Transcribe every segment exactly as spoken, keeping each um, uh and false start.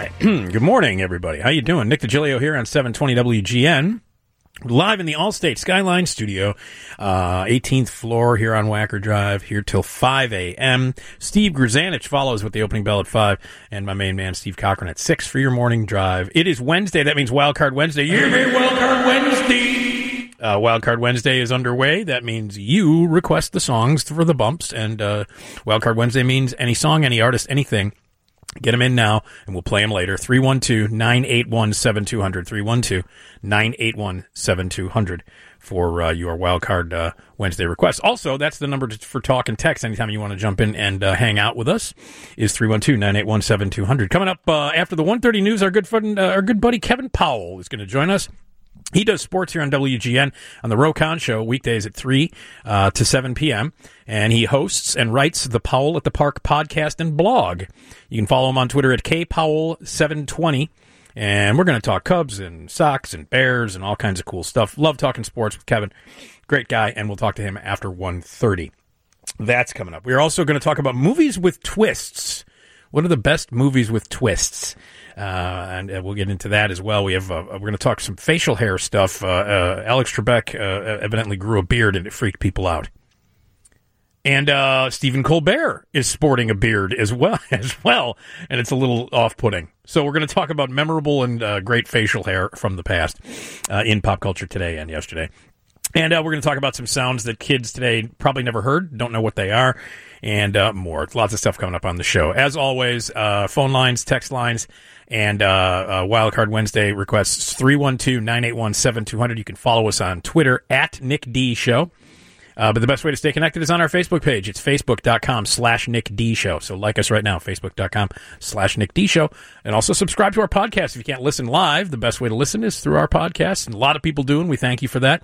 right. Good morning, everybody. How you doing? Nick DiGilio here on seven twenty W G N. Live in the Allstate Skyline Studio, uh, eighteenth floor here on Wacker Drive, here till five a.m. Steve Grzanich follows with the opening bell at five, and my main man, Steve Cochran, at six for your morning drive. It is Wednesday. That means Wildcard Wednesday. You're here, Wildcard Wednesday. Uh, Wildcard Wednesday is underway. That means you request the songs for the bumps, and uh, Wildcard Wednesday means any song, any artist, anything. Get them in now, and we'll play them later. three one two, nine eight one, seven two zero zero. three one two, nine eight one, seven two zero zero for uh, your Wildcard uh, Wednesday requests. Also, that's the number to, for talk and text anytime you want to jump in and uh, hang out with us, is three one two, nine eight one, seven two zero zero. Coming up uh, after the one thirty news, our good, friend, uh, our good buddy Kevin Powell is going to join us. He does sports here on W G N on the Ro Khan Show, weekdays at three uh, to seven p.m., and he hosts and writes the Powell at the Park podcast and blog. You can follow him on Twitter at K Powell seven twenty, and we're going to talk Cubs and Sox and Bears and all kinds of cool stuff. Love talking sports with Kevin. Great guy, and we'll talk to him after one thirty. That's coming up. We're also going to talk about movies with twists. What are the best movies with twists? Uh, and uh, we'll get into that as well. We have uh, we're going to talk some facial hair stuff. Uh, uh, Alex Trebek uh, evidently grew a beard, and it freaked people out. And uh, Stephen Colbert is sporting a beard as well, as well, and it's a little off-putting. So we're going to talk about memorable and uh, great facial hair from the past uh, in pop culture today and yesterday. And uh, we're going to talk about some sounds that kids today probably never heard, don't know what they are, and uh, more. Lots of stuff coming up on the show. As always, uh, phone lines, text lines, and uh, uh, Wildcard Wednesday requests three one two, nine eight one, seven two zero zero. You can follow us on Twitter at Nick D Show. Uh, but the best way to stay connected is on our Facebook page. It's facebook.com slash Nick D Show. So like us right now, facebook.com slash Nick D Show. And also subscribe to our podcast. If you can't listen live, the best way to listen is through our podcast. And a lot of people do, and we thank you for that.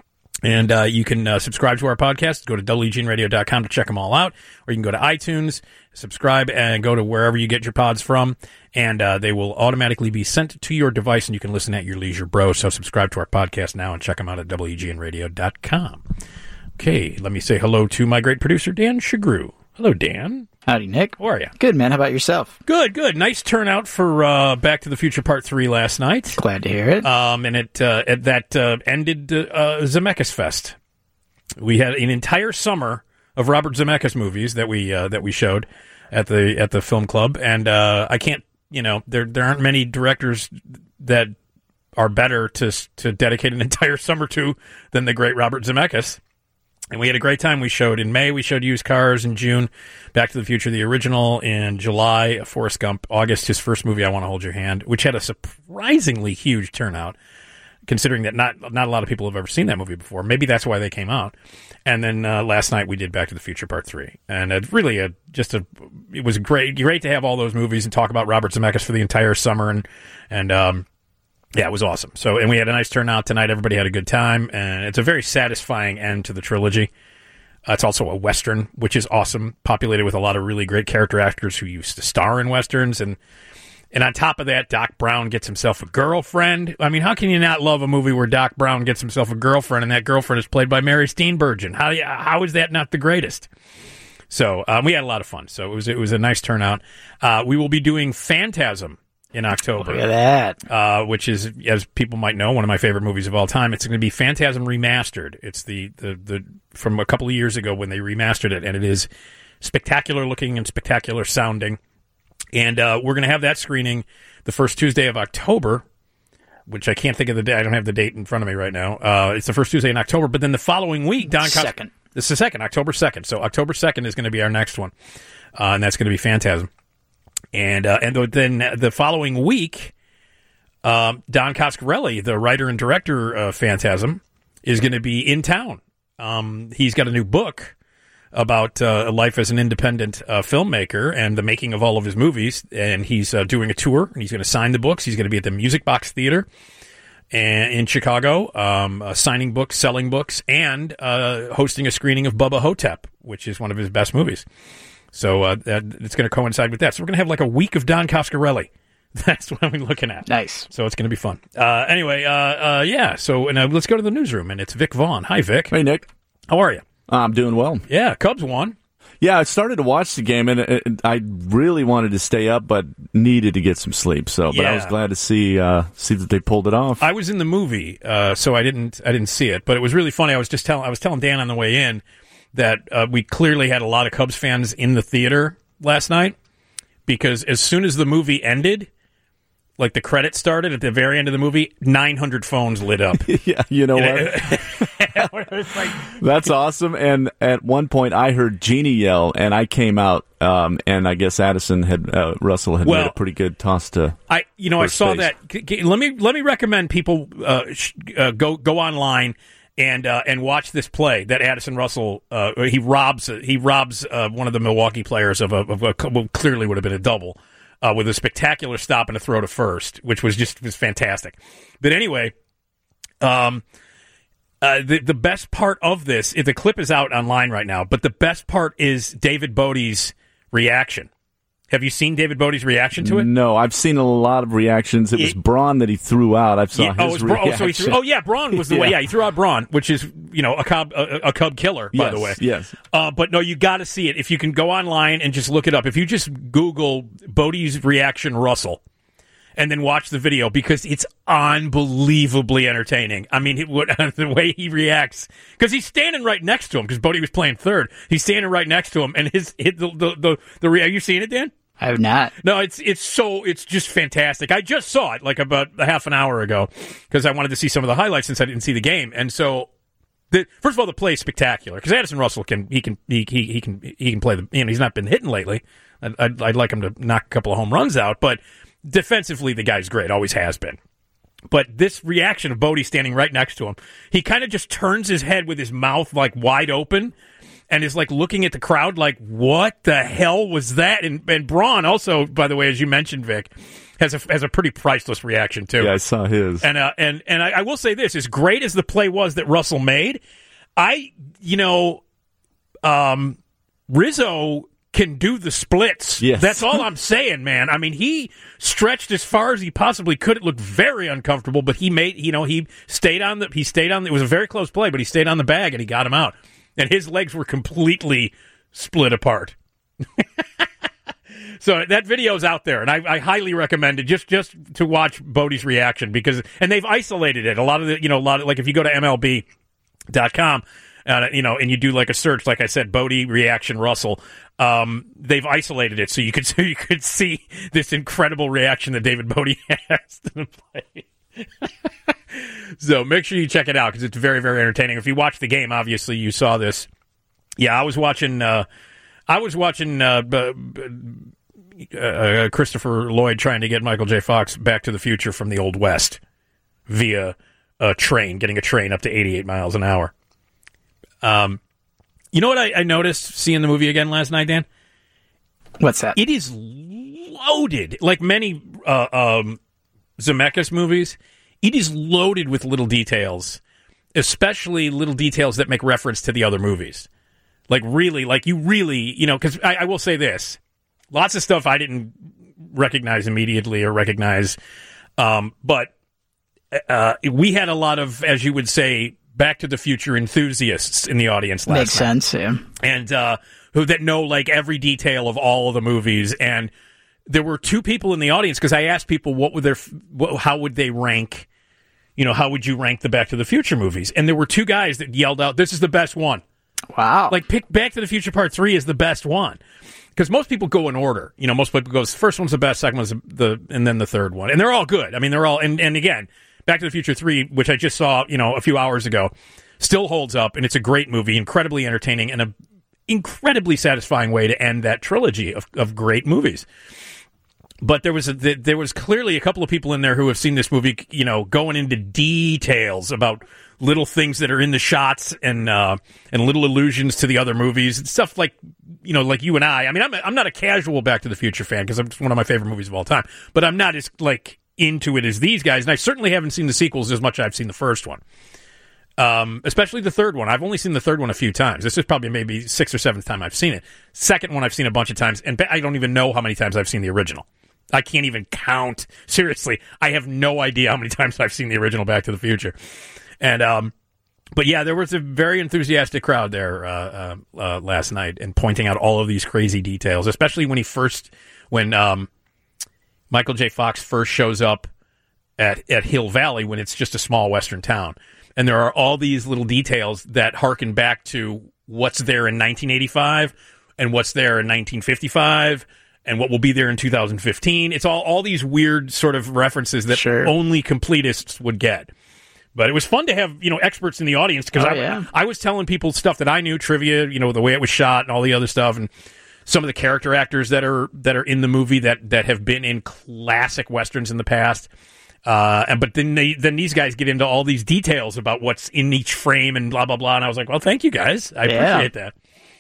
And uh, you can uh, subscribe to our podcast. Go to W G N radio dot com to check them all out. Or you can go to iTunes, subscribe, and go to wherever you get your pods from. And uh, they will automatically be sent to your device, and you can listen at your leisure, bro. So subscribe to our podcast now and check them out at W G N radio dot com. Okay, let me say hello to my great producer, Dan Shagru. Hello, Dan. Howdy, Nick. How are you? Good, man. How about yourself? Good, good. Nice turnout for uh, Back to the Future Part three last night. Glad to hear it. Um, and it, uh, it that uh, ended uh, Zemeckis Fest. We had an entire summer of Robert Zemeckis movies that we uh, that we showed at the at the film club, and uh, I can't, you know, there there aren't many directors that are better to to dedicate an entire summer to than the great Robert Zemeckis. And we had a great time. We showed in May, we showed Used Cars. In June, Back to the Future, the original. In July, Forrest Gump. August, his first movie, I Want to Hold Your Hand, which had a surprisingly huge turnout, considering that not not a lot of people have ever seen that movie before. Maybe that's why they came out. And then uh, last night, we did Back to the Future Part three. And it really, a, just a, it was great great to have all those movies and talk about Robert Zemeckis for the entire summer. And, and um, yeah, it was awesome. So, and we had a nice turnout tonight. Everybody had a good time, and it's a very satisfying end to the trilogy. Uh, it's also a Western, which is awesome, populated with a lot of really great character actors who used to star in Westerns. And and on top of that, Doc Brown gets himself a girlfriend. I mean, how can you not love a movie where Doc Brown gets himself a girlfriend, and that girlfriend is played by Mary Steenburgen? How how is that not the greatest? So um, we had a lot of fun. So it was it was a nice turnout. Uh, we will be doing Phantasm in October. Look at that. Uh, which is, as people might know, one of my favorite movies of all time. It's going to be Phantasm Remastered. It's the, the, the from a couple of years ago when they remastered it, and it is spectacular looking and spectacular sounding. And uh, we're going to have that screening the first Tuesday of October, which I can't think of the day. I don't have the date in front of me right now. Uh, it's the first Tuesday in October, but then the following week, Don Cos- Second. This is the second, October second. So October second is going to be our next one, uh, and that's going to be Phantasm. And uh, and then the following week, um, Don Coscarelli, the writer and director of Phantasm, is going to be in town. Um, he's got a new book about uh, life as an independent uh, filmmaker and the making of all of his movies. And he's uh, doing a tour, and he's going to sign the books. He's going to be at the Music Box Theater and, in Chicago, um, uh, signing books, selling books, and uh, hosting a screening of Bubba Hotep, which is one of his best movies. So uh, that, it's going to coincide with that. So we're going to have like a week of Don Coscarelli. That's what I'm looking at. Nice. So it's going to be fun. Uh, anyway, uh, uh, yeah. So and, uh, let's go to the newsroom, and it's Vic Vaughn. Hi, Vic. Hey, Nick. How are you? I'm doing well. Yeah, Cubs won. Yeah, I started to watch the game, and it, it, I really wanted to stay up, but needed to get some sleep. So, but Yeah. I was glad to see uh, see that they pulled it off. I was in the movie, uh, so I didn't I didn't see it, but it was really funny. I was just telling I was telling Dan on the way in that uh, we clearly had a lot of Cubs fans in the theater last night because as soon as the movie ended, like the credits started at the very end of the movie, nine hundred phones lit up. Yeah, you know what? It was like, That's awesome. And at one point, I heard Jeannie yell, and I came out, um, and I guess Addison had uh, Russell had Well, made a pretty good toss to. I, you know, I first saw base. that. C- c- Let me let me recommend people uh, sh- uh, go go online and uh, and watch this play that Addison Russell uh, he robs he robs uh, one of the Milwaukee players of a, of a well, clearly would have been a double uh, with a spectacular stop and a throw to first, which was just was fantastic. But anyway, um. Uh, the the best part of this, the clip is out online right now, but the best part is David Bodie's reaction. Have you seen David Bodie's reaction to it? No, I've seen a lot of reactions. It was It- Braun that he threw out. I saw Yeah, his oh, it was Braun. reaction. Oh, so he threw, oh, yeah, Braun was the way. Yeah. Yeah, he threw out Braun, which is you know a cub a, a cub killer, by Yes, the way. yes. Uh, but no, you got to see it. If you can go online and just look it up. If you just Google Bodie's reaction, Russell, and then watch the video because it's unbelievably entertaining. I mean, it, what, the way he reacts because he's standing right next to him because Bodie was playing third. He's standing right next to him, and his hit the the the, the re- Are you seeing it, Dan? I have not. No, it's it's so it's just fantastic. I just saw it like about a half an hour ago because I wanted to see some of the highlights since I didn't see the game. And so, the, first of all, the play is spectacular because Addison Russell can he can he, he he can he can play the you know he's not been hitting lately. I'd, I'd, I'd like him to knock a couple of home runs out, but defensively the guy's great, always has been. But this reaction of Bodie standing right next to him, he kind of just turns his head with his mouth like wide open. And is like looking at the crowd like, what the hell was that? And and Braun also, by the way, as you mentioned, Vic, has a has a pretty priceless reaction too. Yeah, I saw his. And uh, and and I, I will say this: as great as the play was that Russell made, I you know, um, Rizzo can do the splits. Yes. That's all I'm saying, man. I mean, he stretched as far as he possibly could. It looked very uncomfortable, but he made you know he stayed on the he stayed on. It was a very close play, but he stayed on the bag and he got him out. And his legs were completely split apart. So that video's out there, and I, I highly recommend it just, just to watch Bodie's reaction because, and they've isolated it. A lot of the, you know, a lot of like if you go to M L B dot com, uh, you know, and you do like a search, like I said, Bodie reaction Russell, um, they've isolated it so you could so you could see this incredible reaction that David Bodie has to the play. So make sure you check it out because it's very, very entertaining. If you watch the game, obviously you saw this. Yeah, I was watching. Uh, I was watching uh, uh, uh, Christopher Lloyd trying to get Michael J. Fox Back to the Future from the Old West via a train, getting a train up to eighty-eight miles an hour. Um, you know what I, I noticed seeing the movie again last night, Dan? What's that? It is loaded, like many uh, um, Zemeckis movies. It is loaded with little details, especially little details that make reference to the other movies. Like, really, like, you really, you know, because I, I will say this. Lots of stuff I didn't recognize immediately or recognize. Um, but uh, we had a lot of, as you would say, Back to the Future enthusiasts in the audience last Makes night. sense, yeah. And uh, who that know, like, every detail of all of the movies. And there were two people in the audience, because I asked people what would their, what, how would they rank, you know, how would you rank the Back to the Future movies? And there were two guys that yelled out, "This is the best one." Wow. Like, pick Back to the Future Part three is the best one. Because most people go in order. You know, most people go, first one's the best, second one's the, and then the third one. And they're all good. I mean, they're all, and, and again, Back to the Future three, which I just saw, you know, a few hours ago, still holds up, and it's a great movie, incredibly entertaining, and a incredibly satisfying way to end that trilogy of, of great movies. But there was a, there was clearly a couple of people in there who have seen this movie, you know, going into details about little things that are in the shots and uh, and little allusions to the other movies and stuff like, you know, like you and I. I mean, I'm I'm not a casual Back to the Future fan because it's one of my favorite movies of all time. But I'm not as like into it as these guys, and I certainly haven't seen the sequels as much as I've seen the first one. Um, especially the third one. I've only seen the third one a few times. This is probably maybe sixth or seventh time I've seen it. Second one I've seen a bunch of times, and I don't even know how many times I've seen the original. I can't even count. Seriously, I have no idea how many times I've seen the original Back to the Future. And um, but yeah, there was a very enthusiastic crowd there uh, uh, uh, last night, and pointing out all of these crazy details, especially when he first, when um, Michael J. Fox first shows up at at Hill Valley, when it's just a small western town, and there are all these little details that harken back to what's there in nineteen eighty-five and what's there in nineteen fifty-five. And what will be there in two thousand fifteen. It's all, all these weird sort of references that Sure. only completists would get. But it was fun to have, you know, experts in the audience, because Oh, I, yeah. I was telling people stuff that I knew, trivia, you know, the way it was shot and all the other stuff, and some of the character actors that are that are in the movie that, that have been in classic westerns in the past. Uh, and but then they, then these guys get into all these details about what's in each frame and blah blah blah. And I was like, well, thank you guys, I Yeah. appreciate that.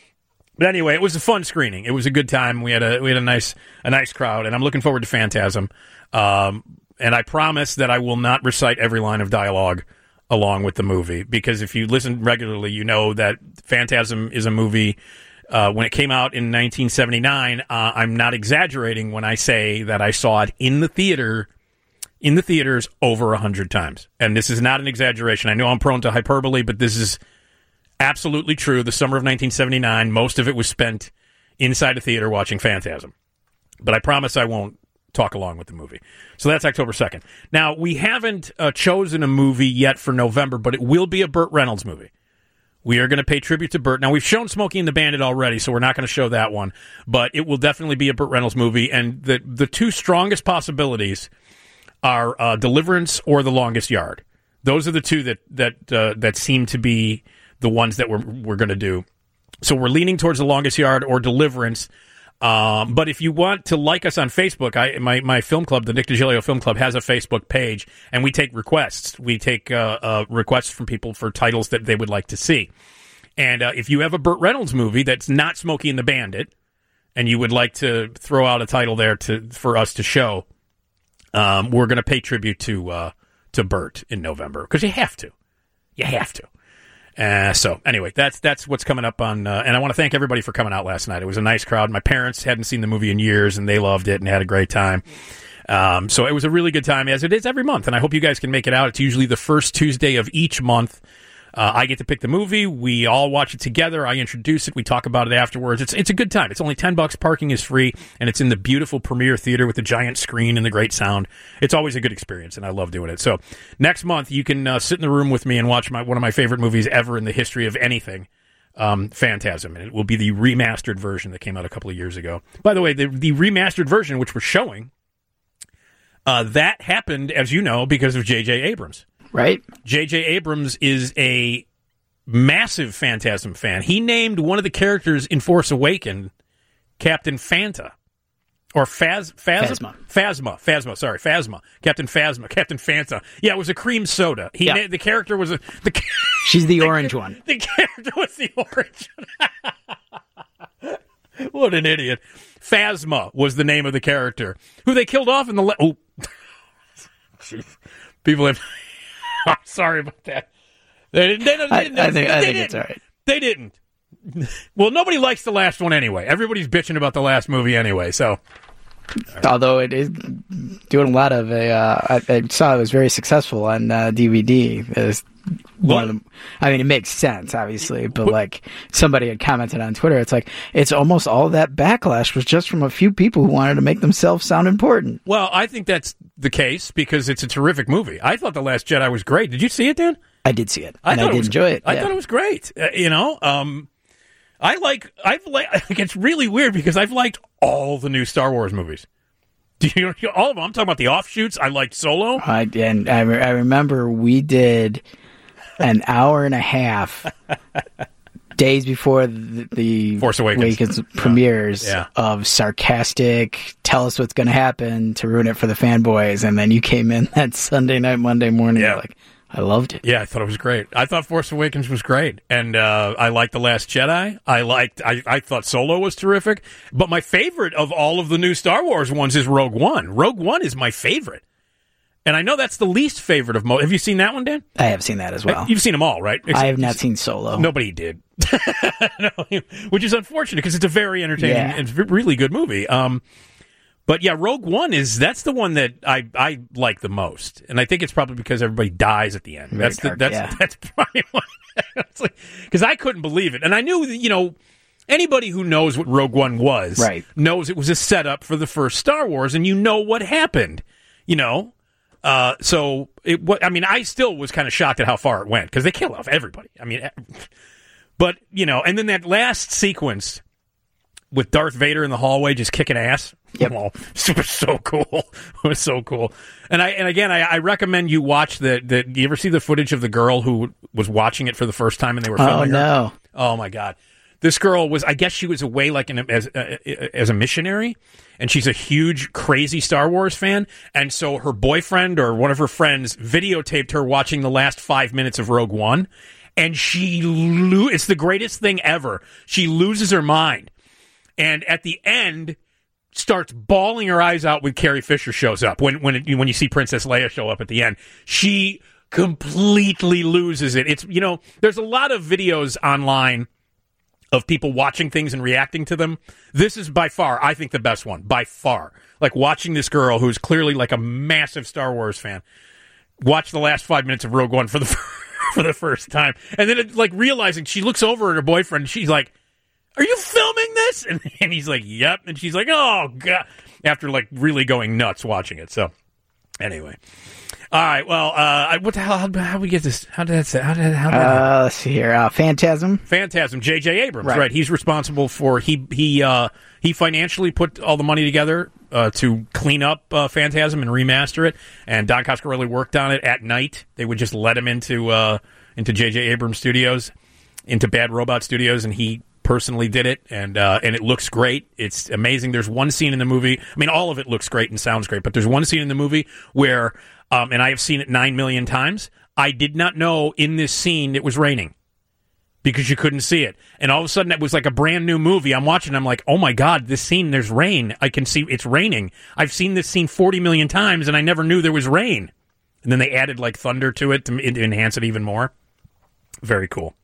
But anyway, it was a fun screening. It was a good time. We had a we had a nice a nice crowd, and I'm looking forward to Phantasm. Um, and I promise that I will not recite every line of dialogue along with the movie, because if you listen regularly, you know that Phantasm is a movie. Uh, when it came out in nineteen seventy-nine, uh, I'm not exaggerating when I say that I saw it in the theater, in the theaters over a hundred times. And this is not an exaggeration. I know I'm prone to hyperbole, but this is absolutely true. The summer of nineteen seventy-nine, most of it was spent inside a theater watching Phantasm. But I promise I won't talk along with the movie. So that's October second. Now, we haven't uh, chosen a movie yet for November, but it will be a Burt Reynolds movie. We are going to pay tribute to Burt. Now, we've shown Smokey and the Bandit already, so we're not going to show that one. But it will definitely be a Burt Reynolds movie. And the, the two strongest possibilities are uh, Deliverance or The Longest Yard. Those are the two that that uh, that seem to be the ones that we're we're going to do. So we're leaning towards The Longest Yard or Deliverance. Um, but if you want to like us on Facebook, I my my film club, the Nick DiGilio Film Club, has a Facebook page, and we take requests. We take uh, uh, requests from people for titles that they would like to see. And uh, if you have a Burt Reynolds movie that's not Smokey and the Bandit, and you would like to throw out a title there to for us to show, um, we're going to pay tribute to uh, to Burt in November, because you have to. You have to. Uh, so anyway, that's that's what's coming up on, uh, and I want to thank everybody for coming out last night. It was a nice crowd. My parents hadn't seen the movie in years, and they loved it and had a great time. Um, so it was a really good time, as it is every month, and I hope you guys can make it out. It's usually the first Tuesday of each month. Uh, I get to pick the movie. We all watch it together. I introduce it. We talk about it afterwards. It's it's a good time. It's only ten bucks. Parking is free, and it's in the beautiful Premiere Theater with the giant screen and the great sound. It's always a good experience, and I love doing it. So next month, you can uh, sit in the room with me and watch my one of my favorite movies ever in the history of anything, um, Phantasm. And it will be the remastered version that came out a couple of years ago. By the way, the, the remastered version, which we're showing, uh, that happened, as you know, because of J J Abrams. Right? J J Abrams is a massive Phantasm fan. He named one of the characters in Force Awakens Captain Phanta. Or Phas, Phas, Phasma. Phasma. Phasma, sorry. Phasma. Captain Phasma. Captain Phanta. Yeah, it was a cream soda. He Yeah. na- The character was a... The, She's the orange one. the character was the orange. What an idiot. Phasma was the name of the character, who they killed off in the... Le- oh. Jeez. People have... I'm sorry about that. They didn't. They, they I, didn't I think, I they think didn't. it's all right. They didn't. Well, nobody likes the last one anyway. Everybody's bitching about the last movie anyway. So, Although it is doing a lot of a, uh, I, I saw it was very successful on uh, D V D. It was one of them. I mean, it makes sense, obviously, but like somebody had commented on Twitter, it's like it's almost all that backlash was just from a few people who wanted to make themselves sound important. well, I think that's the case because it's a terrific movie. I thought The Last Jedi was great. Did you see it, Dan? I did see it, and I, thought did was, enjoy it. I yeah. thought it was great. Uh, you know, um, I like. I've like. It's really weird because I've liked all the new Star Wars movies. Do you know all of them? I'm talking about the offshoots. I liked Solo. I, and I, re- I remember we did an hour and a half days before the, the Force Awakens. Awakens premieres Yeah. of sarcastic, tell us what's going to happen to ruin it for the fanboys. And then you came in that Sunday night, Monday morning. Yeah. You're like, I loved it. Yeah, I thought it was great. I thought Force Awakens was great, and uh, I liked The Last Jedi. I liked. I, I thought Solo was terrific. But my favorite of all of the new Star Wars ones is Rogue One. Rogue One is my favorite, and I know that's the least favorite of most. Have you seen that one, Dan? I have seen that as well. You've seen them all, right? I have not seen Solo. Nobody did, no, which is unfortunate because it's a very entertaining Yeah. and really good movie. Um, But yeah, Rogue One is that's the one that I, I like the most, and I think it's probably because everybody dies at the end. Very that's dark, the, that's yeah. that's probably why. Because like, I couldn't believe it, and I knew that, you know, anybody who knows what Rogue One was right. knows it was a setup for the first Star Wars, and you know what happened, you know. Uh, so it. I mean, I still was kind of shocked at how far it went because they kill off everybody. I mean, but you know, and then that last sequence with Darth Vader in the hallway just kicking ass. Yep. Well, it was so cool. It was so cool. And I and again, I, I recommend you watch the, the. You ever see the footage of the girl who was watching it for the first time and they were filming oh, her? no. Oh, my God. This girl was, I guess she was away like in a, as, uh, as a missionary, and she's a huge, crazy Star Wars fan. And so her boyfriend or one of her friends videotaped her watching the last five minutes of Rogue One. And she, lo- it's the greatest thing ever. She loses her mind. And at the end, starts bawling her eyes out when Carrie Fisher shows up. When when it, when you see Princess Leia show up at the end, she completely loses it. It's, you know, there's a lot of videos online of people watching things and reacting to them. This is by far, I think, the best one. By far. Like watching this girl who's clearly like a massive Star Wars fan watch the last five minutes of Rogue One for the for the first time. And then it, like realizing, she looks over at her boyfriend and she's like, "Are you filming this?" And, and he's like, "Yep." And she's like, "Oh, God." After, like, really going nuts watching it. So, anyway. All right, well, uh, what the hell, how, how we get this? How did that say? How did, how did uh, let's see here. Uh, Phantasm. Phantasm, J J. Abrams, right. Right. He's responsible for, he he uh, he financially put all the money together uh, to clean up uh, Phantasm and remaster it. And Don Coscarelli worked on it at night. They would just let him into uh, into J J. Abrams Studios, into Bad Robot Studios, and he personally did it, and uh, and it looks great. It's amazing. There's one scene in the movie. I mean, all of it looks great and sounds great, but there's one scene in the movie where, um, and I have seen it nine million times, I did not know in this scene it was raining because you couldn't see it. And all of a sudden, it was like a brand new movie. I'm watching, I'm like, oh my God, this scene, there's rain. I can see it's raining. I've seen this scene forty million times, and I never knew there was rain. And then they added like thunder to it to enhance it even more. Very cool.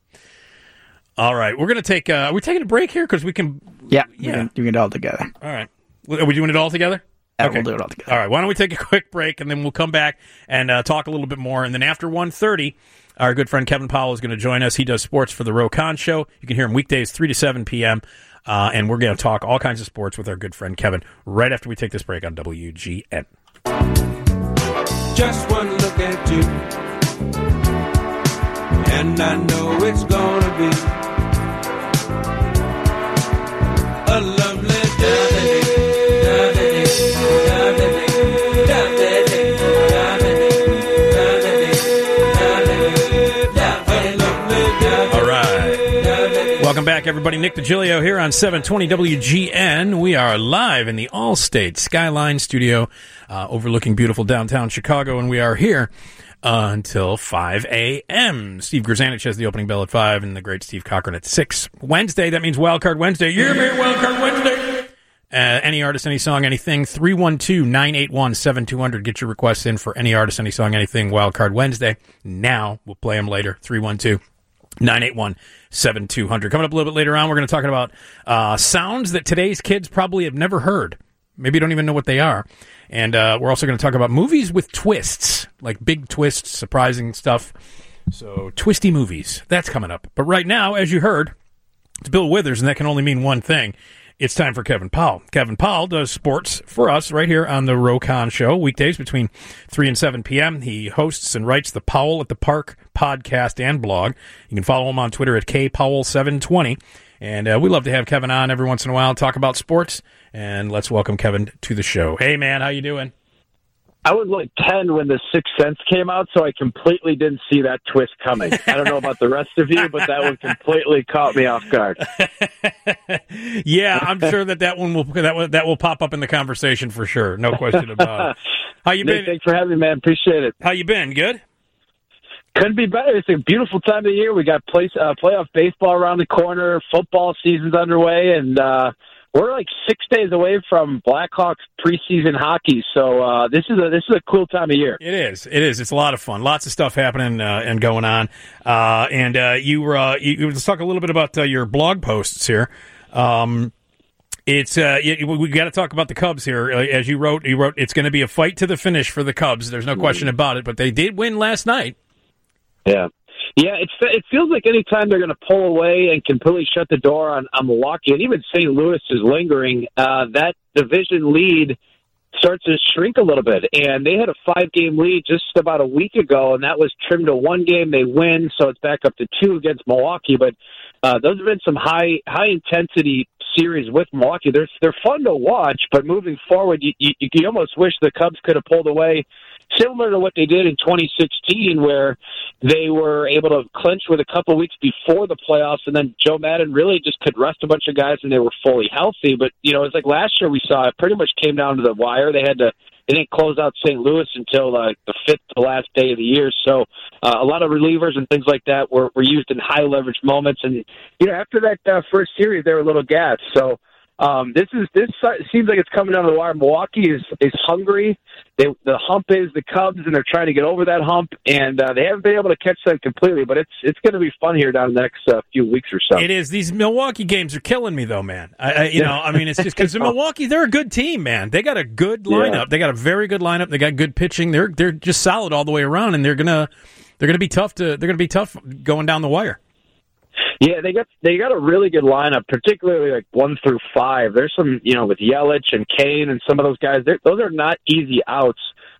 All right, we're gonna take. Uh, are we taking a break here? Because we can. Yeah, yeah. we can do it all together. All right, are we doing it all together? Yeah, okay. We'll do it all together. All right, why don't we take a quick break and then we'll come back and uh, talk a little bit more. And then after one thirty, our good friend Kevin Powell is going to join us. He does sports for the Ro Khan Show. You can hear him weekdays three to seven p.m. Uh, and we're going to talk all kinds of sports with our good friend Kevin right after we take this break on W G N. Just one look at you, and I know it's gonna be a lovely day. All right. Welcome back, everybody. Nick DiGilio here on seven twenty W G N. We are live in the Allstate Skyline Studio uh, overlooking beautiful downtown Chicago, and we are here uh, until five a.m. Steve Grzanich has the opening bell at five, and the great Steve Cochran at six. Wednesday, that means Wildcard Wednesday. You're here, Wildcard Wednesday. Uh, any artist, any song, anything. three one two, nine eight one, seven two zero zero. Get your requests in for any artist, any song, anything. Wildcard Wednesday. Now, we'll play them later. three one two, nine eight one, seven two zero zero. Coming up a little bit later on, we're going to talk about uh, sounds that today's kids probably have never heard. Maybe don't even know what they are. And uh, we're also going to talk about movies with twists, like big twists, surprising stuff. So, twisty movies. That's coming up. But right now, as you heard, it's Bill Withers, and that can only mean one thing. It's time for Kevin Powell. Kevin Powell does sports for us right here on the Ro Khan Show, weekdays between three and seven p.m. He hosts and writes the Powell at the Park podcast and blog. You can follow him on Twitter at K Powell seven twenty. And uh, we love to have Kevin on every once in a while and talk about sports. And let's welcome Kevin to the show. Hey, man, how you doing? I was like ten when The Sixth Sense came out, so I completely didn't see that twist coming. I don't know about the rest of you, but that one completely caught me off guard. Yeah, I'm sure that that one will that will, that will pop up in the conversation for sure. No question about it. How you Nick, been? thanks for having me, man. Appreciate it. How you been? Good? Couldn't be better. It's a beautiful time of year. We got play, uh, playoff baseball around the corner. Football season's underway, and uh, we're like six days away from Blackhawks preseason hockey. So uh, this is a this is a cool time of year. It is. It is. It's a lot of fun. Lots of stuff happening uh, and going on. Uh, and uh, you were uh, you, let's talk a little bit about uh, your blog posts here. Um, It's uh, it, we got to talk about the Cubs here. Uh, As you wrote, you wrote it's going to be a fight to the finish for the Cubs. There's no question about it. But they did win last night. Yeah. Yeah, it's, it feels like anytime they're going to pull away and completely shut the door on, on Milwaukee, and even Saint Louis is lingering, uh, that division lead starts to shrink a little bit. And they had a five-game lead just about a week ago, and that was trimmed to one game. They win, so it's back up to two against Milwaukee. But uh, those have been some high high intensity series with Milwaukee. They're they're fun to watch, but moving forward, you you, you almost wish the Cubs could have pulled away, similar to what they did in twenty sixteen, where they were able to clinch with a couple weeks before the playoffs, and then Joe Madden really just could rest a bunch of guys, and they were fully healthy. But you know, it's like last year we saw it pretty much came down to the wire. They had to. They didn't close out Saint Louis until uh, the fifth to last day of the year. So uh, a lot of relievers and things like that were, were used in high leverage moments. And you know, after that uh, first series, they were a little gassed. So um, this is this seems like it's coming down to the wire. Milwaukee is is hungry. They, the hump is the Cubs, and they're trying to get over that hump. And uh, they haven't been able to catch them completely. But it's it's going to be fun here down the next uh, few weeks or so. It is. These Milwaukee games are killing me, though, man. I, I you know, I mean, it's just because Milwaukee, they're a good team, man. They got a good lineup. Yeah. They got a very good lineup. They got good pitching. They're they're just solid all the way around, and they're gonna they're gonna be tough to they're gonna be tough going down the wire. Yeah, they got they got a really good lineup, particularly like one through five. There's some, you know, with Yelich and Kane and some of those guys. Those are not easy outs.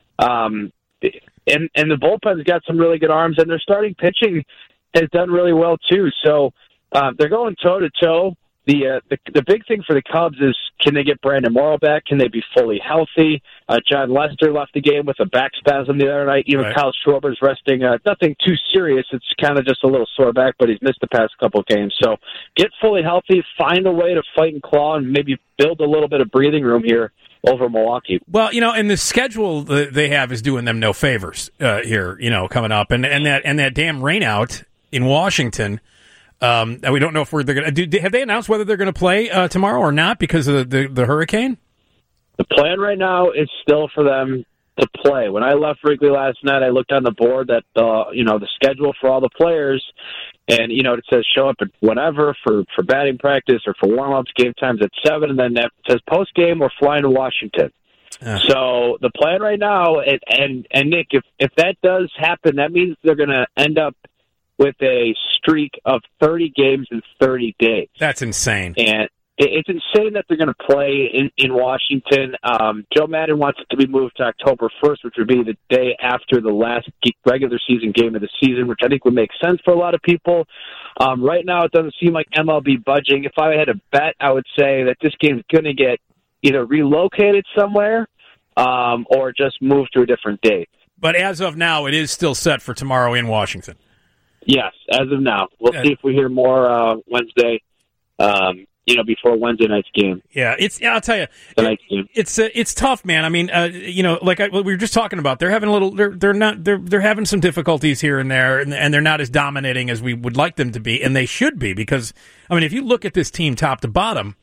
Um, and and the bullpen's got some really good arms, and their starting pitching has done really well too. So uh, they're going toe to toe. The, uh, the the big thing for the Cubs is, can they get Brandon Morrow back? Can they be fully healthy? Uh, John Lester left the game with a back spasm the other night. Even right. Kyle Schwarber's resting. Uh, nothing too serious. It's kind of just a little sore back, but he's missed the past couple of games. So get fully healthy, find a way to fight and claw, and maybe build a little bit of breathing room here over Milwaukee. Well, you know, and the schedule that they have is doing them no favors uh, here, you know, coming up. And, and, that, and that damn rainout in Washington. Um, we don't know if we're they're going to do. Have they announced whether they're going to play uh, tomorrow or not because of the, the, the hurricane? The plan right now is still for them to play. When I left Wrigley last night, I looked on the board that the you know the schedule for all the players, and you know it says show up at whatever for, for batting practice or for warm ups. Game times at seven, and then it says post game we're flying to Washington. Uh. So the plan right now, and and, and Nick, if if that does happen, that means they're going to end up with a streak of thirty games in thirty days. That's insane. And it's insane that they're going to play in, in Washington. Um, Joe Madden wants it to be moved to October first, which would be the day after the last regular season game of the season, which I think would make sense for a lot of people. Um, right now, it doesn't seem like M L B budging. If I had a bet, I would say that this game's going to get either relocated somewhere um, or just moved to a different date. But as of now, it is still set for tomorrow in Washington. Yes, as of now. We'll yeah. see if we hear more uh, Wednesday, um, you know, before Wednesday night's game. Yeah, it's. Yeah, I'll tell you, it, it's uh, it's tough, man. I mean, uh, you know, like I, we were just talking about, they're having a little, they're they're not, they're they're having some difficulties here and there, and, and they're not as dominating as we would like them to be, and they should be, because I mean, if you look at this team top to bottom,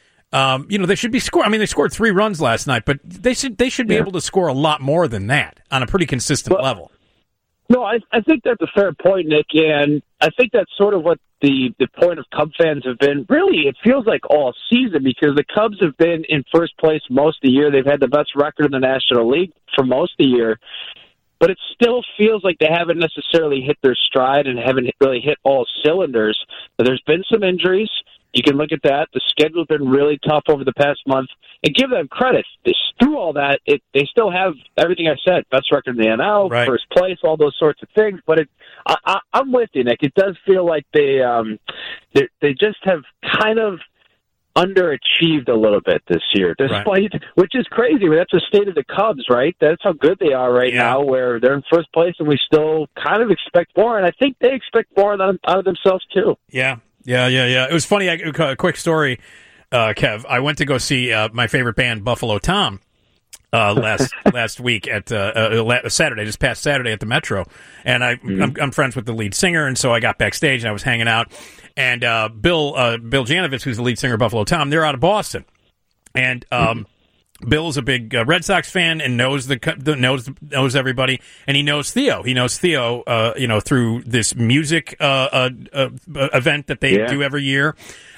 um, you know, they should be scoring. I mean, they scored three runs last night, but they should they should be yeah. able to score a lot more than that on a pretty consistent well, level. No, I, I think that's a fair point, Nick, and I think that's sort of what the, the point of Cub fans have been. Really, it feels like all season, because the Cubs have been in first place most of the year. They've had the best record in the National League for most of the year, but it still feels like they haven't necessarily hit their stride and haven't really hit all cylinders. But there's been some injuries. You can look at that. The schedule's been really tough over the past month. And give them credit. This, through all that, it, they still have everything I said. Best record in the N L, right. First place, all those sorts of things. But it, I, I, I'm with you, Nick. It does feel like they, um, they, they just have kind of underachieved a little bit this year, despite, right. which is crazy. That's the state of the Cubs, right? That's how good they are right yeah. now, where they're in first place, and we still kind of expect more. And I think they expect more out of themselves, too. Yeah. Yeah, yeah, yeah. It was funny. I, a quick story, uh, Kev. I went to go see uh, my favorite band, Buffalo Tom, uh, last last week at uh, uh, Saturday, just past Saturday at the Metro. And I, mm-hmm. I'm, I'm friends with the lead singer, and so I got backstage and I was hanging out. And uh, Bill uh, Bill Janovitz, who's the lead singer of Buffalo Tom, they're out of Boston, and um, mm-hmm. Bill's a big uh, Red Sox fan and knows the knows knows everybody, and he knows Theo. He knows Theo, uh, you know, through this music uh, uh, uh, event that they yeah. do every year.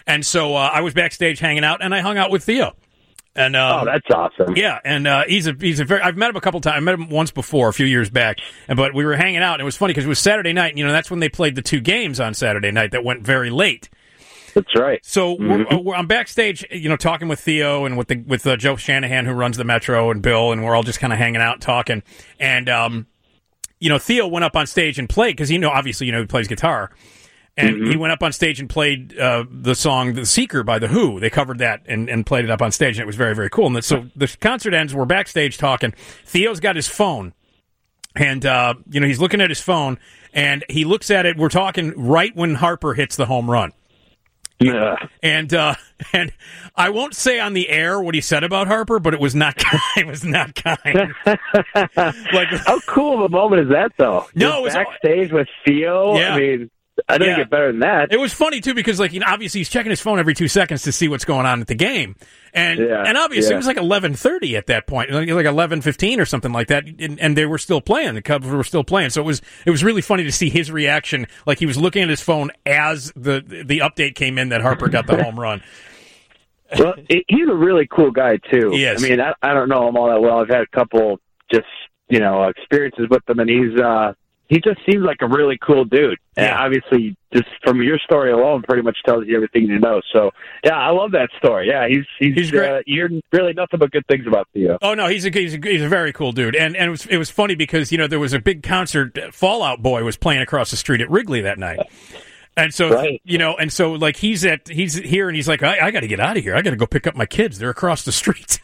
And so uh, I was backstage hanging out, and I hung out with Theo. And um, oh, that's awesome. Yeah, and uh, he's a he's a very. I've met him a couple times. I met him once before, a few years back. And but we were hanging out, and it was funny because it was Saturday night. And, you know, that's when they played the two games on Saturday night that went very late. That's right. So mm-hmm. we're, we're, I'm backstage, you know, talking with Theo and with the with uh, Joe Shanahan, who runs the Metro, and Bill, and we're all just kind of hanging out, talking. And um, you know, Theo went up on stage and played because he know obviously you know he plays guitar, and mm-hmm. he went up on stage and played uh, the song "The Seeker" by The Who. They covered that and, and played it up on stage, and it was very very cool. And so the concert ends. We're backstage talking. Theo's got his phone, and uh, you know he's looking at his phone, and he looks at it. We're talking right when Harper hits the home run. Yeah. And uh, and I won't say on the air what he said about Harper, but it was not kind. It was not kind. Like, how cool of a moment is that, though? No, Just it was backstage with Theo. Yeah. I mean, I don't yeah. get better than that. It was funny too because, like, you know, obviously he's checking his phone every two seconds to see what's going on at the game, and yeah. and obviously yeah. it was like eleven thirty at that point, like eleven fifteen or something like that, and, and they were still playing. The Cubs were still playing, so it was it was really funny to see his reaction. Like he was looking at his phone as the the update came in that Harper got the home run. Well, he's a really cool guy too. He is. I mean, I, I don't know him all that well. I've had a couple just you know experiences with him, and he's uh, he just seems like a really cool dude. And Yeah. obviously, just from your story alone, pretty much tells you everything you know. So, yeah, I love that story. Yeah, he's he's, He's great. Uh, you're really nothing but good things about Theo. Oh no, he's a he's a, he's a very cool dude, and and it was it was funny because you know there was a big concert. Fall Out Boy was playing across the street at Wrigley that night. And so, right. you know, and so, like, he's at, he's here, and he's like, I, I got to get out of here. I got to go pick up my kids. They're across the street.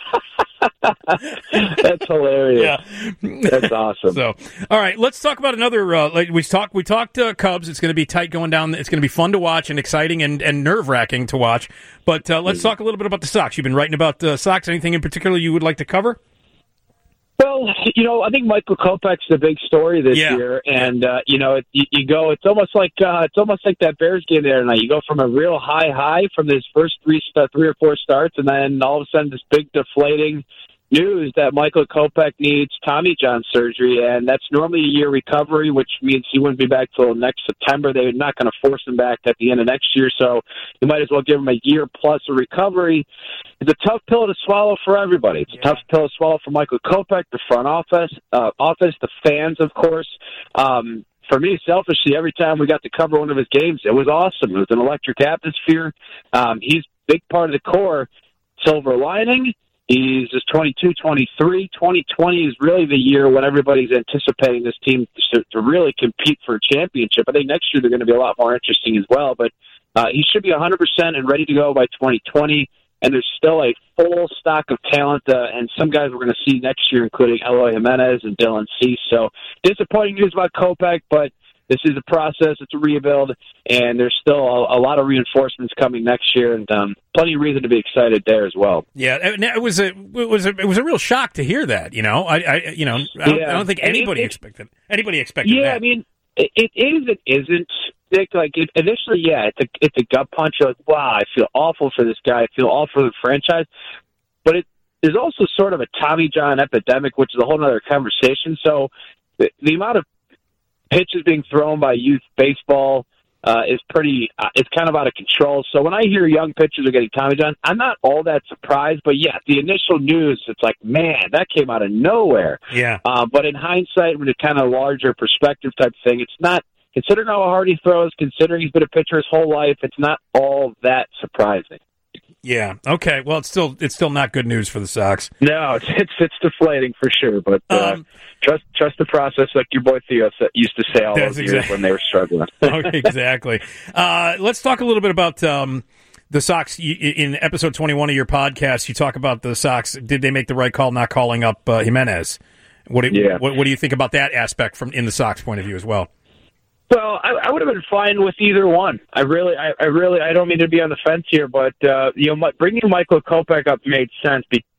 That's hilarious. Yeah, that's awesome. So, all right, let's talk about another. Uh, like we talked, we talked uh, Cubs. It's going to be tight going down. It's going to be fun to watch and exciting and, and nerve wracking to watch. But uh, let's talk a little bit about the Sox. You've been writing about the Sox. Anything in particular you would like to cover? Well, you know, I think Michael Kopech's the big story this Yeah. year, and uh, you know, it, you, you go. It's almost like uh, it's almost like that Bears game there tonight. You go from a real high high from his first three, st- three or four starts, and then all of a sudden this big deflating news that Michael Kopech needs Tommy John surgery, and that's normally a year recovery, which means he wouldn't be back till next September. They're not going to force him back at the end of next year, so you might as well give him a year plus of recovery. It's a tough pill to swallow for everybody. It's a Yeah. tough pill to swallow for Michael Kopech, the front office, uh, office, the fans, of course. Um, for me, selfishly, every time we got to cover one of his games, it was awesome. It was an electric atmosphere. Um, he's a big part of the core. Silver lining, he's just twenty-two, twenty-three. twenty twenty is really the year when everybody's anticipating this team to, to really compete for a championship. I think next year they're going to be a lot more interesting as well, but uh, he should be one hundred percent and ready to go by twenty twenty. And there's still a full stock of talent, uh, and some guys we're going to see next year, including Eloy Jimenez and Dylan Cease. So disappointing news about Kopech, but this is a process. It's a rebuild, and there's still a, a lot of reinforcements coming next year, and um, plenty of reason to be excited there as well. Yeah, it, it was a it was a it was a real shock to hear that. You know, I, I you know I don't, Yeah. I don't think anybody It- it- expected anybody expected Yeah, that. I mean, it, it is, it isn't. Nick, like it, initially, yeah, it's a it's a gut punch. You're like, wow, I feel awful for this guy. I feel awful for the franchise. But it is also sort of a Tommy John epidemic, which is a whole other conversation. So the, the amount of pitches being thrown by youth baseball uh, is pretty. Uh, it's kind of out of control. So when I hear young pitchers are getting Tommy John, I'm not all that surprised. But yeah, the initial news, it's like, man, that came out of nowhere. Yeah, Uh, but in hindsight, with a kind of larger perspective type thing, it's not. Considering how hard he throws, considering he's been a pitcher his whole life, it's not all that surprising. yeah. Okay, well, it's still it's still not good news for the Sox. No, it's it's, it's deflating for sure. But uh, Um, trust trust the process, like your boy Theo sa- used to say all That's those years exact- when they were struggling. Okay, exactly. Uh, let's talk a little bit about um, the Sox. You- In episode twenty-one of your podcast, you talk about the Sox. Did they make the right call not calling up uh, Jimenez? What do, Yeah. what, what do you think about that aspect from in the Sox point of view as well? Well, I, I would have been fine with either one. I really, I, I really, I don't mean to be on the fence here, but uh, you know, my, bringing Michael Kopech up made sense be,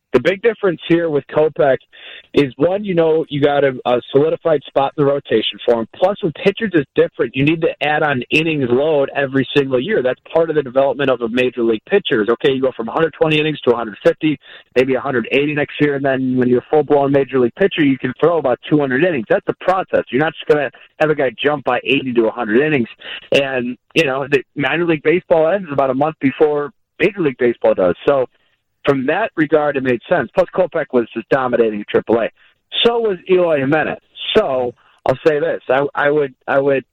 The big difference here with Kopech is, one, you know, you got a, a solidified spot in the rotation for him. Plus, with pitchers, it's different. You need to add on innings load every single year. That's part of the development of a major league pitcher. Okay, you go from one hundred twenty innings to one hundred fifty, maybe one hundred eighty next year, and then when you're a full-blown major league pitcher, you can throw about two hundred innings. That's a process. You're not just going to have a guy jump by eighty to one hundred innings. And, you know, the minor league baseball ends about a month before Major League Baseball does. So, from that regard, it made sense. Plus, Kopech was just dominating triple A. So was Eloy Jimenez. So I'll say this: I, I would, I would,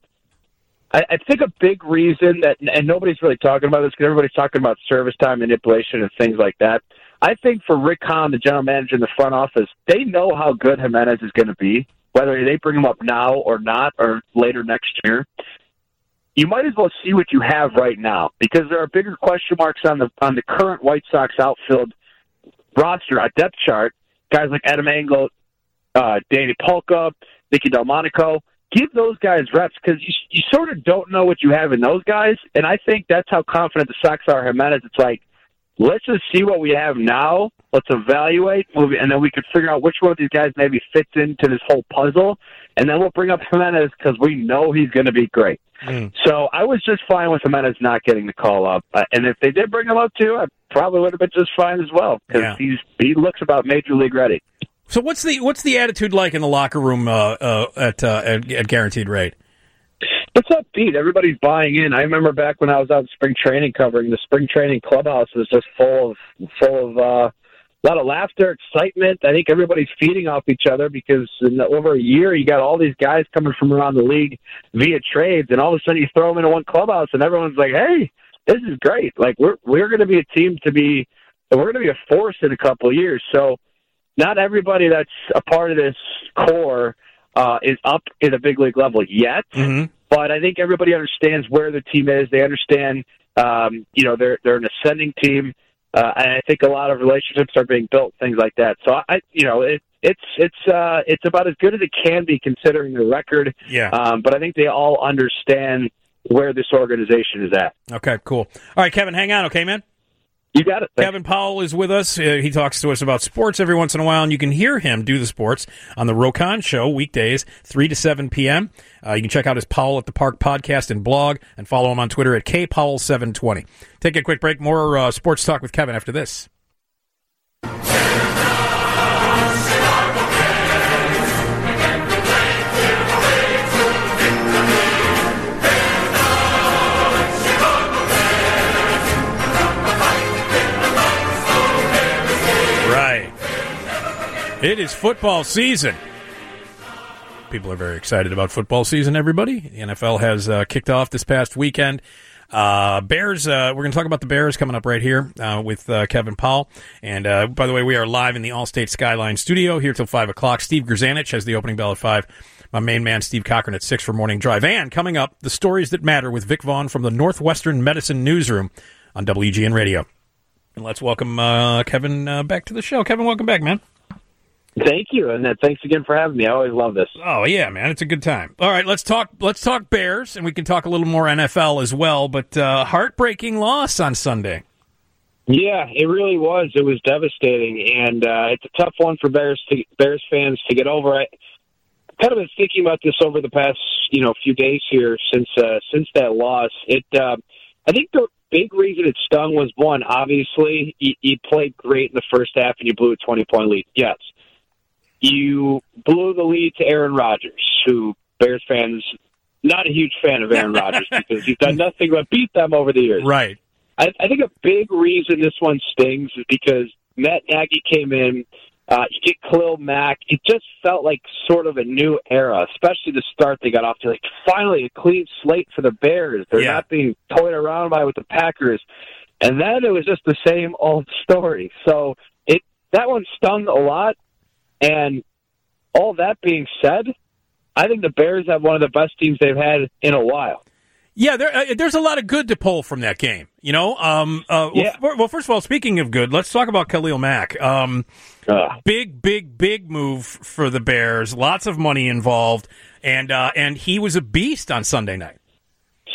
I, I think a big reason that, and nobody's really talking about this because everybody's talking about service time manipulation and things like that. I think for Rick Hahn, the general manager in the front office, they know how good Jimenez is going to be, whether they bring him up now or not, or later next year. You might as well see what you have right now, because there are bigger question marks on the on the current White Sox outfield roster, a depth chart. Guys like Adam Engel, uh, Danny Polka, Nicky Delmonico. Give those guys reps, because you you sort of don't know what you have in those guys, and I think that's how confident the Sox are. Jimenez, it's like, let's just see what we have now. Let's evaluate, and then we can figure out which one of these guys maybe fits into this whole puzzle, and then we'll bring up Jimenez because we know he's going to be great. Mm. So I was just fine with Jimenez not getting the call up, uh, and if they did bring him up too, I probably would have been just fine as well, because yeah. he's he looks about major league ready. So what's the what's the attitude like in the locker room uh, uh, at, uh, at at Guaranteed Rate? It's upbeat. Everybody's buying in. I remember back when I was out in spring training covering, the spring training clubhouse was just full of full of uh, a lot of laughter, excitement. I think everybody's feeding off each other, because in the, over a year you got all these guys coming from around the league via trades, and all of a sudden you throw them into one clubhouse, and everyone's like, "Hey, this is great! Like we're we're going to be a team to be, we're going to be a force in a couple of years." So, not everybody that's a part of this core uh, is up at a big league level yet. Mm-hmm. But I think everybody understands where the team is. They understand, um, you know, they're they're an ascending team, uh, and I think a lot of relationships are being built, things like that. So I, you know, it, it's it's uh, it's about as good as it can be considering the record. Yeah. Um, but I think they all understand where this organization is at. Okay, cool. All right, Kevin, hang on, okay, man. You got it. Thanks. Kevin Powell is with us. Uh, he talks to us about sports every once in a while, and you can hear him do the sports on the Rokon Show weekdays, three to seven p.m. Uh, you can check out his Powell at the Park podcast and blog, and follow him on Twitter at K Powell seven twenty. Take a quick break. More uh, sports talk with Kevin after this. It is football season. People are very excited about football season, everybody. The N F L has uh, kicked off this past weekend. Uh, Bears, uh, we're going to talk about the Bears coming up right here uh, with uh, Kevin Powell. And, uh, by the way, we are live in the Allstate Skyline studio here till five o'clock. Steve Grzanich has the opening bell at five. My main man, Steve Cochran, at six for Morning Drive. And coming up, the stories that matter with Vic Vaughn from the Northwestern Medicine Newsroom on W G N Radio. And let's welcome uh, Kevin uh, back to the show. Kevin, welcome back, man. Thank you, and uh, thanks again for having me. I always love this. Oh yeah, man, it's a good time. All right, let's talk. Let's talk Bears, and we can talk a little more N F L as well. But uh, heartbreaking loss on Sunday. Yeah, it really was. It was devastating, and uh, it's a tough one for Bears to, Bears fans to get over. I kind of been thinking about this over the past you know few days here since uh, since that loss. It uh, I think the big reason it stung was, one, obviously you, you played great in the first half and you blew a twenty point lead. Yes. You blew the lead to Aaron Rodgers, who Bears fans, not a huge fan of Aaron Rodgers because he's done nothing but beat them over the years. Right. I, I think a big reason this one stings is because Matt Nagy came in, uh, you get Khalil Mack. It just felt like sort of a new era, especially the start they got off to. Like, finally, a clean slate for the Bears. They're yeah. not being toyed around by with the Packers. And then it was just the same old story. So it that one stung a lot. And all that being said, I think the Bears have one of the best teams they've had in a while. Yeah, there, uh, there's a lot of good to pull from that game. You know, um, uh, yeah. well, well, first of all, speaking of good, let's talk about Khalil Mack. Um, uh. Big, big, big move for the Bears. Lots of money involved, and uh, and he was a beast on Sunday night.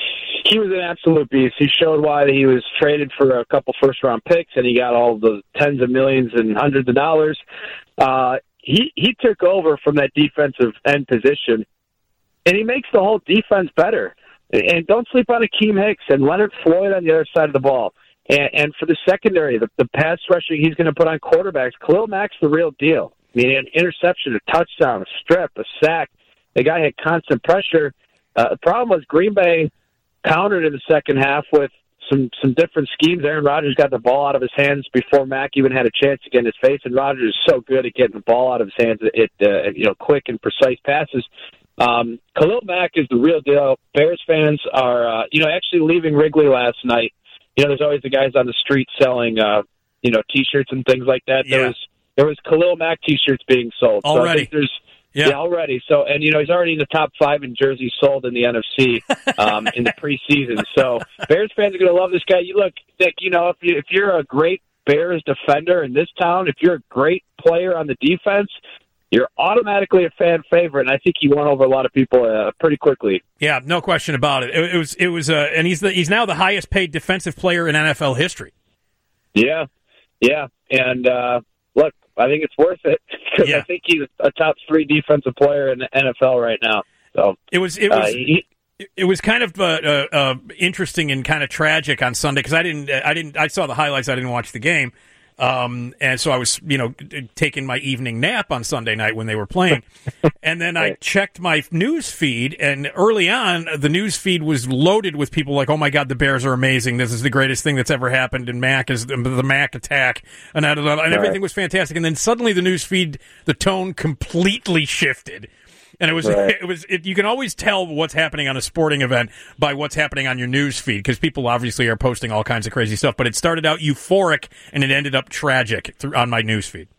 he was an absolute beast. He showed why he was traded for a couple first-round picks, and he got all the tens of millions and hundreds of dollars. Uh, he he took over from that defensive end position, and he makes the whole defense better. And don't sleep on Akeem Hicks and Leonard Floyd on the other side of the ball. And, and for the secondary, the, the pass rushing he's going to put on quarterbacks, Khalil Mack's the real deal. I mean, an interception, a touchdown, a strip, a sack. The guy had constant pressure. Uh, the problem was Green Bay countered in the second half with some some different schemes. Aaron Rodgers got the ball out of his hands before Mack even had a chance to get in his face, and Rodgers is so good at getting the ball out of his hands, it uh, you know, quick and precise passes. Um, Khalil Mack is the real deal. Bears fans are, uh, you know, actually leaving Wrigley last night. You know, there's always the guys on the street selling, uh, you know, T-shirts and things like that. Yeah. There was there was Khalil Mack T-shirts being sold. Already. So I think there's Yeah. yeah, already. So, and you know, he's already in the top five in jerseys sold in the N F C um, in the preseason. So, Bears fans are going to love this guy. You look, Nick. You know, if you if you're a great Bears defender in this town, if you're a great player on the defense, you're automatically a fan favorite. And I think he won over a lot of people uh, pretty quickly. Yeah, no question about it. It, it was, it was, uh, and he's the, he's now the highest paid defensive player in N F L history. Yeah, yeah, and uh, look, I think it's worth it because Yeah. I think he's a top three defensive player in the N F L right now. So It was, it was. uh, he, It was kind of uh, uh, uh, interesting and kind of tragic on Sunday because I didn't, I didn't, I saw the highlights. I didn't watch the game, um, and so I was, you know, taking my evening nap on Sunday night when they were playing, and then I checked my news feed, and early on, the news feed was loaded with people like, "Oh my God, the Bears are amazing! This is the greatest thing that's ever happened." And Mac is the Mac attack, and, and everything was fantastic. And then suddenly, the news feed, the tone completely shifted. And it was, Right. it was, it, you can always tell what's happening on a sporting event by what's happening on your news feed because people obviously are posting all kinds of crazy stuff. But it started out euphoric and it ended up tragic through, on my news feed.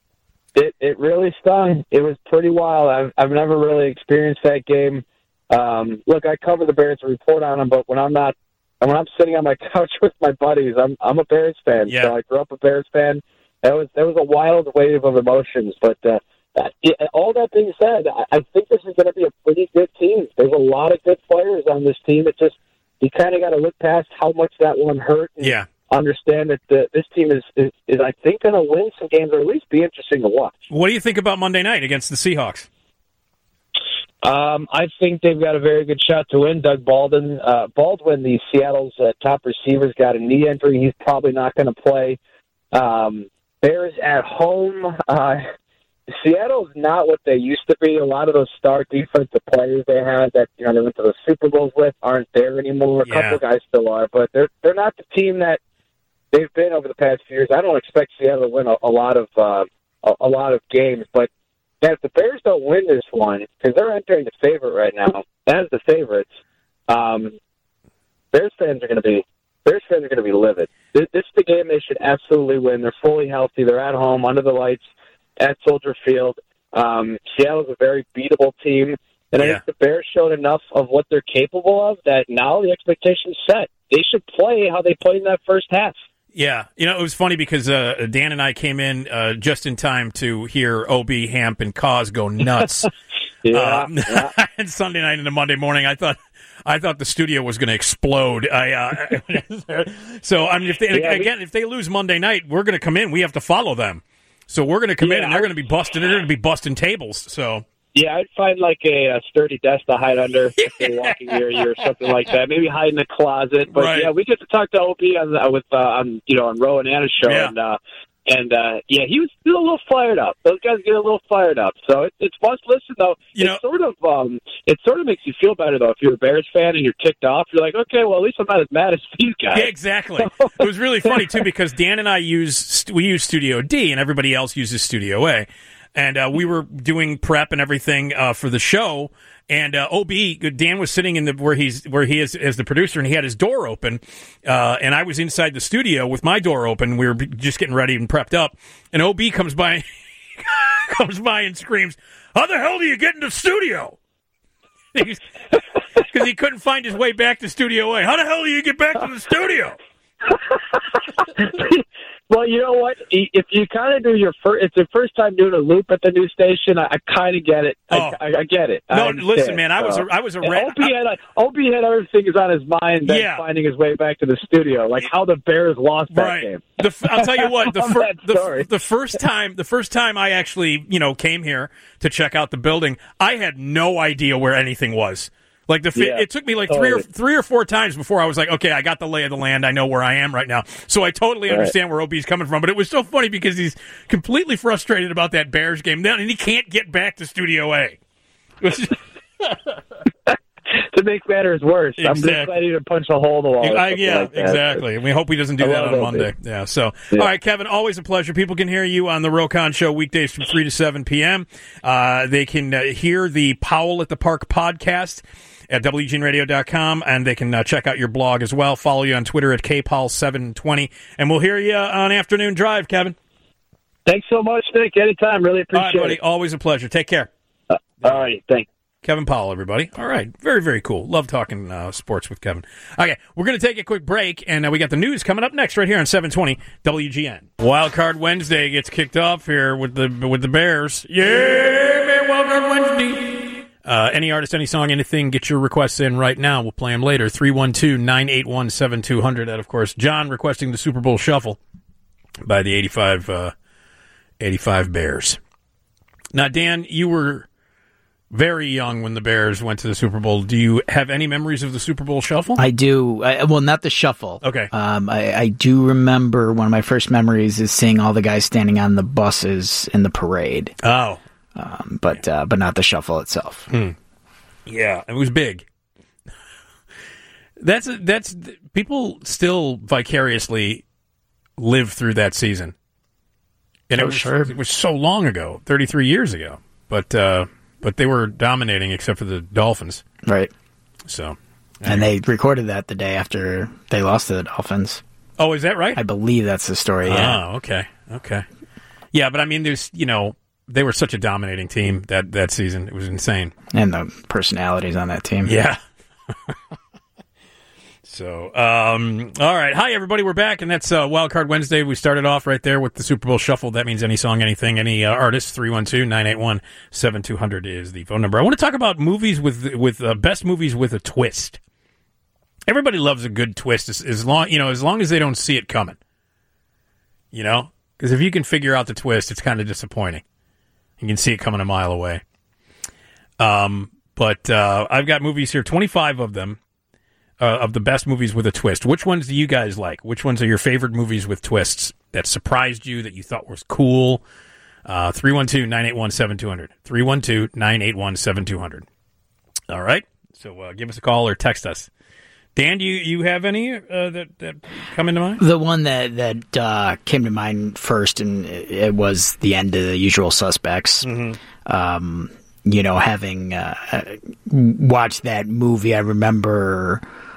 It it really stung. It was pretty wild. I've I've never really experienced that game. Um, look, I cover the Bears and report on them, but when I'm not, when I'm sitting on my couch with my buddies, I'm I'm a Bears fan. Yeah. So I grew up a Bears fan. That was that was a wild wave of emotions, but. Uh, Uh, it, all that being said, I, I think this is going to be a pretty good team. There's a lot of good players on this team. It's just you kind of got to look past how much that one hurt. And Yeah. understand that the, this team is, is, is I think, going to win some games or at least be interesting to watch. What do you think about Monday night against the Seahawks? Um, I think they've got a very good shot to win. Doug Baldwin, uh, Baldwin, the Seattle's uh, top receivers, got a knee injury. He's probably not going to play. Um, Bears at home. Uh, Seattle's not what they used to be. A lot of those star defensive players they had that you know they went to the Super Bowls with aren't there anymore. A Yeah. couple guys still are, but they're they're not the team that they've been over the past few years. I don't expect Seattle to win a, a lot of uh, a, a lot of games, but man, if the Bears don't win this one, because they're entering the favorite right now as the favorites, um, Bears fans are going to be Bears fans are going to be livid. This, this is the game they should absolutely win. They're fully healthy. They're at home under the lights at Soldier Field. Um, Seattle's a very beatable team, and I Yeah. think the Bears showed enough of what they're capable of that now the expectation's set. They should play how they played in that first half. Yeah, you know, it was funny because uh, Dan and I came in uh, just in time to hear O B, Hamp, and Cause go nuts. Yeah, um, yeah. and Sunday night into Monday morning, I thought I thought the studio was going to explode. I uh, so I mean, if they, Yeah, we- again, if they lose Monday night, we're going to come in. We have to follow them. So we're going to come in Yeah, and they're I- going to be busting. They're going to be busting tables. So Yeah, I'd find like a, a sturdy desk to hide under if they're walking near you or something like that. Maybe hide in a closet. But Right. yeah, we get to talk to O B on uh, with uh, on you know on Roe and Anna's show, Yeah. and uh, and uh, yeah, he was still a little fired up. Those guys get a little fired up. So it, it's must listen though. You it know- sort of um, it sort of makes you feel better though if you're a Bears fan and you're ticked off. You're like, okay, well at least I'm not as mad as these guys. yeah, exactly. It was really funny too because Dan and I use we use Studio D and everybody else uses Studio A. And uh, we were doing prep and everything uh, for the show. And uh, O B, Dan was sitting in the where he's where he is as the producer, and he had his door open. Uh, and I was inside the studio with my door open. We were just getting ready and prepped up. And O B comes by, comes by and screams, "How the hell do you get into the studio?" Because he couldn't find his way back to Studio A. How the hell do you get back to the studio? Well, you know what? If you kind of do your first, it's your first time doing a loop at the new station. I, I kind of get it. Oh. I, I, I get it. No, I listen, man. I was a, I was a red. Opie had, Opie had other things on his mind than Yeah. finding his way back to the studio, like how the Bears lost that Right. game. The, f- I'll tell you what. The, Love fir- that the, story. f- the first time, the first time I actually, you know, came here to check out the building, I had no idea where anything was. Like the, fi- Yeah, it took me like three or totally. three or four times before I was like, okay, I got the lay of the land. I know where I am right now. So I totally Right. understand where O B's coming from. But it was so funny because he's completely frustrated about that Bears game now, and he can't get back to Studio A. Which- To make matters worse, I'm just Exactly. glad he didn't punch a hole in the wall. or I, something yeah, like that. exactly. And we hope he doesn't do I that love on O B. Monday. Yeah. So, Yeah. all right, Kevin, always a pleasure. People can hear you on the Rokon Show weekdays from three to seven p.m. Uh, they can uh, hear the Powell at the Park podcast at W G N radio dot com, and they can uh, check out your blog as well. Follow you on Twitter at K Powell seven twenty, and we'll hear you on Afternoon Drive, Kevin. Thanks so much, Nick. Anytime. Really All right, appreciate buddy. it. Always a pleasure. Take care. Uh, all right. Thanks. Kevin Powell, everybody. All right. Very, very cool. Love talking uh, sports with Kevin. Okay, we're going to take a quick break, and uh, we got the news coming up next right here on seven twenty W G N. Wild Card Wednesday gets kicked off here with the with the Bears. Yeah, man, Wild Card Wednesday. Uh, any artist, any song, anything, get your requests in right now. We'll play them later. three one two, nine eight one, seven two zero zero. And, of course, John requesting the Super Bowl Shuffle by the eighty-five, uh, eighty-five Bears. Now, Dan, you were very young when the Bears went to the Super Bowl. Do you have any memories of the Super Bowl Shuffle? I do. I, well, not the shuffle. Okay. Um, I, I do remember one of my first memories is seeing all the guys standing on the buses in the parade, Oh, um, but uh, but not the shuffle itself. yeah, it was big. That's that's people still vicariously live through that season, and it Oh, was sure. it was so long ago, thirty-three years ago. But uh, but they were dominating except for the Dolphins. Right. So, And they recorded that the day after they lost to the Dolphins. oh, is that right? I believe that's the story. Yeah. Oh, okay, okay, yeah. But I mean, there's you know they were such a dominating team that that season. It was insane. And the personalities on that team. Yeah. So, um, all right. Hi, everybody. We're back, and that's uh, Wild Card Wednesday. We started off right there with the Super Bowl Shuffle. That means any song, anything, any uh, artist. three one two, nine eight one, seven two zero zero is the phone number. I want to talk about movies with with uh, best movies with a twist. Everybody loves a good twist as, as long you know as long as they don't see it coming. You know, because if you can figure out the twist, it's kind of disappointing. You can see it coming a mile away. Um, but uh, I've got movies here, twenty-five of them. Uh, of the best movies with a twist. Which ones do you guys like? Which ones are your favorite movies with twists that surprised you, that you thought was cool? Uh, three one two, nine eight one, seven two zero zero. three one two, nine eight one, seven two zero zero. All right. So uh, give us a call or text us. Dan, do you, you have any uh, that, that come into mind? The one that that uh, came to mind first, and it, it was the end of The Usual Suspects. Mm-hmm. Um, you know, having uh, watched that movie, I remember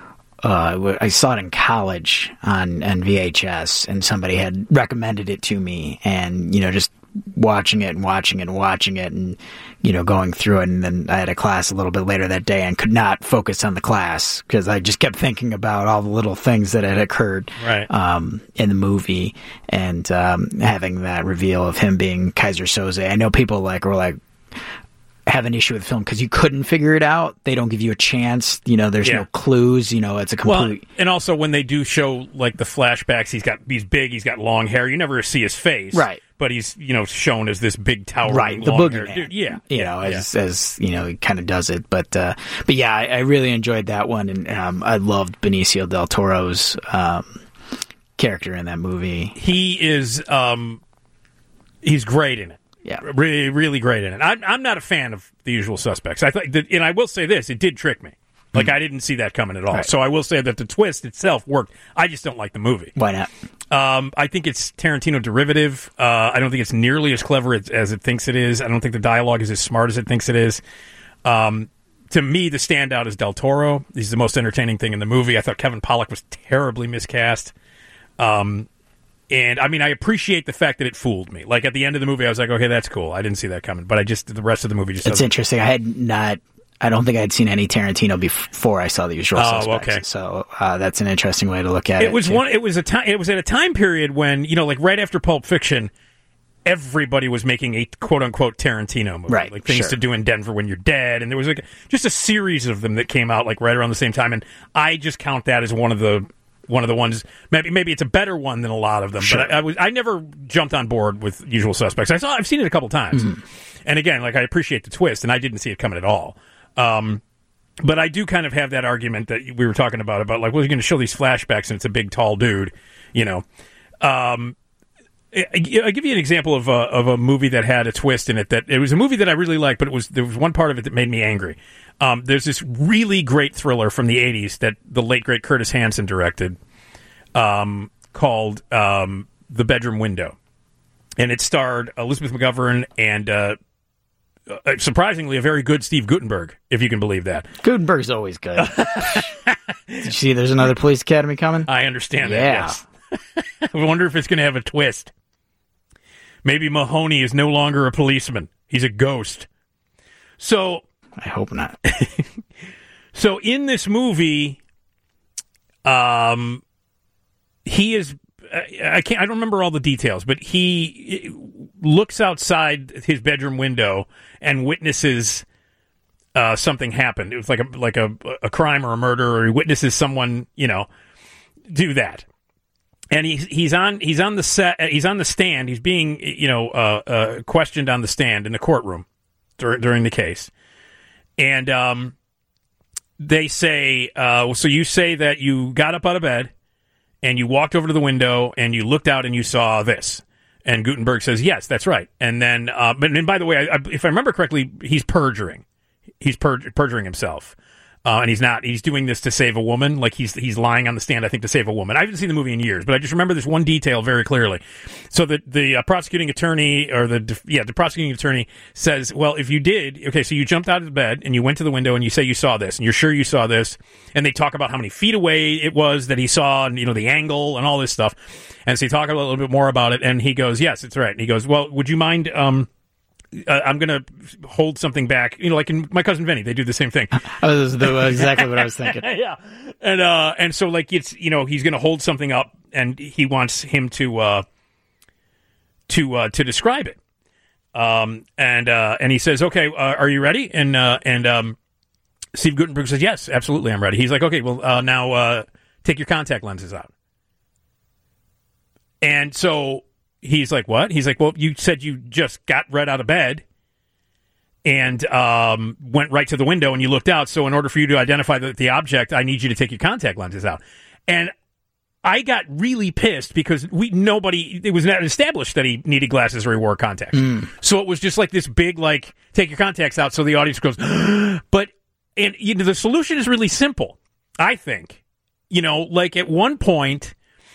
uh, I saw it in college on, on V H S, and somebody had recommended it to me, and you know, just watching it and watching it and watching it, and you know, going through it. And then I had a class a little bit later that day, and could not focus on the class because I just kept thinking about all the little things that had occurred Right. um, in the movie, and um, having that reveal of him being Kaiser Soze. I know people like were like have an issue with the film because you couldn't figure it out. They don't give you a chance. You know, there's Yeah. no clues. You know, it's a Well, complete. and also when they do show like the flashbacks, he's got he's big, he's got long hair. You never see his face, Right. But he's you know shown as this big tower, Right, the long-haired boogeyman. dude. Yeah, you yeah, know, yeah. as as you know, he kind of does it. But uh, but yeah, I, I really enjoyed that one, and um, I loved Benicio del Toro's um, character in that movie. He is um, he's great in it. Yeah, Really, really great in it. I'm, I'm not a fan of The Usual Suspects. I thought, that, and I will say this: it did trick me. Like I didn't see that coming at all. Right. So I will say that the twist itself worked. I just don't like the movie. why not? Um, I think it's Tarantino derivative. Uh, I don't think it's nearly as clever as, as it thinks it is. I don't think the dialogue is as smart as it thinks it is. Um, to me, the standout is Del Toro. He's the most entertaining thing in the movie. I thought Kevin Pollak was terribly miscast. Um, and I mean, I appreciate the fact that it fooled me. Like at the end of the movie, I was like, okay, that's cool. I didn't see that coming. But I just, the rest of the movie just It's doesn't. interesting. I had not. I don't think I'd seen any Tarantino before I saw The Usual Oh, Suspects. okay. So uh, that's an interesting way to look at it. It was too. one. It was a time. It was at a time period when, you know, like right after Pulp Fiction, everybody was making a quote unquote Tarantino movie, Right, like Things sure. to Do in Denver When You're Dead, and there was like just a series of them that came out like right around the same time. And I just count that as one of the one of the ones. Maybe maybe it's a better one than a lot of them. Sure. But I, I was I never jumped on board with Usual Suspects. I saw I've seen it a couple times, Mm-hmm. and again, like I appreciate the twist, and I didn't see it coming at all. Um, But I do kind of have that argument that we were talking about, about like, well, you're going to show these flashbacks and it's a big, tall dude, you know. Um, I, I'll give you an example of a, of a movie that had a twist in it. That it was a movie that I really liked, but it was there was one part of it that made me angry. Um, there's this really great thriller from the eighties that the late, great Curtis Hanson directed um, called um, The Bedroom Window. And it starred Elizabeth McGovern and... Uh, Uh, surprisingly, a very good Steve Guttenberg, if you can believe that. Gutenberg's always good. Did you see there's another Police Academy coming? I understand Yeah. that, yes. I wonder if it's going to have a twist. Maybe Mahoney is no longer a policeman. He's a ghost. So, I hope not. so in this movie, um, he is... I can't. I don't remember all the details, but he looks outside his bedroom window and witnesses uh, something happen. It was like a like a, a crime or a murder, or he witnesses someone, you know, do that. And he's he's on he's on the set. He's on the stand. He's being you know uh, uh, questioned on the stand in the courtroom during during the case, and um, they say, uh, "So you say that you got up out of bed." And you walked over to the window and you looked out and you saw this. And Guttenberg says, yes, that's right. And then, uh, but and by the way, I, I, if I remember correctly, he's perjuring. He's per- perjuring himself. Uh, and he's not, he's doing this to save a woman. Like he's he's lying on the stand, I think, to save a woman. I haven't seen the movie in years, but I just remember this one detail very clearly. So the, the uh, prosecuting attorney, or the, def- yeah, the prosecuting attorney says, well, if you did, okay, so you jumped out of the bed and you went to the window and you say you saw this and you're sure you saw this. And they talk about how many feet away it was that he saw and, you know, the angle and all this stuff. And so he talk a little bit more about it. And he goes, yes, it's right. And he goes, well, would you mind, um, Uh, I'm going to hold something back, you know, like in My Cousin Vinny, they do the same thing. Oh, this is the, exactly what I was thinking. yeah, and uh, and so like it's you know he's going to hold something up, and he wants him to uh, to uh, to describe it, um, and uh, and he says, okay, uh, are you ready? And uh, and um, Steve Guttenberg says, yes, absolutely, I'm ready. He's like, okay, well uh, now uh, take your contact lenses out, and so. He's like, what? He's like, well, you said you just got right out of bed and um, went right to the window and you looked out. So in order for you to identify the, the object, I need you to take your contact lenses out. And I got really pissed because we nobody, it was not established that he needed glasses or he wore contacts. Mm. So it was just like this big, like, take your contacts out. So the audience goes, but, and you know, the solution is really simple, I think. You know, like at one point,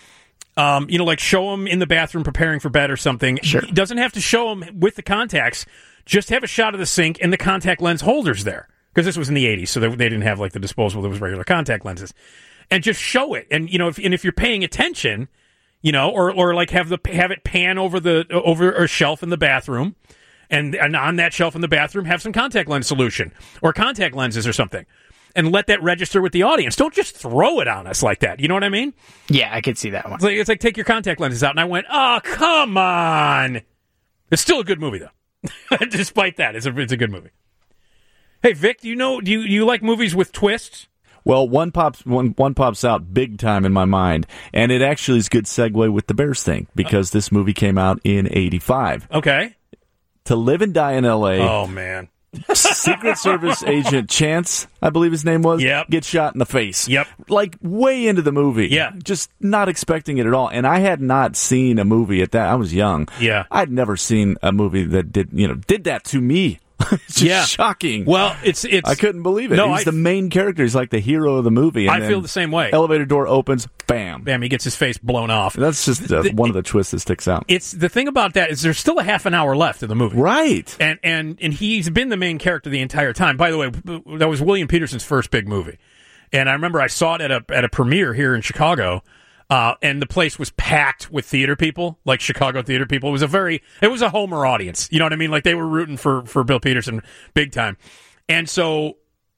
Um, you know, like show him in the bathroom preparing for bed or something. Sure. He doesn't have to show him with the contacts. Just have a shot of the sink and the contact lens holders there. Because this was in the eighties, so they, they didn't have like the disposable. There was regular contact lenses. And just show it. And, you know, if, and if you're paying attention, you know, or, or like have the have it pan over the over a shelf in the bathroom. And, and on that shelf in the bathroom, have some contact lens solution or contact lenses or something. And let that register with the audience. Don't just throw it on us like that. You know what I mean? Yeah, I could see that one. It's like, it's like take your contact lenses out. And I went, oh, come on. It's still a good movie, though. Despite that, it's a, it's a good movie. Hey, Vic, do you know, do you, you like movies with twists? Well, one pops one one pops out big time in my mind, and it actually is a good segue with the Bears thing, because this movie came out in eighty-five. Okay. To Live and Die in L A Oh, man. Secret Service agent Chance, I believe his name was, Yep. gets shot in the face. Yep. Like, way into the movie. Yeah. Just not expecting it at all. And I had not seen a movie at that. I was young. Yeah. I'd never seen a movie that did, you know, did that to me. It's just Yeah. shocking. Well, it's it's. I couldn't believe it. No, He's I- the main character. He's like the hero of the movie. And I then feel the same way. Elevator door opens, bam. Bam, he gets his face blown off. That's just uh, one of the twists that sticks out. It's the thing about that is there's still a half an hour left of the movie. Right. And and and he's been the main character the entire time. By the way, that was William Peterson's first big movie. And I remember I saw it at a at a premiere here in Chicago. Uh, and the place was packed with theater people, like Chicago theater people. It was a very, it was a Homer audience. You know what I mean? Like they were rooting for, for Bill Peterson big time. And so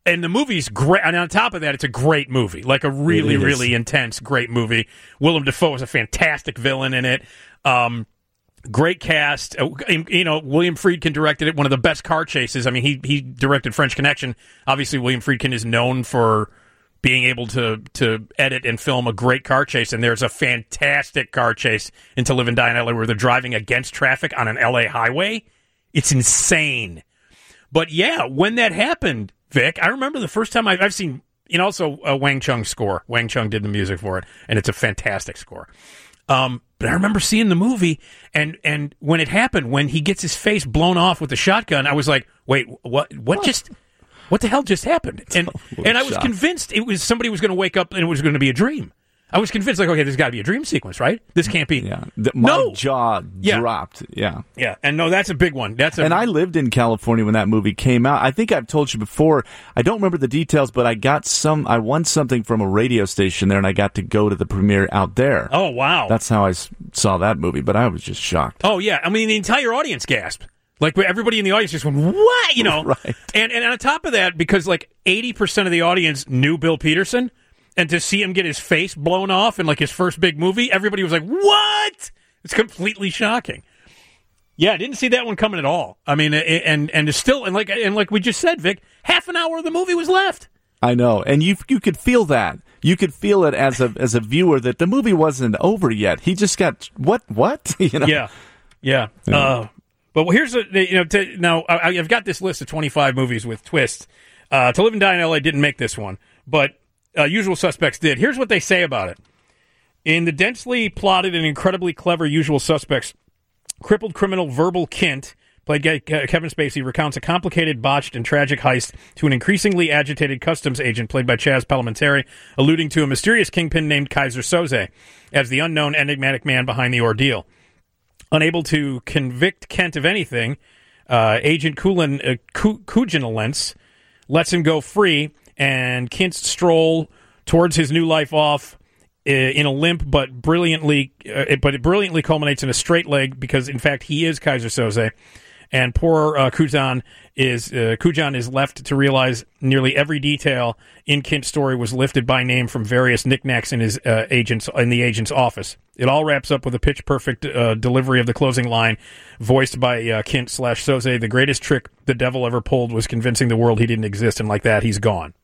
And the movie's great. And on top of that, it's a great movie. Like a really, really intense, great movie. Willem Dafoe is a fantastic villain in it. Um, great cast. Uh, you know, William Friedkin directed it. One of the best car chases. I mean, he he directed French Connection. Obviously, William Friedkin is known for being able to to edit and film a great car chase. And there's a fantastic car chase in To Live and Die in L A where they're driving against traffic on an L A highway. It's insane. But yeah, when that happened, Vic, I remember the first time I, I've seen, you know, also uh, Wang Chung's score. Wang Chung did the music for it, and it's a fantastic score. Um, but I remember seeing the movie, and, and when it happened, when he gets his face blown off with the shotgun, I was like, wait, what? What, what? just? What the hell just happened? And and I was shock. convinced it was somebody was going to wake up and it was going to be a dream. I was convinced, like, okay, there's got to be a dream sequence, right? This can't be. Yeah, the, my no. jaw Yeah. dropped. Yeah, yeah, and no, that's a big one. That's a, and I lived in California when that movie came out. I think I've told you before. I don't remember the details, but I got some. I won something from a radio station there, and I got to go to the premiere out there. Oh wow, That's how I s- saw that movie. But I was just shocked. oh yeah. I mean, the entire audience gasped. Like everybody in the audience just went, "What?" You know, Right. And and on top of that, because like eighty percent of the audience knew Bill Peterson. And to see him get his face blown off in like his first big movie, everybody was like, "What?" It's completely shocking. Yeah, I didn't see that one coming at all. I mean, and and it's still and like and like we just said, Vic, half an hour of the movie was left. I know, and you you could feel that. You could feel it as a as a viewer that the movie wasn't over yet. He just got what what you know. Yeah, yeah. Yeah. Uh, but here's a you know to, now I, I've got this list of twenty-five movies with twists. Uh, To Live and Die in L A didn't make this one, but uh, Usual Suspects did. Here's what they say about it. In the densely plotted and incredibly clever Usual Suspects, crippled criminal Verbal Kint, played by Kevin Spacey, recounts a complicated, botched, and tragic heist to an increasingly agitated customs agent played by Chaz Palminteri, alluding to a mysterious kingpin named Kaiser Soze as the unknown enigmatic man behind the ordeal. Unable to convict Kent of anything, uh, Agent Kulin, uh, Kujanilence lets him go free, and Kint's stroll towards his new life off uh, in a limp, but brilliantly, uh, but it brilliantly culminates in a straight leg because, in fact, he is Kaiser Soze. And poor uh, Kujan is uh, Kujan is left to realize nearly every detail in Kint's story was lifted by name from various knickknacks in his uh, agent's in the agent's office. It all wraps up with a pitch perfect uh, delivery of the closing line, voiced by uh, Kint slash Soze. The greatest trick the devil ever pulled was convincing the world he didn't exist, and like that, he's gone.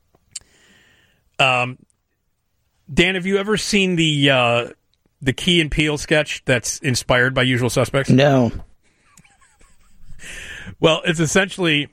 Um, Dan, have you ever seen the uh, the Key and Peele sketch that's inspired by Usual Suspects? No. Well, it's essentially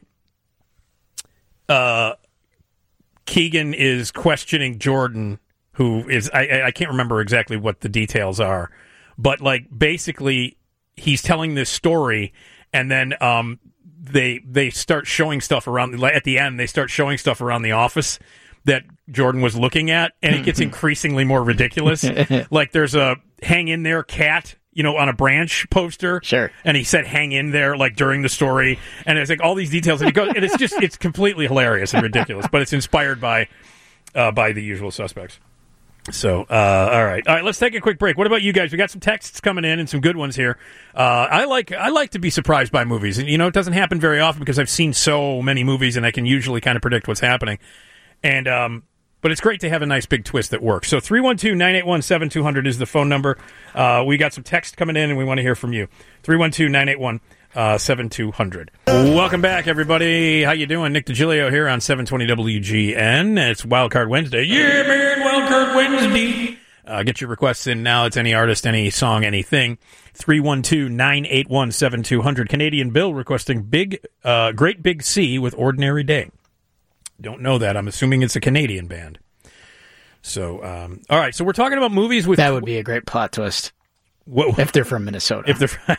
uh, Keegan is questioning Jordan, who is I, I can't remember exactly what the details are, but like basically he's telling this story, and then um, they they start showing stuff around at the end. They start showing stuff around the office that Jordan was looking at, and it gets increasingly more ridiculous. Like there's a hang in there cat, you know, on a branch poster. Sure. And he said hang in there, like, during the story. And it's like all these details. And, it goes, and it's just, it's completely hilarious and ridiculous. But it's inspired by uh, by the Usual Suspects. So, uh, all right. All right, let's take a quick break. What about you guys? We got some texts coming in and some good ones here. Uh, I like I like to be surprised by movies. And, you know, it doesn't happen very often because I've seen so many movies and I can usually kind of predict what's happening. And, um, but it's great to have a nice big twist that works. So three one two, nine eight one, seven two zero zero is the phone number. Uh, we got some text coming in, and we want to hear from you. three one two, nine eight one, seven two zero zero. Welcome back, everybody. How you doing? Nick DiGilio here on seven twenty W G N. It's Wildcard Wednesday. Yeah, man, Wildcard Wednesday. Uh, get your requests in now. It's any artist, any song, anything. three one two, nine eight one, seven two zero zero. Canadian Bill requesting Big, uh, Great Big Sea with Ordinary Day. Don't know that. I'm assuming it's a Canadian band. So, um, all right. So we're talking about movies with... That would be a great plot twist. What, if they're from Minnesota. If they're...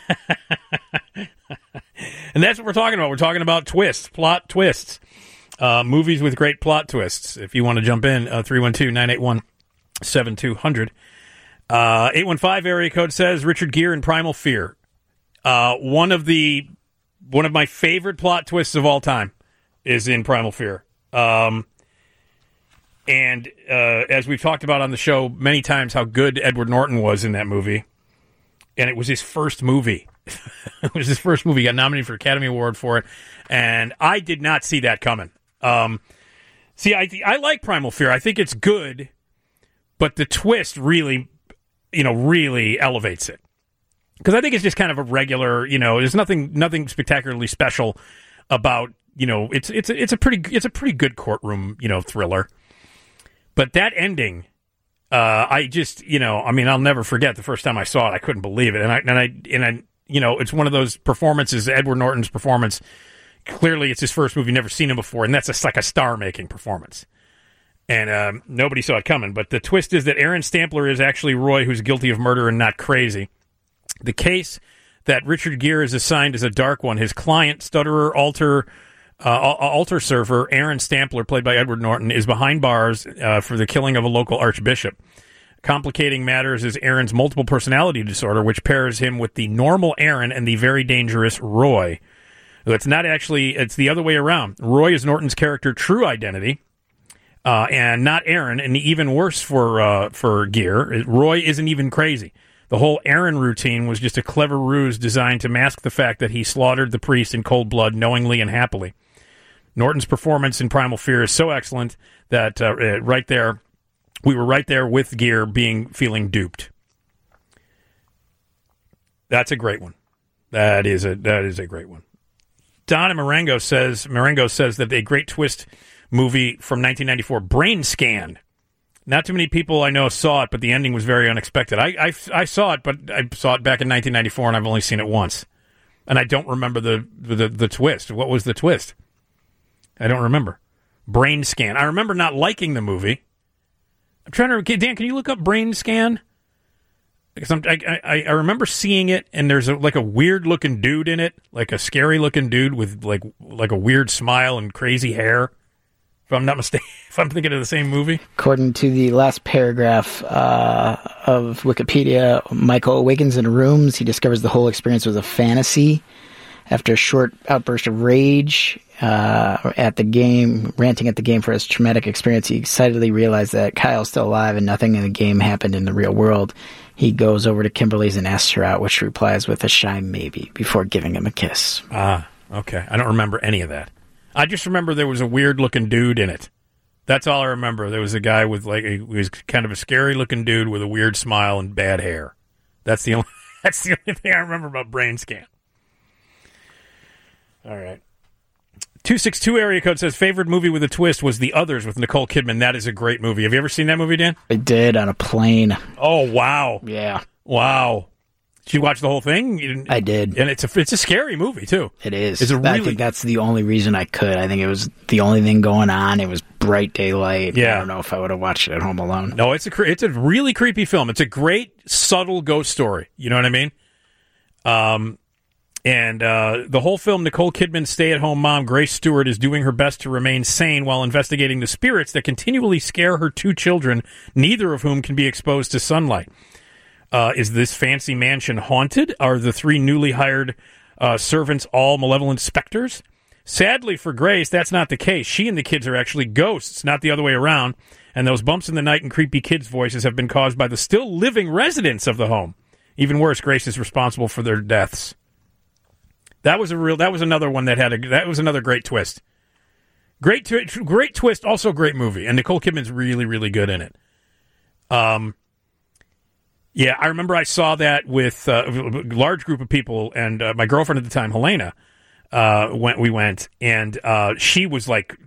And that's what we're talking about. We're talking about twists, plot twists. Uh, movies with great plot twists. If you want to jump in, uh, three one two, nine eight one, seven two zero zero. Uh, eight one five area code says Richard Gere in Primal Fear. Uh, one of the... One of my favorite plot twists of all time is in Primal Fear. Um, and uh, as we've talked about on the show many times, how good Edward Norton was in that movie, and it was his first movie. It was his first movie. He got nominated for Academy Award for it, and I did not see that coming. Um, See, I I like Primal Fear. I think it's good, but the twist really, you know, really elevates it. Because I think it's just kind of a regular, you know, there's nothing nothing spectacularly special about, you know, it's it's it's a pretty it's a pretty good courtroom, you know, thriller. But that ending, uh, I just, you know, I mean, I'll never forget the first time I saw it. I couldn't believe it, and I and I and I, you know, it's one of those performances, Edward Norton's performance. Clearly, it's his first movie, never seen him before, and that's just like a star-making performance. And um, nobody saw it coming. But the twist is that Aaron Stampler is actually Roy, who's guilty of murder and not crazy. The case that Richard Gere is assigned is a dark one. His client, stutterer, altar, uh, altar server, Aaron Stampler, played by Edward Norton, is behind bars uh, for the killing of a local archbishop. Complicating matters is Aaron's multiple personality disorder, which pairs him with the normal Aaron and the very dangerous Roy. It's not actually, it's the other way around. Roy is Norton's character true identity, uh, and not Aaron, and even worse for uh, for Gere, Roy isn't even crazy. The whole Aaron routine was just a clever ruse designed to mask the fact that he slaughtered the priest in cold blood knowingly and happily. Norton's performance in Primal Fear is so excellent that uh, right there, we were right there with Gere being feeling duped. That's a great one. That is a that is a great one. Don and Marengo says Marengo says that a great twist movie from nineteen ninety-four, Brain Scan. Not too many people I know saw it, but the ending was very unexpected. I, I, I saw it, but I saw it back in nineteen ninety-four, and I've only seen it once. And I don't remember the, the, the twist. What was the twist? I don't remember. Brain Scan. I remember not liking the movie. I'm trying to... Dan, can you look up Brain Scan? Because I'm, I, I, I remember seeing it, and there's a, like a weird-looking dude in it, like a scary-looking dude with like like a weird smile and crazy hair. If I'm not mistaken, if I'm thinking of the same movie. According to the last paragraph uh, of Wikipedia, Michael awakens in rooms. He discovers the whole experience was a fantasy. After a short outburst of rage uh, at the game, ranting at the game for his traumatic experience, he excitedly realized that Kyle's still alive and nothing in the game happened in the real world. He goes over to Kimberly's and asks her out, which she replies with a shy maybe before giving him a kiss. Ah, okay. I don't remember any of that. I just remember there was a weird-looking dude in it. That's all I remember. There was a guy with like a, he was kind of a scary-looking dude with a weird smile and bad hair. That's the only. That's the only thing I remember about Brain Scan. All right. two six two area code says favorite movie with a twist was The Others with Nicole Kidman. That is a great movie. Have you ever seen that movie, Dan? I did, on a plane. Oh wow! Yeah. Wow. Did you watch the whole thing? You didn't, I did. And it's a it's a scary movie too. It is. It's a really, I think that's the only reason I could. I think it was the only thing going on. It was bright daylight. Yeah. I don't know if I would have watched it at home alone. No, it's a cre- it's a really creepy film. It's a great subtle ghost story. You know what I mean? Um, and uh, the whole film, Nicole Kidman's stay-at-home mom, Grace Stewart, is doing her best to remain sane while investigating the spirits that continually scare her two children, neither of whom can be exposed to sunlight. Uh, is this fancy mansion haunted? Are the three newly hired uh, servants all malevolent specters? Sadly for Grace, that's not the case. She and the kids are actually ghosts, not the other way around. And those bumps in the night and creepy kids' voices have been caused by the still living residents of the home. Even worse, Grace is responsible for their deaths. That was a real. That was another one that had a. That was another great twist. Great, twi- great twist. Also, great movie, and Nicole Kidman's really, really good in it. Um. Yeah, I remember I saw that with uh, a large group of people, and uh, my girlfriend at the time, Helena, uh, went. We went, and uh, she was like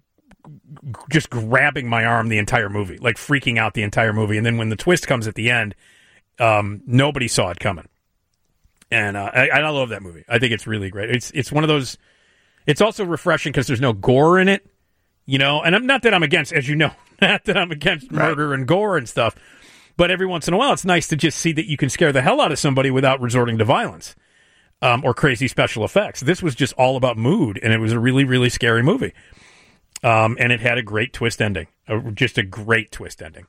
just grabbing my arm the entire movie, like freaking out the entire movie. And then when the twist comes at the end, um, nobody saw it coming. And uh, I, I love that movie. I think it's really great. It's it's one of those. It's also refreshing because there's no gore in it, you know. And I'm not that I'm against, as you know, not that I'm against murder and gore and stuff. But every once in a while, it's nice to just see that you can scare the hell out of somebody without resorting to violence um, or crazy special effects. This was just all about mood, and it was a really, really scary movie. Um, and it had a great twist ending, uh, just a great twist ending.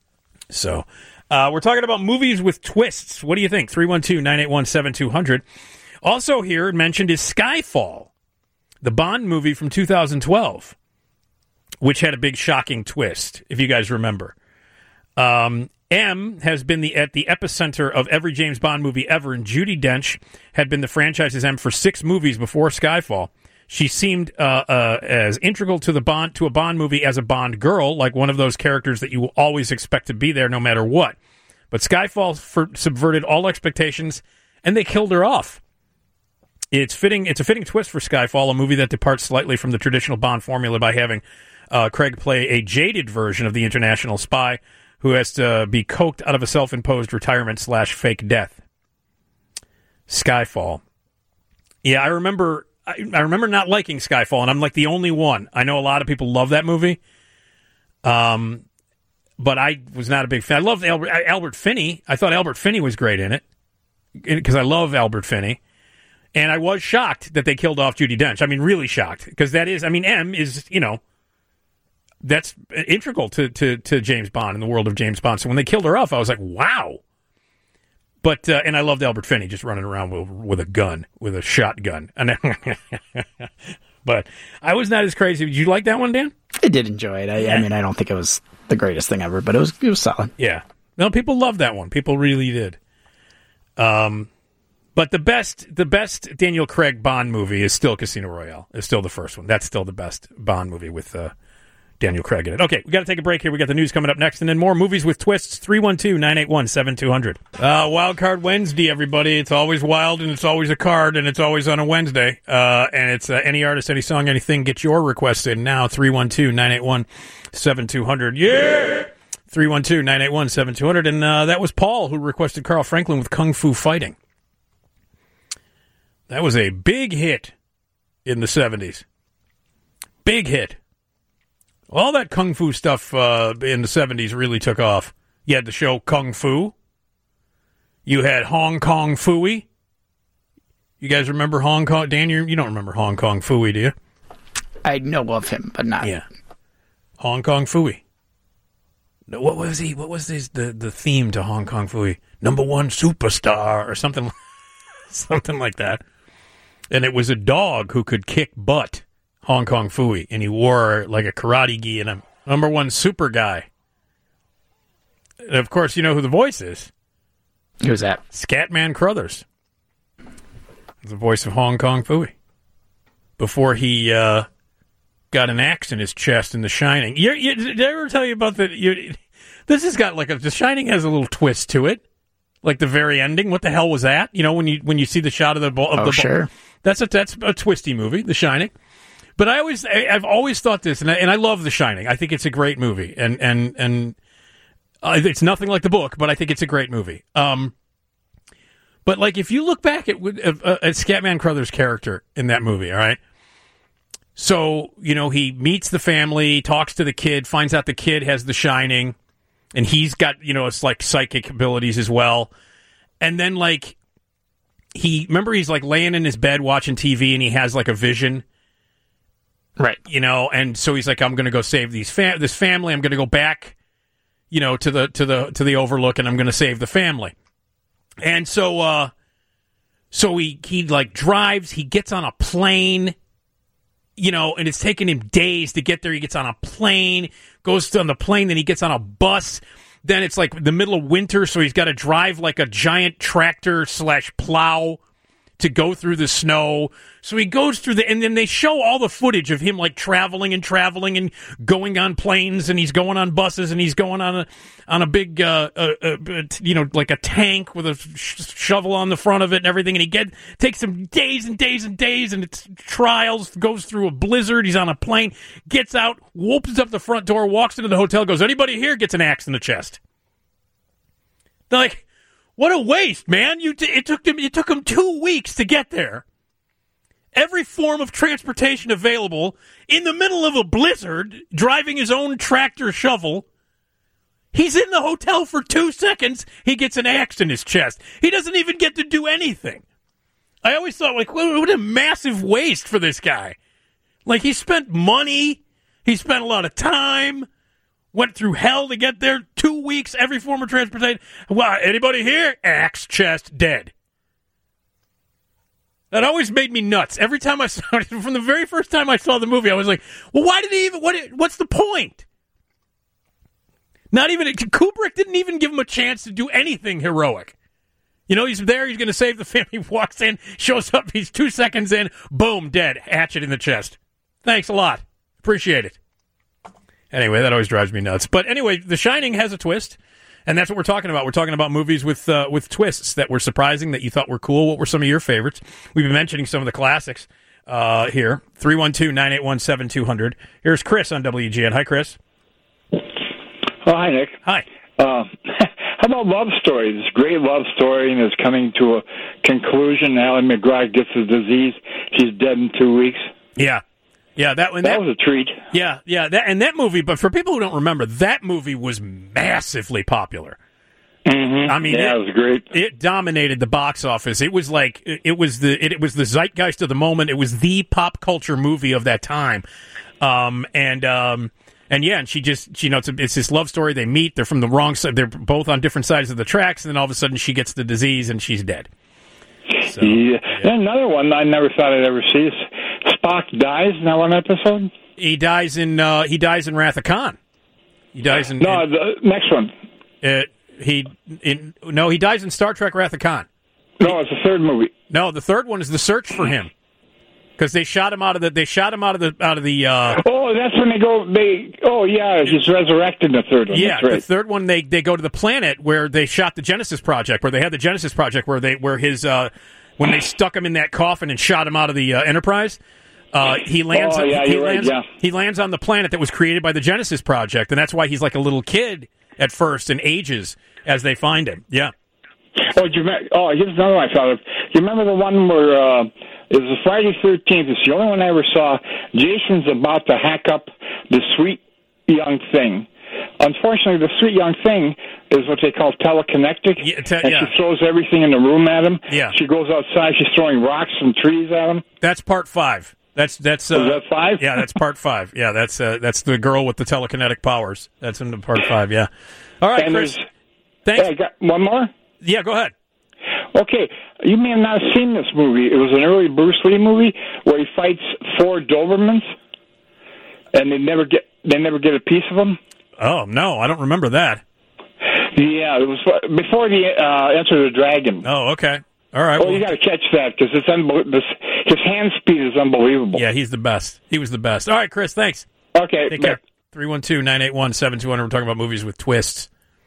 So uh, we're talking about movies with twists. What do you think? three one two, nine eight one, seven two zero zero. Also here mentioned is Skyfall, the Bond movie from two thousand twelve, which had a big shocking twist, if you guys remember. Um, M has been the at the epicenter of every James Bond movie ever, and Judi Dench had been the franchise's M for six movies before Skyfall. She seemed uh, uh, as integral to the Bond to a Bond movie as a Bond girl, like one of those characters that you will always expect to be there no matter what. But Skyfall for, subverted all expectations, and they killed her off. It's fitting. It's a fitting twist for Skyfall, a movie that departs slightly from the traditional Bond formula by having uh, Craig play a jaded version of the international spy who has to be coked out of a self-imposed retirement slash fake death. Skyfall. Yeah, I remember. I, I remember not liking Skyfall, and I'm like the only one. I know a lot of people love that movie. Um, but I was not a big fan. I loved Albert, Albert Finney. I thought Albert Finney was great in it because I love Albert Finney. And I was shocked that they killed off Judi Dench. I mean, really shocked. Because that is, I mean, M is, you know, that's integral to, to, to James Bond, in the world of James Bond. So when they killed her off, I was like, wow. But, uh, and I loved Albert Finney just running around with, with a gun, with a shotgun. And but I was not as crazy. Did you like that one, Dan? I did enjoy it. I, yeah. I mean, I don't think it was the greatest thing ever, but it was, it was solid. Yeah. No, people loved that one. People really did. Um, But the best, the best Daniel Craig Bond movie is still Casino Royale. It's still the first one. That's still the best Bond movie with uh, Daniel Craig in it. Okay, we got to take a break here. We got the news coming up next, and then more movies with twists. three one two, nine eight one, seven two zero zero. Uh, Wild Card Wednesday, everybody. It's always wild, and it's always a card, and it's always on a Wednesday. Uh, and it's uh, any artist, any song, anything. Get your requests in now. three one two, nine eight one, seven two zero zero. Yeah! three one two, nine eight one, seven two zero zero. And uh, that was Paul who requested Carl Franklin with Kung Fu Fighting. That was a big hit in the seventies. Big hit. All that Kung Fu stuff uh, in the seventies really took off. You had the show Kung Fu. You had Hong Kong Phooey. You guys remember Hong Kong? Dan, you, you don't remember Hong Kong Phooey, do you? I know of him, but not. Yeah. Hong Kong Phooey. What was he? What was this, the, the theme to Hong Kong Phooey? Number one superstar or something, something like that. And it was a dog who could kick butt, Hong Kong Phooey, and he wore like a karate gi and a number one super guy. And of course, you know who the voice is. Who's that? Scatman Crothers. The voice of Hong Kong Phooey. Before he uh, got an axe in his chest in The Shining. You, you, did I ever tell you about the... You, this has got like a... The Shining has a little twist to it. Like the very ending. What the hell was that? You know, when you when you see the shot of the... Of oh, the sure. That's a that's a twisty movie, The Shining. But I always I, I've always thought this, and I, and I love The Shining. I think it's a great movie, and and and uh, it's nothing like the book, but I think it's a great movie. Um, but like if you look back at uh, at Scatman Crothers' character in that movie, all right. So you know he meets the family, talks to the kid, finds out the kid has The Shining, and he's got you know it's like psychic abilities as well, and then like. He remember he's like laying in his bed watching T V and he has like a vision, right? You know, and so he's like, "I'm going to go save these fam- this family. I'm going to go back, you know, to the to the to the Overlook, and I'm going to save the family." And so, uh, so he he like drives. He gets on a plane, you know, and it's taking him days to get there. He gets on a plane, goes on the plane, then he gets on a bus. Then it's like the middle of winter, so he's got to drive like a giant tractor slash plow to go through the snow. So he goes through the, and then they show all the footage of him like traveling and traveling and going on planes, and he's going on buses, and he's going on a on a big, uh, uh, uh you know, like a tank with a sh- shovel on the front of it and everything. And he get takes him days and days and days, and it's trials. Goes through a blizzard. He's on a plane, gets out, opens up the front door, walks into the hotel, goes, "Anybody here?" Gets an axe in the chest. They're like, what a waste, man! You t- it took him it took him two weeks to get there. Every form of transportation available in the middle of a blizzard, driving his own tractor shovel. He's in the hotel for two seconds. He gets an axe in his chest. He doesn't even get to do anything. I always thought, like, what a massive waste for this guy. Like, he spent money. He spent a lot of time. Went through hell to get there. Two weeks, every form of transportation. Well, anybody here? Axe, chest, dead. That always made me nuts. Every time I saw it, from the very first time I saw the movie, I was like, well, why did he even, what? what's the point? Not even, Kubrick didn't even give him a chance to do anything heroic. You know, he's there, he's going to save the family. He walks in, shows up, he's two seconds in, boom, dead, hatchet in the chest. Thanks a lot. Appreciate it. Anyway, that always drives me nuts. But anyway, The Shining has a twist, and that's what we're talking about. We're talking about movies with uh, with twists that were surprising, that you thought were cool. What were some of your favorites? We've been mentioning some of the classics uh, here. three one two, nine eight one, seven two zero zero. Here's Chris on W G N. Hi, Chris. Oh, hi, Nick. Hi. Uh, how about Love Story? This great love story, and it's coming to a conclusion. Alan McGrath gets the disease. She's dead in two weeks. Yeah. Yeah, that, that that was a treat. Yeah, yeah, that, and that movie, but for people who don't remember, that movie was massively popular. Mm-hmm. I mean, yeah, it, it was great. It dominated the box office. It was like it was the it, it was the zeitgeist of the moment. It was the pop culture movie of that time. Um, and um, and yeah, and she just you know it's, a, it's this love story. They meet. They're from the wrong side. They're both on different sides of the tracks, and then all of a sudden she gets the disease and she's dead. So, yeah. yeah. Another one I never thought I'd ever see is Spock dies in that one episode. He dies in uh, he dies in Wrath of Khan. He dies in no in, the next one. Uh, he in no he dies in Star Trek Wrath of Khan. No, it's the third movie. No, the third one is The Search for Him, because they shot him out of the they shot him out of the out of the. Uh, oh, that's when they go. They oh yeah, he's resurrected in the third one. Yeah, that's right. The third one they they go to the planet where they shot the Genesis Project, where they had the Genesis Project, where they where his uh, when they stuck him in that coffin and shot him out of the uh, Enterprise. Uh, he lands. Oh, yeah, he, you're lands right, yeah. he lands on the planet that was created by the Genesis Project, and that's why he's like a little kid at first and ages as they find him. Yeah. Oh, do you remember, oh, here's another one I thought of. You remember the one where uh, it was a Friday thirteenth? It's the only one I ever saw. Jason's about to hack up the sweet young thing. Unfortunately, the sweet young thing is what they call telekinetic, Yeah, te- and yeah. she throws everything in the room at him. Yeah. She goes outside. She's throwing rocks and trees at him. That's part five. That's that's uh, Is that five? Yeah, that's part five. Yeah, that's uh, that's the girl with the telekinetic powers. That's in the part five. Yeah. All right, And Chris. there's- Thanks. Hey, I got one more. Yeah, go ahead. Okay, you may have not seen this movie. It was an early Bruce Lee movie where he fights four Dobermans, and they never get they never get a piece of him. Oh no, I don't remember that. Yeah, it was before the uh, Enter the Dragon. Oh, okay. All right. Oh, well- you got to catch that because it's unbel- this, his hand speed is unbelievable. Yeah, he's the best. He was the best. All right, Chris, thanks. Okay. Take care. three one two, nine eight one, seven two zero zero. We're talking about movies with twists.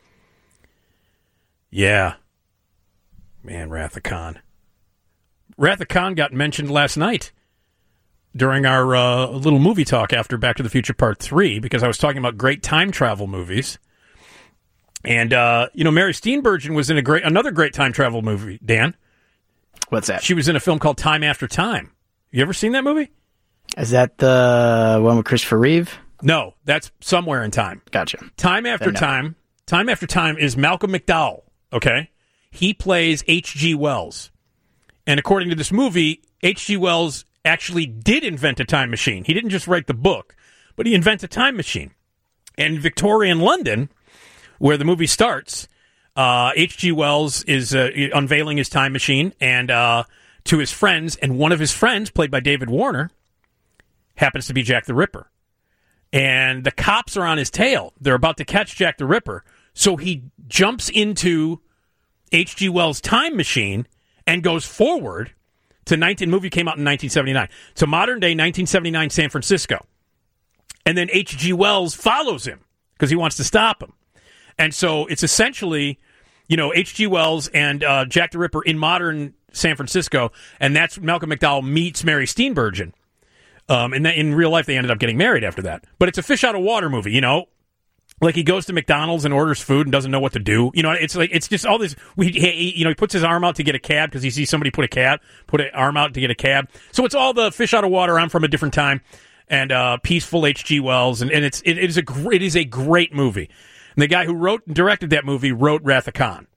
Yeah. Man, Wrath of Khan. Wrath of Khan got mentioned last night during our uh, little movie talk after Back to the Future Part three, because I was talking about great time travel movies. And, uh, you know, Mary Steenburgen was in a great another great time travel movie, Dan. What's that? She was in a film called Time After Time. You ever seen that movie? Is that the one with Christopher Reeve? No, that's Somewhere in Time. Gotcha. Time After Then no. Time. Time After Time is Malcolm McDowell, okay? He plays H G. Wells. And according to this movie, H G. Wells actually did invent a time machine. He didn't just write the book, but he invented a time machine. And Victorian London, where the movie starts, uh, H G. Wells is uh, unveiling his time machine and uh, to his friends, and one of his friends, played by David Warner, happens to be Jack the Ripper. And the cops are on his tail. They're about to catch Jack the Ripper. So he jumps into H G. Wells' time machine and goes forward to nineteen. Movie came out in nineteen seventy-nine. To modern day nineteen seventy-nine San Francisco. And then H G. Wells follows him because he wants to stop him. And so it's essentially, you know, H G. Wells and uh, Jack the Ripper in modern San Francisco, and that's Malcolm McDowell meets Mary Steenburgen. Um, and that in real life, they ended up getting married after that. But it's a fish out of water movie, you know? Like he goes to McDonald's and orders food and doesn't know what to do. You know, it's like it's just all this. We, he, you know, he puts his arm out to get a cab because he sees somebody put a cab, put an arm out to get a cab. So it's all the fish out of water. I'm from a different time, and uh, peaceful H G. Wells, and, and it's it, it is a gr- it is a great movie. And the guy who wrote and directed that movie wrote Wrath of Khan,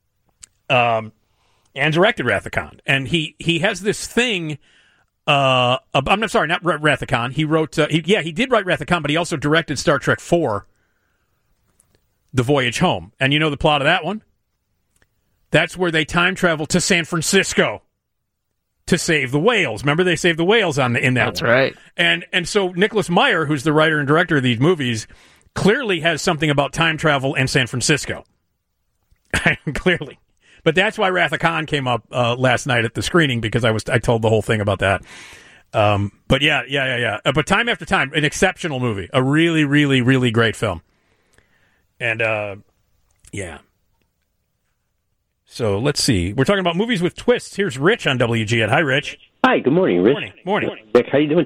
um, and directed Wrath of Khan, and he he has this thing. Uh, I'm not sorry, not Wrath of Khan. He wrote, uh, he, yeah, he did write Wrath of Khan, but he also directed Star Trek four. The Voyage Home. And you know the plot of that one? That's where they time travel to San Francisco to save the whales. Remember they saved the whales on the, in that That's one. right. And and so Nicholas Meyer, who's the writer and director of these movies, clearly has something about time travel and San Francisco. Clearly. But that's why Wrath of Khan came up uh, last night at the screening, because I was I told the whole thing about that. Um, but yeah, yeah, yeah, yeah. Uh, but time after time, an exceptional movie, a really, really, really great film. And uh, yeah. So let's see. We're talking about movies with twists. Here's Rich on W G N. Hi, Rich. Hi, good morning, Rich. Morning. Morning. Rick, how you doing?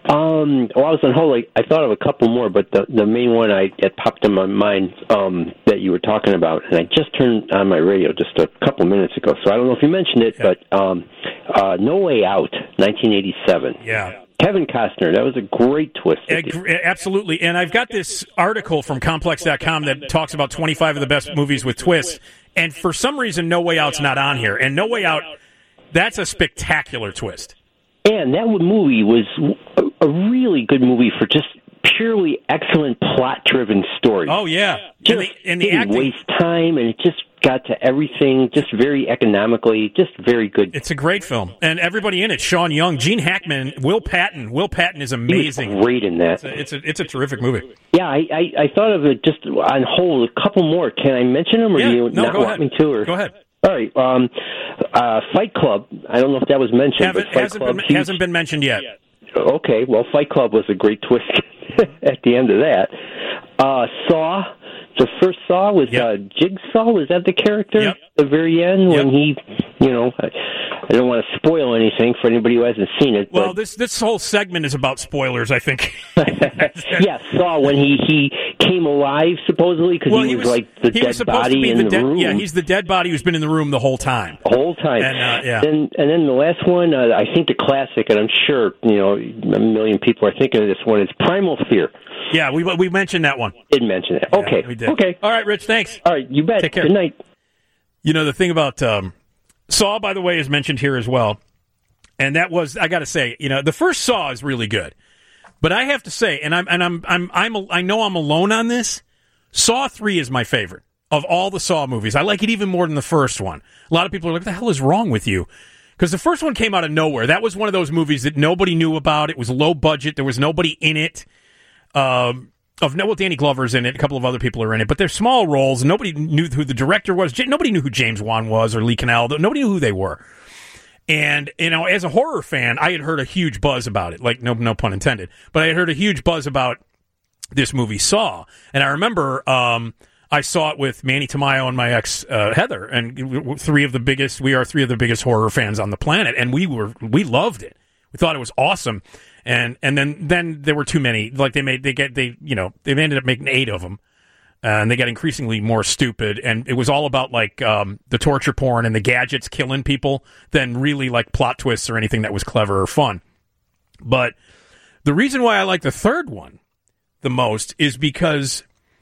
Um, well, I was on hold. I, I thought of a couple more, but the the main one I it popped in my mind um, that you were talking about, and I just turned on my radio just a couple minutes ago, so I don't know if you mentioned it, yeah. but um, uh, No Way Out, nineteen eighty-seven. Yeah. Kevin Costner, that was a great twist. A- absolutely. And I've got this article from Complex dot com that talks about twenty-five of the best movies with twists, and for some reason, No Way Out's not on here. And No Way Out, that's a spectacular twist. And that movie was a really good movie for just purely excellent plot-driven story. Oh, yeah. Just and the, and the didn't acting. waste time, and it just got to everything just very economically, just very good. It's a great film. And everybody in it, Sean Young, Gene Hackman, Will Patton. Will Patton is amazing. He was great in that. It's a, it's a, it's a terrific movie. Yeah, I, I, I thought of it just on hold, a couple more. Can I mention them, or yeah, do you no, not go want ahead. me to? Or? Go ahead. All right. Um, uh, Fight Club. I don't know if that was mentioned. Haven't, but Fight hasn't, Club, been, huge- hasn't been mentioned yet. Okay. Well, Fight Club was a great twist at the end of that. Uh, Saw. The first Saw was yep. uh, Jigsaw. Was that the character yep. at the very end yep. when he, you know, I, I don't want to spoil anything for anybody who hasn't seen it. Well, but, this this whole segment is about spoilers, I think. yeah, Saw when he, he came alive supposedly because well, he, he was, was like the he dead was supposed body to be in the, the dead, room. Yeah, he's the dead body who's been in the room the whole time. The whole time. And, uh, yeah. Then, and then the last one, uh, I think the classic, and I'm sure you know a million people are thinking of this one. Is Primal Fear. Yeah, we we mentioned that one. Did mention it. Okay. Yeah, we did. Okay. All right, Rich, thanks. All right, you bet. Take care. Good night. You know, the thing about um, Saw, by the way, is mentioned here as well. And that was, I got to say, you know, the first Saw is really good. But I have to say, and I'm and I'm I'm I'm a, I know I'm alone on this. Saw three is my favorite of all the Saw movies. I like it even more than the first one. A lot of people are like, "What the hell is wrong with you?" Because the first one came out of nowhere. That was one of those movies that nobody knew about. It was low budget. There was nobody in it. Um, of no, well, Danny Glover's in it. A couple of other people are in it, but they're small roles. Nobody knew who the director was. J- nobody knew who James Wan was or Lee Canal. Nobody knew who they were. And, you know, as a horror fan, I had heard a huge buzz about it. Like, no, no pun intended. But I had heard a huge buzz about this movie Saw. And I remember um, I saw it with Manny Tamayo and my ex uh, Heather, and three of the biggest. We are three of the biggest horror fans on the planet, and we were we loved it. We thought it was awesome. And and then, then there were too many. Like they made they get they you know they ended up making eight of them. Uh, and they got increasingly more stupid, and it was all about like um, the torture porn and the gadgets killing people than really like plot twists or anything that was clever or fun. But the reason why I like the third one the most is because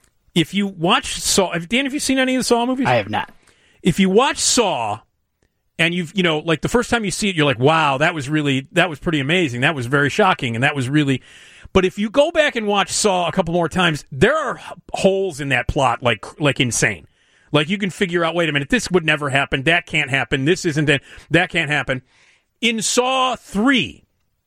if you watch Saw, Dan, have you seen any of the Saw movies? I have not. If you watch Saw, and you've you know like the first time you see it, you're like, wow, that was really that was pretty amazing. That was very shocking, and that was really. But if you go back and watch Saw a couple more times, there are holes in that plot like like insane. Like you can figure out, wait a minute, this would never happen. That can't happen. This isn't it. That can't happen. In Saw three,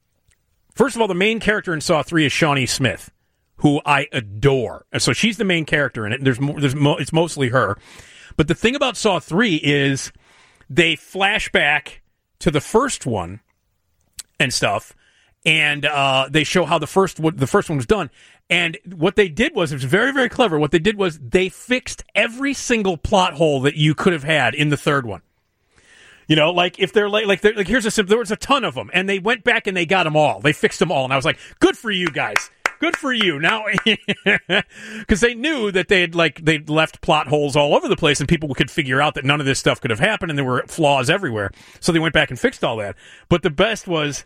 first of all, the main character in Saw three is Shawnee Smith, who I adore. So she's the main character in it. There's more, there's mo- it's mostly her. But the thing about Saw three is they flash back to the first one and stuff. And uh, they show how the first one, the first one was done. And what they did was, it was very, very clever. What they did was they fixed every single plot hole that you could have had in the third one. You know, like if they're like, like, they're, like here's a there was a ton of them, and they went back and they got them all. They fixed them all, and I was like, good for you guys. Good for you. Now, because they knew that they had like they'd left plot holes all over the place, and people could figure out that none of this stuff could have happened, and there were flaws everywhere. So they went back and fixed all that. But the best was.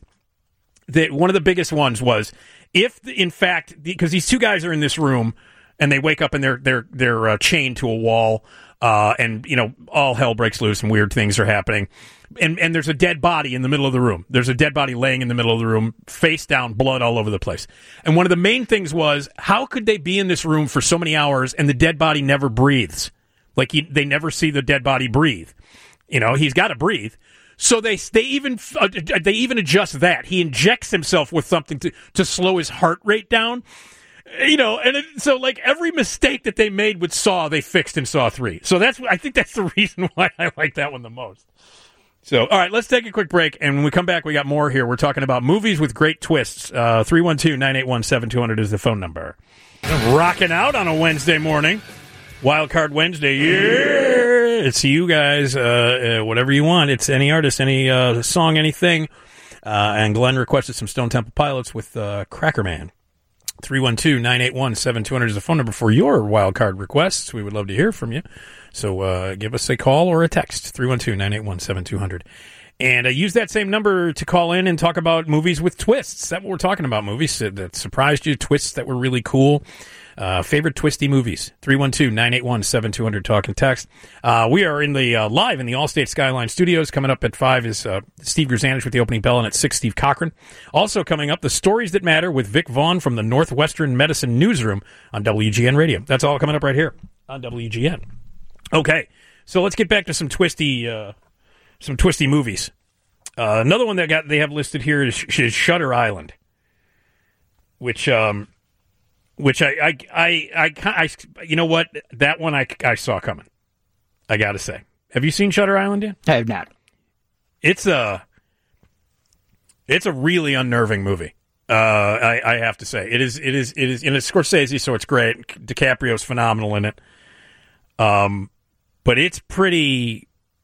That one of the biggest ones was if, in fact, because these two guys are in this room and they wake up and they're they're they're uh, chained to a wall, uh, and you know all hell breaks loose and weird things are happening, and and there's a dead body in the middle of the room. There's a dead body laying in the middle of the room, face down, blood all over the place. And one of the main things was, how could they be in this room for so many hours and the dead body never breathes? Like he, they never see the dead body breathe. You know, he's got to breathe. So they they even uh, they even adjust that. He injects himself with something to, to slow his heart rate down. You know, and it, so like every mistake that they made with Saw, they fixed in Saw three. So that's I think that's the reason why I like that one the most. So, all right, let's take a quick break, and when we come back, we got more here. We're talking about movies with great twists. Uh, three one two, nine eight one, seven two zero zero is the phone number. Rocking out on a Wednesday morning. Wildcard Wednesday, yeah! It's you guys, uh, uh, whatever you want. It's any artist, any uh, song, anything. Uh, and Glenn requested some Stone Temple Pilots with uh, Cracker Man. three one two, nine eight one, seven two zero zero is the phone number for your wildcard requests. We would love to hear from you. So uh, give us a call or a text, three one two, nine eight one, seven two zero zero. And uh, use that same number to call in and talk about movies with twists. That's what we're talking about, movies that surprised you, twists that were really cool. Uh, favorite twisty movies, three one two, nine eight one, seven two zero zero, talk and text. Uh, we are in the uh, live in the Allstate Skyline Studios. Coming up at five is uh, Steve Grzanich with the opening bell, and at six, Steve Cochran. Also coming up, The Stories That Matter with Vic Vaughn from the Northwestern Medicine Newsroom on W G N Radio. That's all coming up right here on W G N. Okay, so let's get back to some twisty, uh, some twisty movies. Uh, another one that got they have listed here is, is Shutter Island, which, um, which I, I, I, I, I, you know what, that one I, I saw coming. I got to say, have you seen Shutter Island, Dan? I have not. It's a, it's a really unnerving movie. Uh, I, I have to say, it is, it is, it is, and it's Scorsese, so it's great. DiCaprio's phenomenal in it. Um, but it's pretty.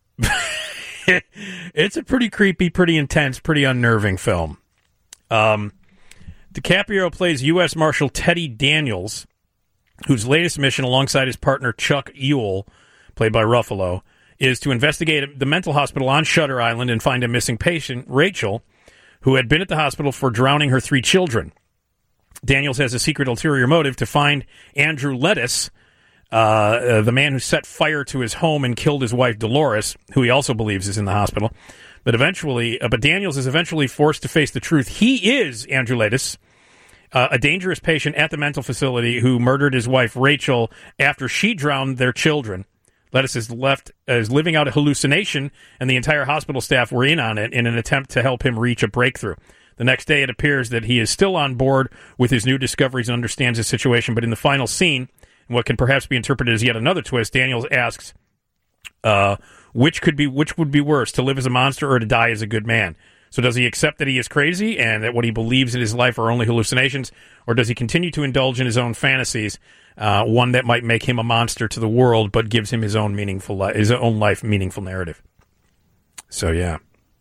It's a pretty creepy, pretty intense, pretty unnerving film. Um, DiCaprio plays U S Marshal Teddy Daniels, whose latest mission, alongside his partner Chuck Ewell, played by Ruffalo, is to investigate the mental hospital on Shutter Island and find a missing patient, Rachel, who had been at the hospital for drowning her three children. Daniels has a secret ulterior motive to find Andrew Lettuce, Uh, uh, the man who set fire to his home and killed his wife Dolores, who he also believes is in the hospital. But eventually, uh, but Daniels is eventually forced to face the truth. He is Andrew Lettuce, uh, a dangerous patient at the mental facility who murdered his wife Rachel after she drowned their children. Lettuce is left uh, is living out a hallucination, and the entire hospital staff were in on it in an attempt to help him reach a breakthrough. The next day, it appears that he is still on board with his new discoveries and understands his situation. But in the final scene, what can perhaps be interpreted as yet another twist, Daniels asks, uh, which could be which would be worse, to live as a monster or to die as a good man? So does he accept that he is crazy and that what he believes in his life are only hallucinations, or does he continue to indulge in his own fantasies, uh, one that might make him a monster to the world but gives him his own meaningful li- his own life meaningful narrative? So yeah,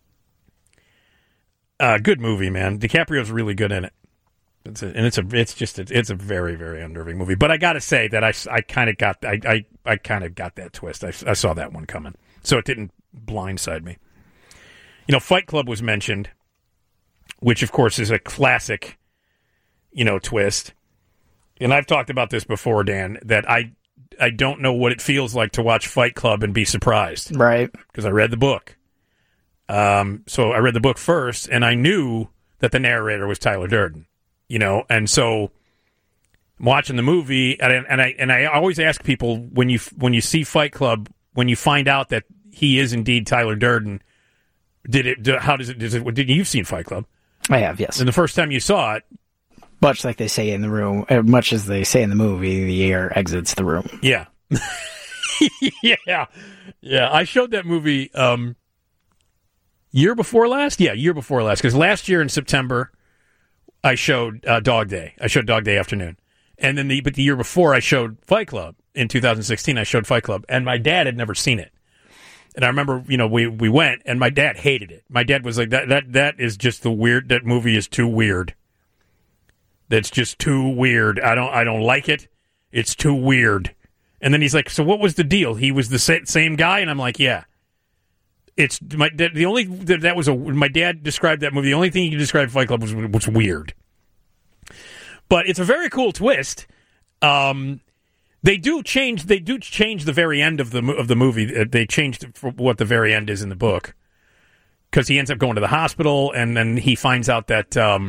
uh, good movie, man. DiCaprio's really good in it. It's a, and it's a it's just a, it's a very very unnerving movie. But I got to say that I, I kind of got I I, I kind of got that twist. I, I saw that one coming, so it didn't blindside me. You know, Fight Club was mentioned, which of course is a classic, you know, twist. And I've talked about this before, Dan, that I I don't know what it feels like to watch Fight Club and be surprised, right? Because I read the book. Um, so I read the book first, and I knew that the narrator was Tyler Durden. You know, and so I'm watching the movie, and I, and I and I always ask people when you when you see Fight Club, when you find out that he is indeed Tyler Durden, did it? Do, how does it? Does it? Did you've seen Fight Club? I have, yes. And the first time you saw it, much like they say in the room, uh, much as they say in the movie, the air exits the room. Yeah, yeah, yeah. I showed that movie um, year before last. Yeah, year before last, because last year in September, I showed uh, Dog Day. I showed Dog Day Afternoon. And then the but the year before I showed Fight Club. In two thousand sixteen, I showed Fight Club. And my dad had never seen it. And I remember, you know, we, we went, and my dad hated it. My dad was like, that that that is just the weird, that movie is too weird. That's just too weird. I don't I don't like it. It's too weird. And then he's like, so what was the deal? He was the same guy? And I'm like, yeah. It's my the only that was a my dad described that movie. The only thing he could describe Fight Club was was weird, but it's a very cool twist. Um, they do change. They do change the very end of the of the movie. They changed for what the very end is in the book, because he ends up going to the hospital, and then he finds out that um,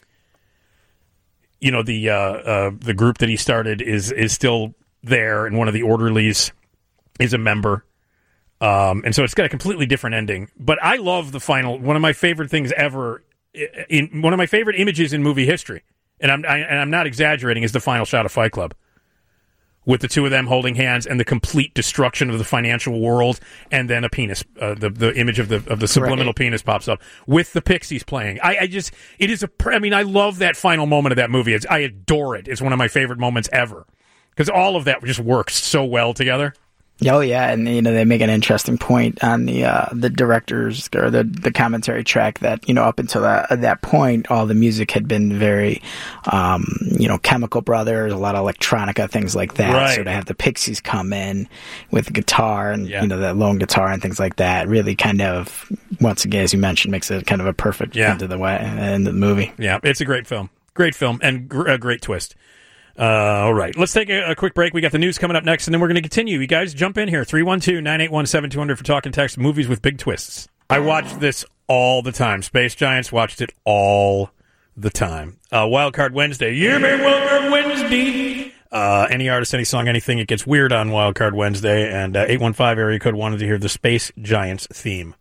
you know the uh, uh, the group that he started is is still there, and one of the orderlies is a member. Um, and so it's got a completely different ending. But I love the final. One of my favorite things ever, in one of my favorite images in movie history, and I'm I, and I'm not exaggerating, is the final shot of Fight Club, with the two of them holding hands and the complete destruction of the financial world, and then a penis, uh, the the image of the of the subliminal Right. penis pops up with the Pixies playing. I, I just, it is a, pr- I mean, I love that final moment of that movie. It's, I adore it. It's one of my favorite moments ever because all of that just works so well together. Oh yeah, and you know they make an interesting point on the uh, the director's or the the commentary track that you know up until that at that point all the music had been very um, you know Chemical Brothers, a lot of electronica, things like that. Right. So to have the Pixies come in with the guitar and Yeah. you know that lone guitar and things like that really kind of once again as you mentioned makes it kind of a perfect Yeah. end of the way end of the movie. Yeah, it's a great film. Great film and gr- a great twist. Uh, all right, let's take a, a quick break. We got the news coming up next, and then we're going to continue. You guys jump in here, three one two, nine eight one, seven two zero zero for Talk and Text, movies with big twists. I watched this all the time. Space Giants, watched it all the time. Uh, Wildcard Wednesday. Yeah, man, Wildcard Wednesday. Uh, any artist, any song, anything, it gets weird on Wildcard Wednesday, and uh, eight one five area code wanted to hear the Space Giants theme.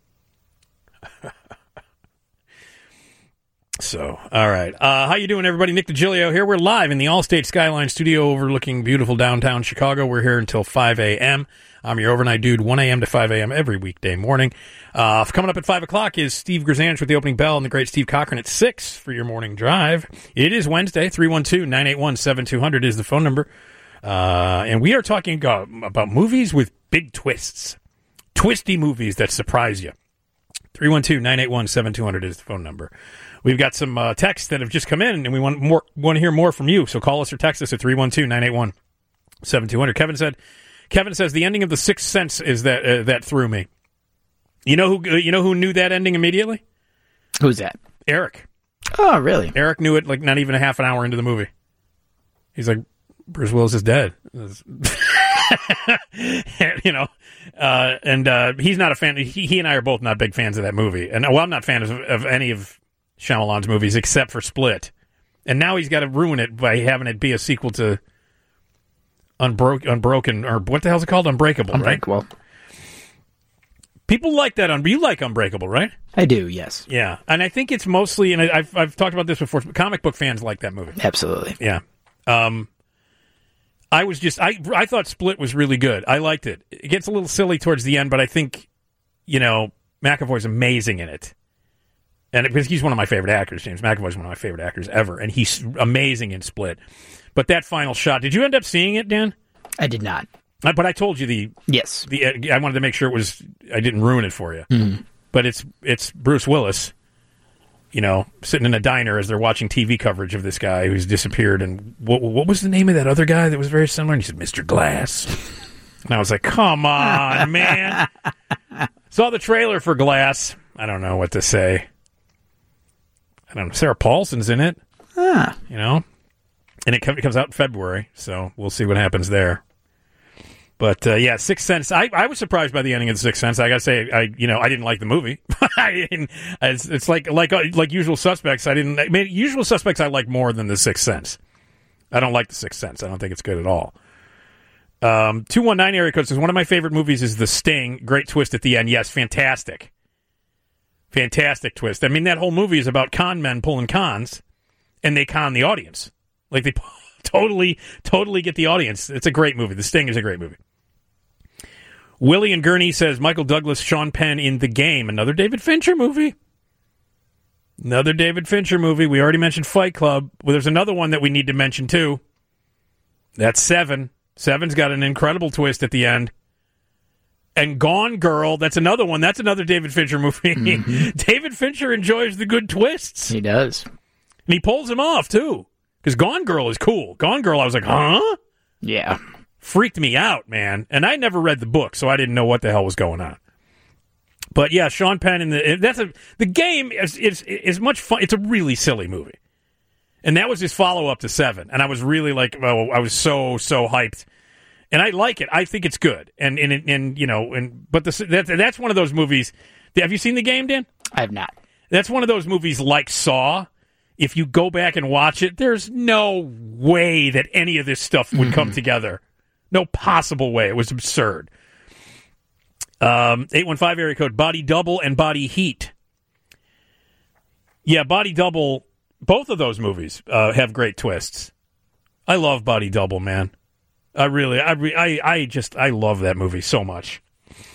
So, all right. Uh, how you doing, everybody? Nick DiGilio here. We're live in the Allstate Skyline studio overlooking beautiful downtown Chicago. We're here until five a.m. I'm your overnight dude, one a.m. to five a.m. every weekday morning. Uh, coming up at five o'clock is Steve Grzanich with the opening bell and the great Steve Cochran at six for your morning drive. It is Wednesday. three one two, nine eight one, seven two zero zero is the phone number. Uh, and we are talking uh, about movies with big twists. Twisty movies that surprise you. three one two, nine eight one, seven two zero zero is the phone number. We've got some uh, texts that have just come in, and we want more. Want to hear more from you. So call us or text us at three one two, nine eight one, seven two zero zero. Kevin said, Kevin says the ending of The Sixth Sense is that uh, that threw me. You know who? Uh, you know who knew that ending immediately? Who's that? Eric. Oh, really? Eric knew it like not even a half an hour into the movie. He's like, Bruce Willis is dead. you know, uh, and uh, he's not a fan. He, he and I are both not big fans of that movie. And well, I'm not a fan of, of any of Shyamalan's movies except for Split. And now he's got to ruin it by having it be a sequel to Unbro- Unbroken, or what the hell's it called? Unbreakable, Unbreakable. right? People like that. Un- you like Unbreakable, right? I do, yes. Yeah. And I think it's mostly, and I, I've, I've talked about this before, comic book fans like that movie. Absolutely. Yeah. Um, I was just, I, I thought Split was really good. I liked it. It gets a little silly towards the end, but I think, you know, McAvoy's amazing in it. And because he's one of my favorite actors, James McAvoy's one of my favorite actors ever, and he's amazing in Split. But that final shot, did you end up seeing it, Dan? I did not. Uh, But I told you the Yes. the uh, I wanted to make sure it was I didn't ruin it for you. Mm-hmm. But it's it's Bruce Willis, you know, sitting in a diner as they're watching T V coverage of this guy who's disappeared. And what what was the name of that other guy that was very similar? And he said, Mister Glass. And I was like, come on, man. Saw the trailer for Glass. I don't know what to say. I don't know. Sarah Paulson's in it. Ah. You know? And it, com- it comes out in February, so we'll see what happens there. But, uh, yeah, Sixth Sense. I, I was surprised by the ending of The Sixth Sense. I got to say, I you know, I didn't like the movie. I didn't, it's, it's like like like Usual Suspects. I didn't. I mean, Usual Suspects I like more than The Sixth Sense. I don't like The Sixth Sense. I don't think it's good at all. Um, two one nine area code says, one of my favorite movies is The Sting. Great twist at the end. Yes, fantastic. Fantastic twist. I mean, that whole movie is about con men pulling cons, and they con the audience. Like, they totally, totally get the audience. It's a great movie. The Sting is a great movie. Willie and Gurney says, Michael Douglas, Sean Penn in The Game. Another David Fincher movie. Another David Fincher movie. We already mentioned Fight Club. Well, there's another one that we need to mention, too. That's Seven. Seven's got an incredible twist at the end. And Gone Girl, that's another one. That's another David Fincher movie. Mm-hmm. David Fincher enjoys the good twists. He does. And he pulls them off, too. Because Gone Girl is cool. Gone Girl, I was like, huh? Yeah. Freaked me out, man. And I never read the book, so I didn't know what the hell was going on. But, yeah, Sean Penn, in the that's a, the Game is, is, is much fun. It's a really silly movie. And that was his follow-up to Seven. And I was really like, oh, I was so, so hyped. And I like it. I think it's good. And, and, and you know, and but the, that, that's one of those movies. Have you seen The Game, Dan? I have not. That's one of those movies like Saw. If you go back and watch it, there's no way that any of this stuff would come together. No possible way. It was absurd. Um, eight one five area code, Body Double and Body Heat. Yeah, Body Double both of those movies uh, have great twists. I love Body Double, man. I really, I, re- I, I just, I love that movie so much.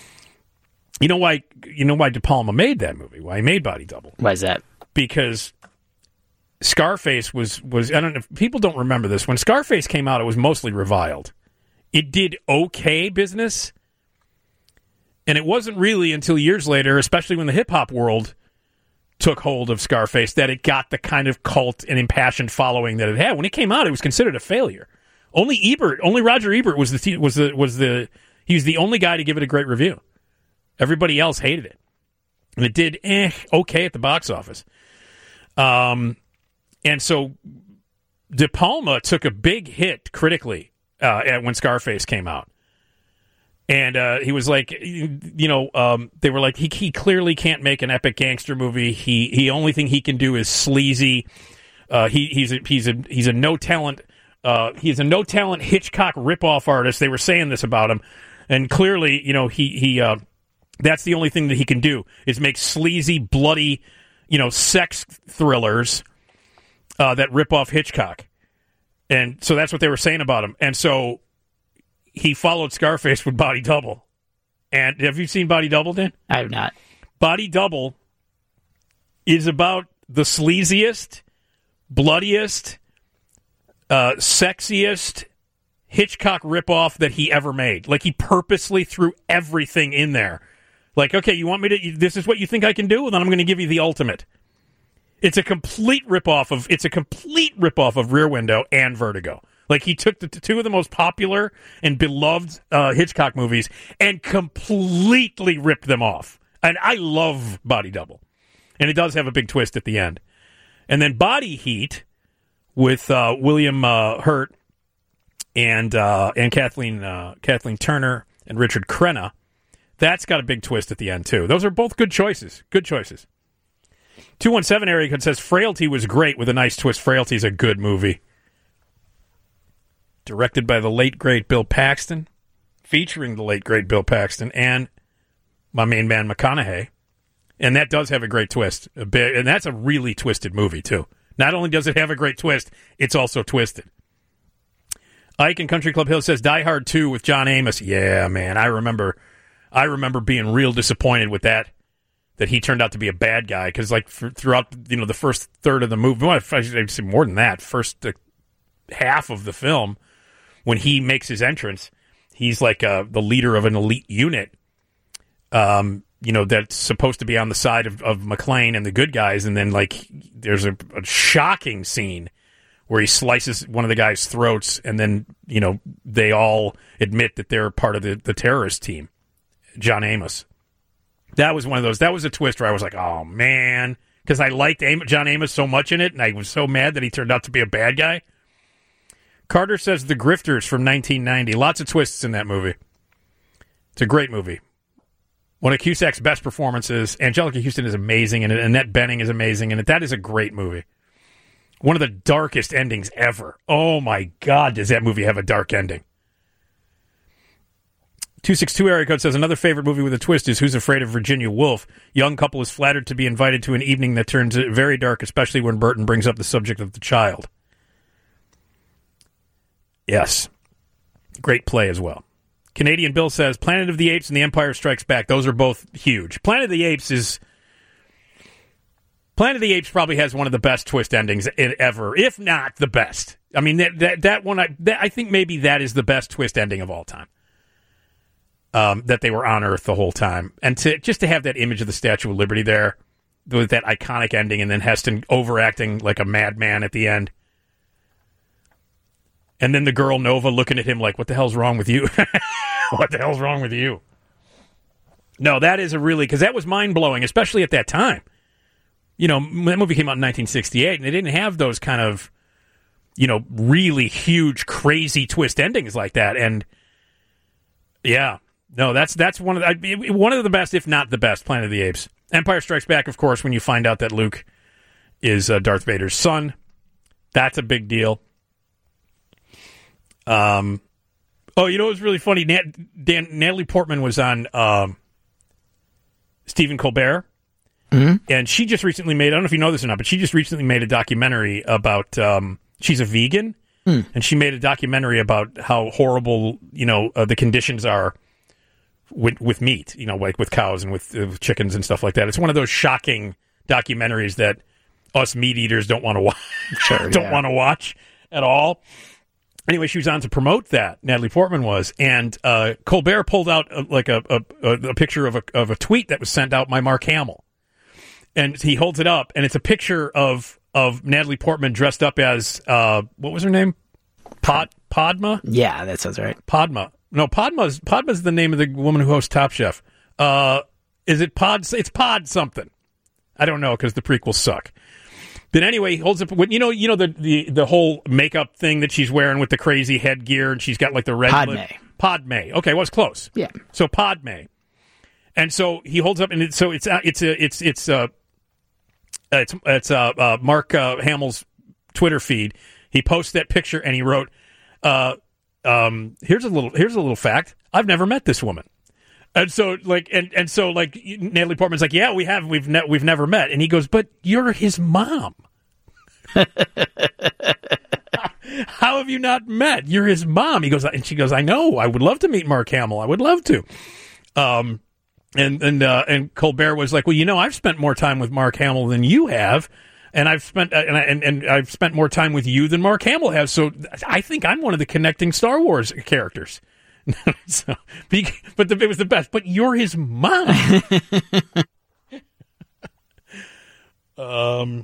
You know why? You know why De Palma made that movie? Why he made Body Double? Why is that? Because Scarface was was. I don't know if people don't remember this. When Scarface came out, it was mostly reviled. It did okay business, and it wasn't really until years later, especially when the hip hop world took hold of Scarface, that it got the kind of cult and impassioned following that it had. When it came out, it was considered a failure. Only Ebert, only Roger Ebert was the was the was the he was the only guy to give it a great review. Everybody else hated it, and it did eh, okay at the box office. Um, and so De Palma took a big hit critically uh, at, when Scarface came out. And uh, he was like, you know, um, they were like, he he clearly can't make an epic gangster movie. He he only thing he can do is sleazy. Uh, he he's a, he's a he's a no talent. Uh, he's a no talent Hitchcock ripoff artist. They were saying this about him, and clearly, you know, he he uh, that's the only thing that he can do is make sleazy, bloody, you know, sex thrillers uh, that rip off Hitchcock. And so that's what they were saying about him. And so he followed Scarface with Body Double. And have you seen Body Double, Dan? I have not. Body Double is about the sleaziest, bloodiest, uh, sexiest Hitchcock ripoff that he ever made. Like, he purposely threw everything in there. Like, okay, you want me to, this is what you think I can do? Well, then I'm going to give you the ultimate. It's a complete ripoff of, it's a complete ripoff of Rear Window and Vertigo. Like, he took the two of the most popular and beloved uh, Hitchcock movies and completely ripped them off. And I love Body Double. And it does have a big twist at the end. And then Body Heat with uh, William uh, Hurt and uh, and Kathleen uh, Kathleen Turner and Richard Crenna. That's got a big twist at the end, too. Those are both good choices. Good choices. two one seven area code says Frailty was great with a nice twist. Frailty's a good movie. Directed by the late, great Bill Paxton, featuring the late, great Bill Paxton and my main man McConaughey. And that does have a great twist. A bit, and that's a really twisted movie, too. Not only does it have a great twist, it's also twisted. Ike in Country Club Hill says Die Hard two with John Amos. Yeah, man, I remember I remember being real disappointed with that, that he turned out to be a bad guy. Because, like, for, throughout, you know, the first third of the movie, well, I should say more than that, first uh, half of the film, when he makes his entrance, he's like uh, the leader of an elite unit, um, you know, that's supposed to be on the side of, of McClane and the good guys. And then, like, there's a, a shocking scene where he slices one of the guys' throats, and then, you know, they all admit that they're part of the, the terrorist team, John Amos. That was one of those. That was a twist where I was like, oh, man, because I liked Am- John Amos so much in it, and I was so mad that he turned out to be a bad guy. Carter says The Grifters from nineteen ninety. Lots of twists in that movie. It's a great movie. One of Cusack's best performances. Angelica Houston is amazing in it. Annette Bening is amazing in it. That is a great movie. One of the darkest endings ever. Oh, my God, does that movie have a dark ending. two six two area code says another favorite movie with a twist is Who's Afraid of Virginia Woolf. Young couple is flattered to be invited to an evening that turns very dark, especially when Burton brings up the subject of the child. Yes. Great play as well. Canadian Bill says Planet of the Apes and The Empire Strikes Back. Those are both huge. Planet of the Apes is... Planet of the Apes probably has one of the best twist endings ever, if not the best. I mean, that that, that one, I, that, I think maybe that is the best twist ending of all time. Um, that they were on Earth the whole time. And to just to have that image of the Statue of Liberty there, with that iconic ending, and then Heston overacting like a madman at the end. And then the girl Nova looking at him like, what the hell's wrong with you? What the hell's wrong with you? No, that is a really, because that was mind-blowing, especially at that time. You know, that movie came out in nineteen sixty-eight, and they didn't have those kind of, you know, really huge, crazy twist endings like that. And, yeah, no, that's that's one of the, one of the best, if not the best, Planet of the Apes. Empire Strikes Back, of course, when you find out that Luke is uh, Darth Vader's son. That's a big deal. Um, oh, you know what was really funny? Nat- Dan, Natalie Portman was on um, Stephen Colbert, Mm-hmm. And she just recently made, I don't know if you know this or not, but she just recently made a documentary about, um, she's a vegan, mm. and she made a documentary about how horrible, you know, uh, the conditions are with with meat, you know, like with cows and with, uh, with chickens and stuff like that. It's one of those shocking documentaries that us meat eaters don't want to watch, sure, don't yeah. want to watch at all. Anyway, she was on to promote that. Natalie Portman was, and uh, Colbert pulled out a, like a, a a picture of a of a tweet that was sent out by Mark Hamill, and he holds it up, and it's a picture of of Natalie Portman dressed up as uh, what was her name? Pod Padma. Yeah, that sounds right. Padma. No, Padma's Padma's the name of the woman who hosts Top Chef. Uh, is it Pod? It's Pod something. I don't know because the prequels suck. But anyway, he holds up. You know, you know the, the, the whole makeup thing that she's wearing with the crazy headgear, and she's got like the red Padme. lip. Padme. Okay, well, it's close. Yeah. So Padme, and so he holds up, and it, so it's uh, it's a it's it's uh it's it's uh, uh Mark uh, Hamill's Twitter feed. He posts that picture, and he wrote, uh, um, "Here's a little here's a little fact. I've never met this woman." And so, like, and, and so, like, Natalie Portman's like, yeah, we have, we've, ne- we've never met. And he goes, but you're his mom. How have you not met? You're his mom. He goes, and she goes, I know. I would love to meet Mark Hamill. I would love to. Um, and and uh, and Colbert was like, well, you know, I've spent more time with Mark Hamill than you have, and I've spent uh, and, I, and and I've spent more time with you than Mark Hamill has. So I think I'm one of the connecting Star Wars characters. so, but the, it was the best. But you're his mom. um,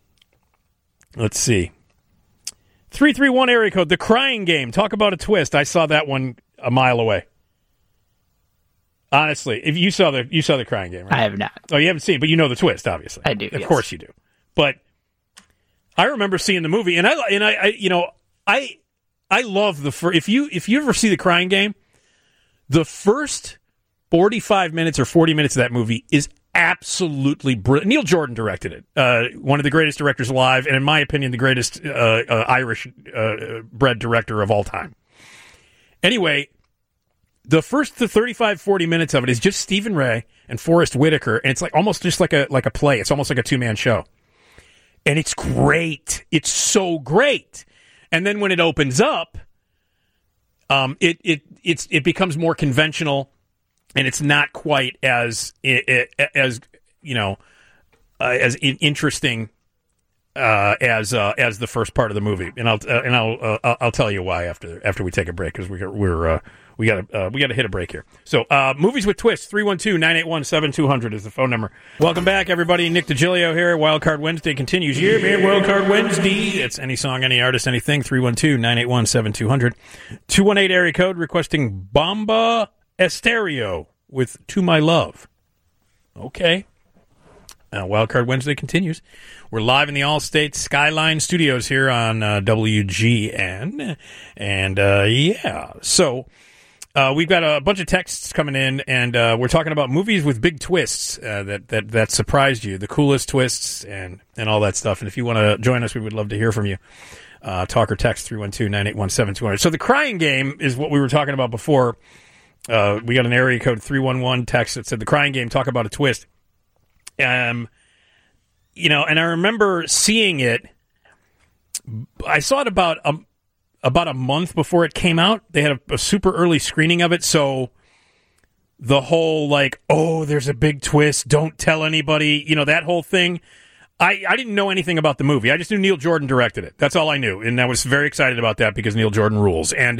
let's see. Three three one area code. The Crying Game. Talk about a twist. I saw that one a mile away. Honestly, if you saw the you saw the Crying Game, right? I have not. Oh, you haven't seen, it, but you know the twist, obviously. I do. Of yes. course you do. But I remember seeing the movie, and I and I, I you know I. I love the first. If you if you ever see The Crying Game, the first forty-five minutes or forty minutes of that movie is absolutely brilliant. Neil Jordan directed it. Uh, one of the greatest directors alive, and in my opinion, the greatest uh, uh, Irish uh, bred director of all time. Anyway, the first the thirty-five, forty minutes of it is just Stephen Ray and Forrest Whitaker, and it's like almost just like a like a play. It's almost like a two man show, and it's great. It's so great. And then when it opens up, um, it it it's it becomes more conventional, and it's not quite as as you know uh, as interesting uh, as uh, as the first part of the movie. And I'll uh, and I'll uh, I'll tell you why after after we take a break because we we're uh, we got to uh, we got to hit a break here. So uh, movies with twists. three one two, nine eight one, seven two zero zero is the phone number. Welcome back, everybody. Nick DiGilio here. Wildcard Wednesday continues. Yeah, man. Wildcard Wednesday. It's any song, any artist, anything. three one two, nine eight one, seven two zero zero. two one eight area code requesting Bomba Estéreo with To My Love. Okay. Uh, Wildcard Wednesday continues. We're live in the All-State Skyline Studios here on uh, W G N. And, uh, yeah, so uh, we've got a bunch of texts coming in, and uh, we're talking about movies with big twists uh, that, that, that surprised you, the coolest twists and, and all that stuff. And if you want to join us, we would love to hear from you. Uh, talk or text three one two, nine eight one, seven two zero zero. So The Crying Game is what we were talking about before. Uh, we got an area code three one one text that said The Crying Game, talk about a twist. Um, you know, and I remember seeing it. I saw it about a, about a month before it came out. They had a, a super early screening of it, so the whole like, oh, there's a big twist, don't tell anybody, you know, that whole thing. I, I didn't know anything about the movie. I just knew Neil Jordan directed it. That's all I knew, and I was very excited about that because Neil Jordan rules. And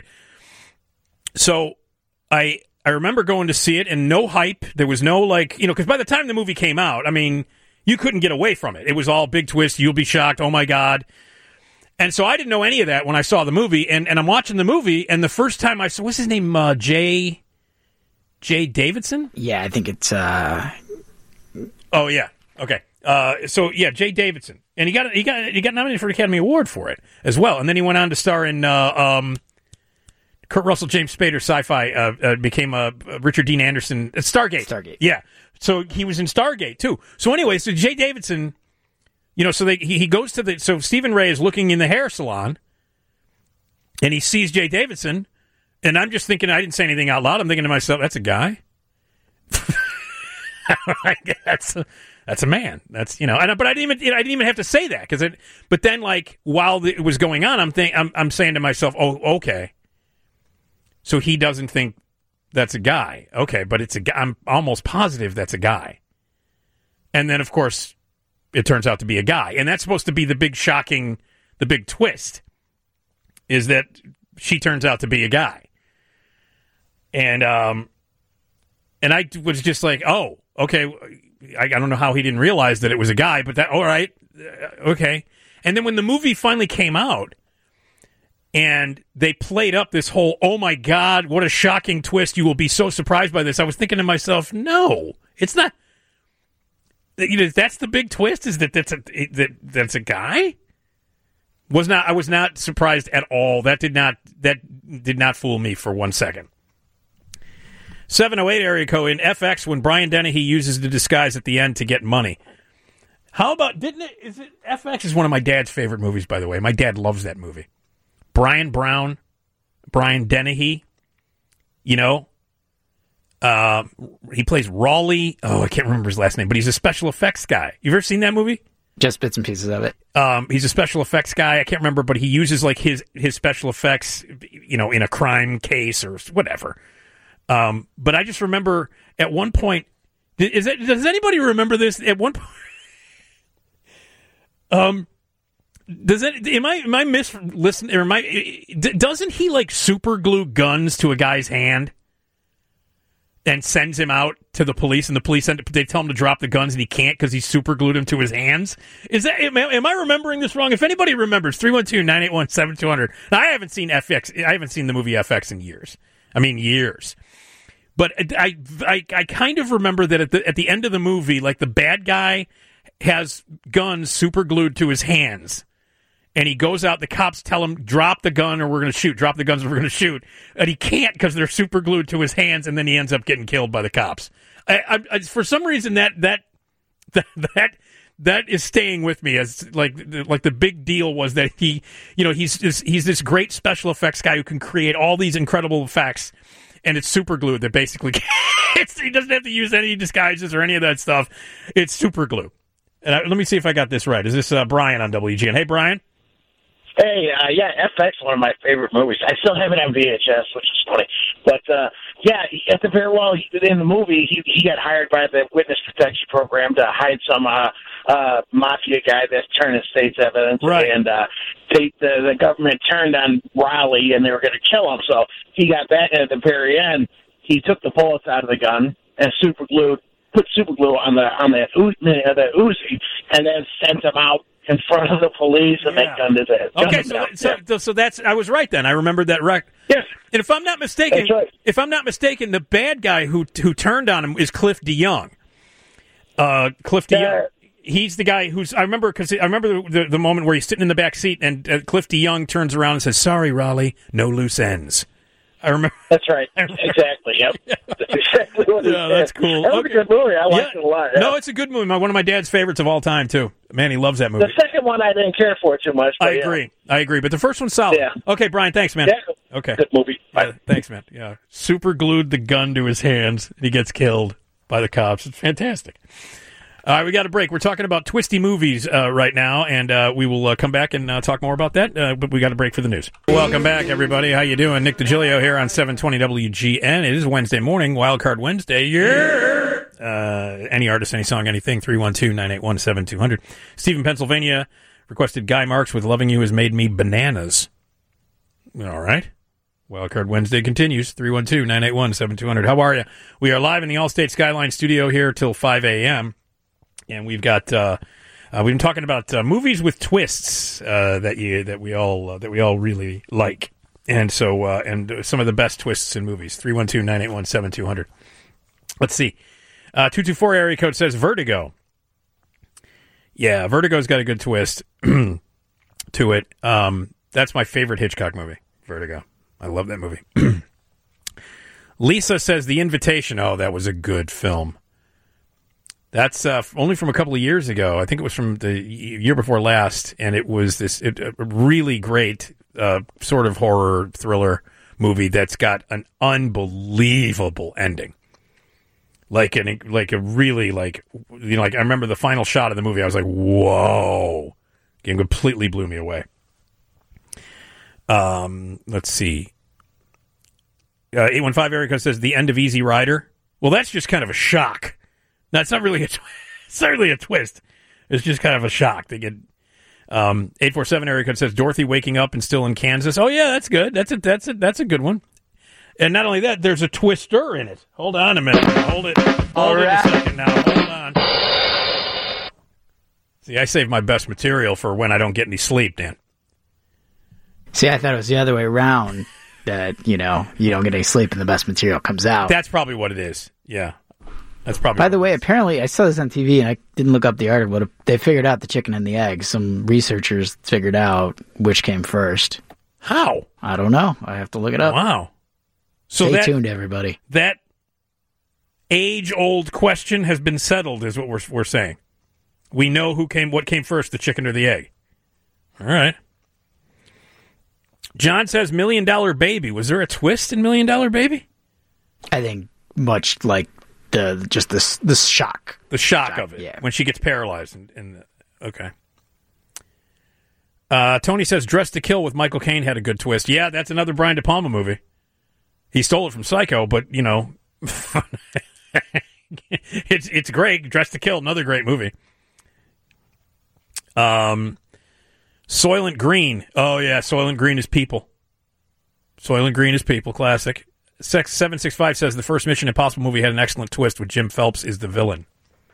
so I I remember going to see it, and no hype. There was no, like, you know, because by the time the movie came out, I mean, you couldn't get away from it. It was all big twist, you'll be shocked, oh my God. And so I didn't know any of that when I saw the movie, and, and I'm watching the movie, and the first time I saw, what's his name, uh, Jay, Jay Davidson? Yeah, I think it's... Uh... Oh, yeah, okay. Uh, so, yeah, Jay Davidson. And he got he got, he got nominated for an Academy Award for it as well, and then he went on to star in... Uh, um, Kurt Russell, James Spader, sci-fi, uh, uh, became a uh, Richard Dean Anderson, uh, Stargate. Stargate. Yeah. So he was in Stargate, too. So anyway, so Jay Davidson, you know, so they, he, he goes to the, so Stephen Ray is looking in the hair salon, and he sees Jay Davidson, and I'm just thinking, I didn't say anything out loud, I'm thinking to myself, that's a guy? that's, That's a man. That's, you know, and, but I didn't even, you know, I didn't even have to say that because it, but then like while it was going on, I'm think, I'm, I'm saying to myself, oh, okay. So he doesn't think that's a guy. Okay. But it's a guy. I'm almost positive that's a guy. And then of course it turns out to be a guy. And that's supposed to be the big shocking, the big twist is that she turns out to be a guy. And, um, and I was just like, oh, okay. I, I don't know how he didn't realize that it was a guy, but that, all right. Uh, okay. And then when the movie finally came out and they played up this whole, oh my God, what a shocking twist. You will be so surprised by this. I was thinking to myself, no, it's not. You know, that's the big twist is that that's a, that that's a guy. Was not, I was not surprised at all. That did not, that did not fool me for one second. seven oh eight area code in F X when Brian Dennehy uses the disguise at the end to get money. How about, didn't it, is it, F X is one of my dad's favorite movies, by the way. My dad loves that movie. Brian Brown, Brian Dennehy, you know, uh, he plays Raleigh. Oh, I can't remember his last name, but he's a special effects guy. You've ever seen that movie? Just bits and pieces of it. Um, he's a special effects guy. I can't remember, but he uses like his, his special effects, you know, in a crime case or whatever. Um, but I just remember at one point, is it, does anybody remember this? At one point, um, does it, am I, am I mis listening, or am I, doesn't he like super glue guns to a guy's hand and sends him out to the police, and the police, end, they tell him to drop the guns and he can't because he super glued them to his hands? Is that, am, am I remembering this wrong? If anybody remembers, three one two, nine eight one, seven two zero zero. Now, I haven't seen F X, I haven't seen the movie F X in years. I mean, years. But I, I, I kind of remember that at the at the end of the movie, like the bad guy has guns super glued to his hands, and he goes out. The cops tell him, "Drop the gun, or we're going to shoot. Drop the guns, or we're going to shoot." And he can't because they're super glued to his hands, and then he ends up getting killed by the cops. I, I, I, for some reason, that that that that that is staying with me as like like the big deal was that he, you know, he's this, he's this great special effects guy who can create all these incredible effects. And it's super glue that basically it's, he doesn't have to use any disguises or any of that stuff. It's super glue. And I, let me see if I got this right. Is this uh, Brian on W G N? Hey, Brian. Hey, uh, yeah, F X, one of my favorite movies. I still have it on V H S, which is funny. But, uh, yeah, at the very well, in the movie, he, he got hired by the Witness Protection Program to hide some uh, uh, mafia guy that's turning state's evidence. Right. And uh, they, the, the government turned on Raleigh, and they were going to kill him. So he got that, and at the very end, he took the bullets out of the gun and super glued, put super glue on the on the, uh, the Uzi, and then sent him out in front of the police, and yeah. they gunned his head. Okay, so, so, so so that's I was right then. I remembered that right. Yes. And if I'm not mistaken, right. if I'm not mistaken, the bad guy who who turned on him is Cliff DeYoung. Uh, Cliff DeYoung. Yeah. He's the guy who's. I remember because I remember the, the, the moment where he's sitting in the back seat, and uh, Cliff DeYoung turns around and says, "Sorry, Raleigh, no loose ends." I remember. That's right. Exactly. Yep. That's exactly what it Yeah, is. that's cool. That was Okay. a good movie. I liked Yeah. it a lot. Yeah. No, it's a good movie. My, one of my dad's favorites of all time too. Man, he loves that movie. The second one I didn't care for too much. But I yeah. agree. I agree. But the first one's solid. Yeah. Okay, Brian. Thanks, man. Yeah. Okay. Good movie. Bye. Yeah, thanks, man. Yeah. Super glued the gun to his hands, and he gets killed by the cops. It's fantastic. All right, we got a break. We're talking about twisty movies uh, right now, and uh, we will uh, come back and uh, talk more about that, uh, but we got a break for the news. Welcome back, everybody. How you doing? Nick DiGilio here on seven twenty W G N. It is Wednesday morning, Wildcard Wednesday. Yeah! Uh, any artist, any song, anything, three one two, nine eight one, seven two zero zero. Stephen, Pennsylvania, requested Guy Marks with Loving You Has Made Me Bananas. All right. Wildcard Wednesday continues, three one two, nine eight one, seven two zero zero. How are you? We are live in the Allstate Skyline studio here till five a.m., and we've got uh, uh, we've been talking about uh, movies with twists uh, that you that we all uh, that we all really like, and so uh, and some of the best twists in movies. three one two, nine eight one, seven two zero zero. Let's see. Uh, two two four area code says Vertigo. Yeah, Vertigo's got a good twist to it. Um, that's my favorite Hitchcock movie, Vertigo. I love that movie. Lisa says The Invitation. Oh, that was a good film. That's uh, only from a couple of years ago. I think it was from the year before last, and it was this it, a really great uh, sort of horror thriller movie that's got an unbelievable ending. like an like a really like you know like I remember the final shot of the movie. I was like, whoa, it completely blew me away. Um, let's see. Uh, eight one five area code says the end of Easy Rider. Well, that's just kind of a shock. That's not really a tw- certainly a twist. It's just kind of a shock. They get um, eight four seven area code says Dorothy waking up and still in Kansas. Oh yeah, that's good. That's a that's a that's a good one. And not only that, there's a twister in it. Hold on a minute. Hold it. Hold it right. a second now. Hold on. See, I save my best material for when I don't get any sleep, Dan. See, I thought it was the other way around. That, you know, you don't get any sleep and the best material comes out. That's probably what it is. Yeah. That's probably. By the way, apparently, I saw this on T V and I didn't look up the article, but they figured out the chicken and the egg. Some researchers figured out which came first. How? I don't know. I have to look it up. Wow. So Stay that, tuned, everybody. That age-old question has been settled, is what we're we're saying. We know who came, what came first, the chicken or the egg. All right. John says Million Dollar Baby. Was there a twist in Million Dollar Baby? I think much like the just this this shock. The shock, shock of it. Yeah. When she gets paralyzed. And, and okay. Uh, Tony says Dressed to Kill with Michael Caine had a good twist. Yeah, that's another Brian De Palma movie. He stole it from Psycho, but, you know, it's it's great. Dressed to Kill, another great movie. Um... Soylent Green. Oh, yeah, Soylent Green is people. Soylent Green is people, classic. seven six five says the first Mission Impossible movie had an excellent twist with Jim Phelps is the villain.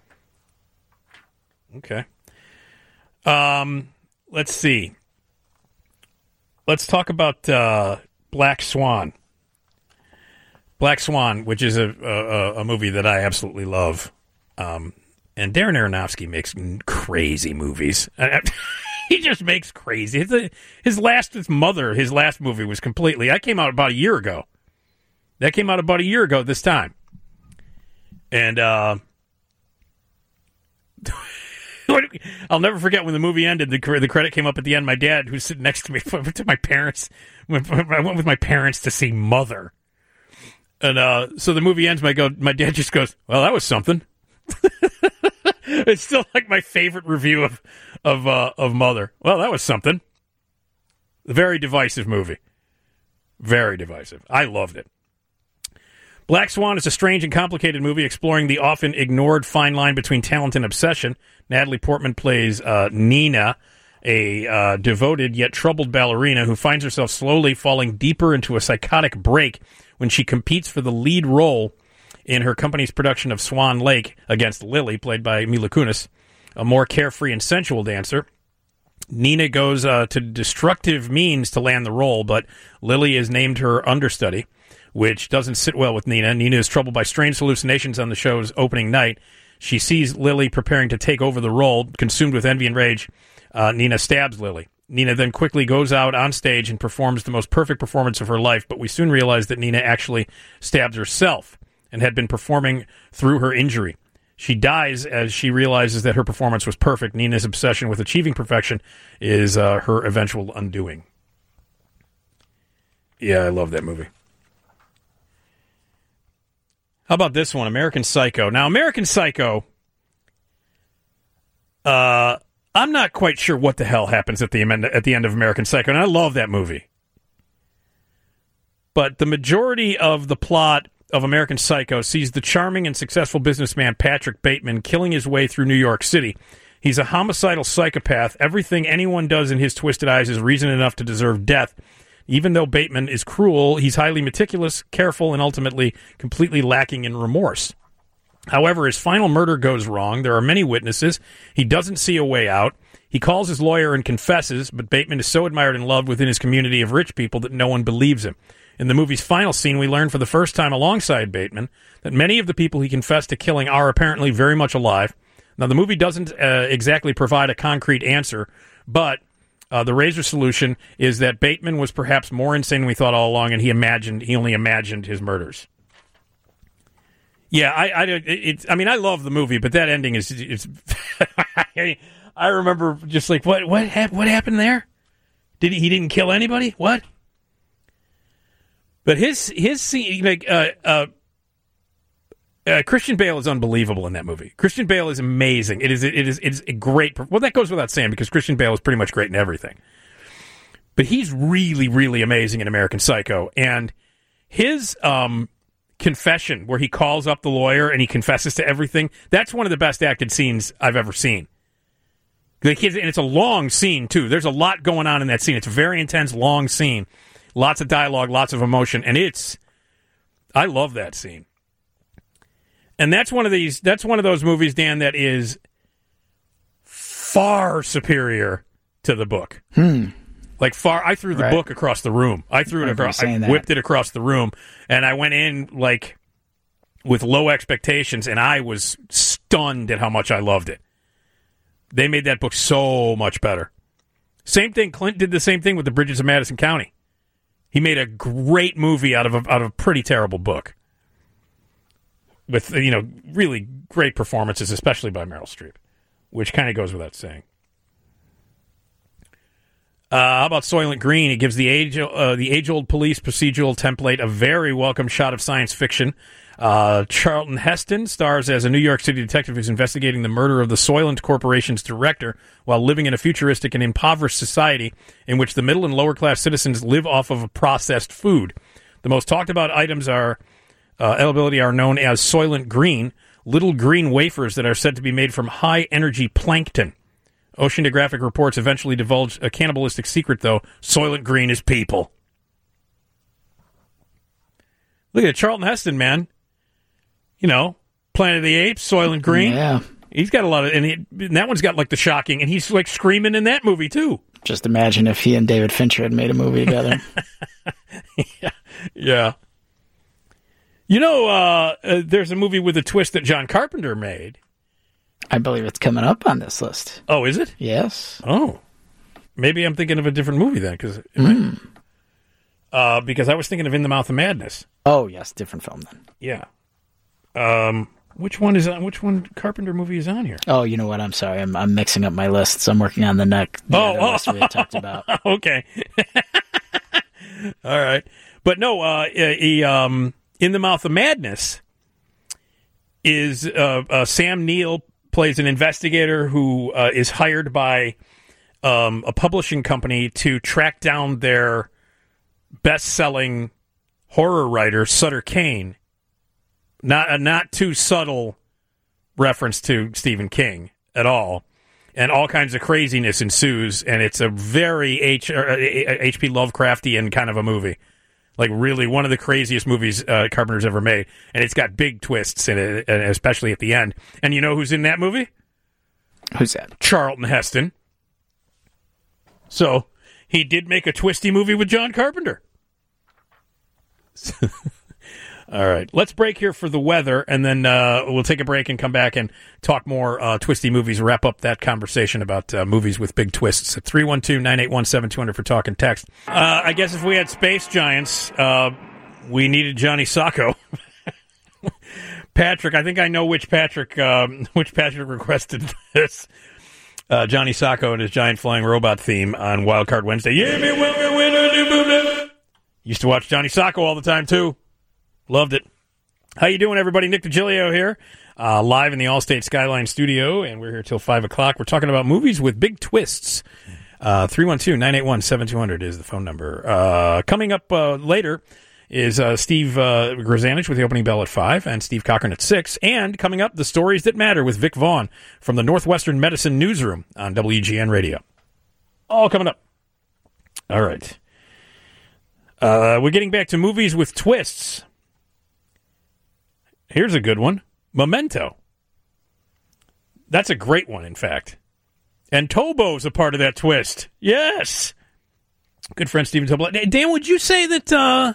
Okay. Um, let's see. Let's talk about uh, Black Swan. Black Swan, which is a, a, a movie that I absolutely love. Um, and Darren Aronofsky makes crazy movies. He just makes crazy. His, his last, his Mother, his last movie was completely. That came out about a year ago. That came out about a year ago this time. And uh, I'll never forget when the movie ended. The, the credit came up at the end. My dad, who's sitting next to me, went to my parents. Went, I went with my parents to see Mother. And uh, so the movie ends. My go. My dad just goes, "Well, that was something." It's still like my favorite review of of uh, of Mother. Well, that was something. Very divisive movie. Very divisive. I loved it. Black Swan is a strange and complicated movie exploring the often ignored fine line between talent and obsession. Natalie Portman plays uh, Nina, a uh, devoted yet troubled ballerina who finds herself slowly falling deeper into a psychotic break when she competes for the lead role in her company's production of Swan Lake against Lily, played by Mila Kunis, a more carefree and sensual dancer. Nina goes uh, to destructive means to land the role, but Lily is named her understudy, which doesn't sit well with Nina. Nina is troubled by strange hallucinations on the show's opening night. She sees Lily preparing to take over the role. Consumed with envy and rage, uh, Nina stabs Lily. Nina then quickly goes out on stage and performs the most perfect performance of her life, but we soon realize that Nina actually stabs herself and had been performing through her injury. She dies as she realizes that her performance was perfect. Nina's obsession with achieving perfection is uh, her eventual undoing. Yeah, I love that movie. How about this one, American Psycho? Now, American Psycho, uh, I'm not quite sure what the hell happens at the end, at the end of American Psycho, and I love that movie. But the majority of the plot of American Psycho sees the charming and successful businessman Patrick Bateman killing his way through New York City. He's a homicidal psychopath. Everything anyone does in his twisted eyes is reason enough to deserve death. Even though Bateman is cruel, he's highly meticulous, careful, and ultimately completely lacking in remorse. However, his final murder goes wrong. There are many witnesses. He doesn't see a way out. He calls his lawyer and confesses, but Bateman is so admired and loved within his community of rich people that no one believes him. In the movie's final scene, we learn for the first time alongside Bateman that many of the people he confessed to killing are apparently very much alive. Now, the movie doesn't uh, exactly provide a concrete answer, but uh, the razor solution is that Bateman was perhaps more insane than we thought all along, and he imagined he only imagined his murders. Yeah, I, I, it, I mean, I love the movie, but that ending is, it's. I remember just like, what, what, hap- what happened there? Did he, he didn't kill anybody? What? But his his scene, like, uh, uh, Uh, Christian Bale is unbelievable in that movie. Christian Bale is amazing. It is it is it is a great. Well, that goes without saying because Christian Bale is pretty much great in everything. But he's really, really amazing in American Psycho. And his um, confession, where he calls up the lawyer and he confesses to everything, that's one of the best acted scenes I've ever seen. And it's a long scene, too. There's a lot going on in that scene. It's a very intense, long scene. Lots of dialogue, lots of emotion. And it's... I love that scene. And that's one of these. That's one of those movies, Dan, that is far superior to the book. Hmm. Like far, I threw the right. book across the room. I threw it across. I whipped that. it across the room, and I went in like with low expectations, and I was stunned at how much I loved it. They made that book so much better. Same thing. Clint did the same thing with The Bridges of Madison County. He made a great movie out of a, out of a pretty terrible book, with you know really great performances, especially by Meryl Streep, which kind of goes without saying. Uh, how about Soylent Green? It gives the age uh, the age-old police procedural template a very welcome shot of science fiction. Uh, Charlton Heston stars as a New York City detective who's investigating the murder of the Soylent Corporation's director while living in a futuristic and impoverished society in which the middle and lower-class citizens live off of processed food. The most talked-about items are uh, eligibility are known as Soylent Green, little green wafers that are said to be made from high-energy plankton. Oceanographic reports eventually divulged a cannibalistic secret, though. Soylent Green is people. Look at Charlton Heston, man. You know, Planet of the Apes, Soylent Green. Yeah. He's got a lot of... And, he, and that one's got, like, the shocking... And he's, like, screaming in that movie, too. Just imagine if he and David Fincher had made a movie together. yeah. Yeah. You know, uh, uh, there's a movie with a twist that John Carpenter made. I believe it's coming up on this list. Oh, is it? Yes. Oh. Maybe I'm thinking of a different movie then, because mm. uh, because I was thinking of In the Mouth of Madness. Oh, yes, different film then. Yeah. Um, which one is on? Which one Carpenter movie is on here? Oh, you know what? I'm sorry. I'm I'm mixing up my lists. I'm working on the neck. The oh, oh. list we had talked about. Okay. All right, but no. Uh, he, um, In the Mouth of Madness is uh, uh, Sam Neill plays an investigator who uh, is hired by um, a publishing company to track down their best-selling horror writer, Sutter Kane. Not a not too subtle reference to Stephen King at all. And all kinds of craziness ensues, and it's a very H, uh, H P Lovecraftian kind of a movie. Like, really, one of the craziest movies uh, Carpenter's ever made. And it's got big twists in it, especially at the end. And you know who's in that movie? Who's that? Charlton Heston. So, he did make a twisty movie with John Carpenter. All right. Let's break here for the weather, and then uh, we'll take a break and come back and talk more uh, twisty movies, wrap up that conversation about uh, movies with big twists at three one two, nine eight one, seven two zero zero for talk and text. Uh, I guess if we had Space Giants, uh, we needed Johnny Sacco. Patrick, I think I know which Patrick um, which Patrick requested this. Uh, Johnny Sacco and his giant flying robot theme on Wild Card Wednesday. Yeah, me, well, winner, used to watch Johnny Sacco all the time, too. Loved it. How you doing, everybody? Nick DiGilio here, uh, live in the Allstate Skyline studio, and we're here till five o'clock. We're talking about movies with big twists. Uh, three one two, nine eight one, seven two zero zero is the phone number. Uh, coming up uh, later is uh, Steve uh, Grzanich with the opening bell at five, and Steve Cochran at six. And coming up, The Stories That Matter with Vic Vaughn from the Northwestern Medicine Newsroom on W G N Radio. All coming up. All right. Uh, we're getting back to movies with twists. Here's a good one. Memento. That's a great one, in fact. And Tobo's a part of that twist. Yes. Good friend Stephen Tobo. Dan, would you say that uh,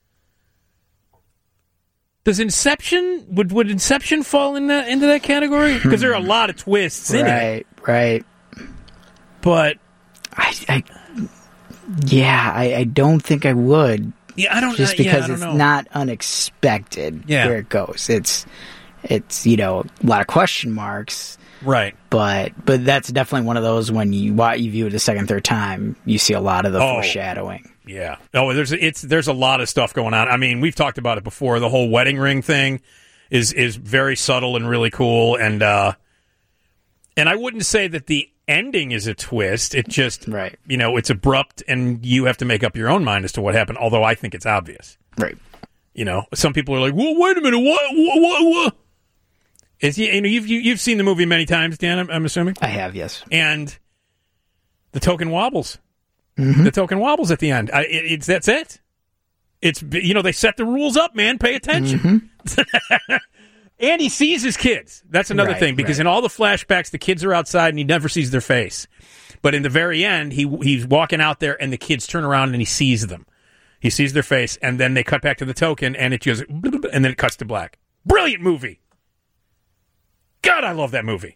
does Inception would would Inception fall in that into that category? Because there are a lot of twists in right, it. Right, right. But I, I yeah, I, I don't think I would. Yeah, I don't just uh, because yeah, I don't it's know. not unexpected yeah. where it goes. It's it's you know a lot of question marks, right? But but that's definitely one of those when you you view it a second, third time, you see a lot of the oh, foreshadowing. Yeah. Oh, there's it's there's a lot of stuff going on. I mean, we've talked about it before. The whole wedding ring thing is is very subtle and really cool. And uh, and I wouldn't say that the ending is a twist. It just, right. you know, it's abrupt, and you have to make up your own mind as to what happened. Although I think it's obvious. Right. You know, some people are like, "Well, wait a minute, what, what, what?" what? Is you know you've you, you've seen the movie many times, Dan? I'm, I'm assuming I have, yes. And the token wobbles. Mm-hmm. The token wobbles at the end. I, it, it's that's it. It's you know they set the rules up, man. Pay attention. Mm-hmm. And he sees his kids. That's another right, thing because right. in all the flashbacks, the kids are outside and he never sees their face. But in the very end, he he's walking out there and the kids turn around and he sees them. He sees their face, and then they cut back to the token, and it just and then it cuts to black. Brilliant movie. God, I love that movie.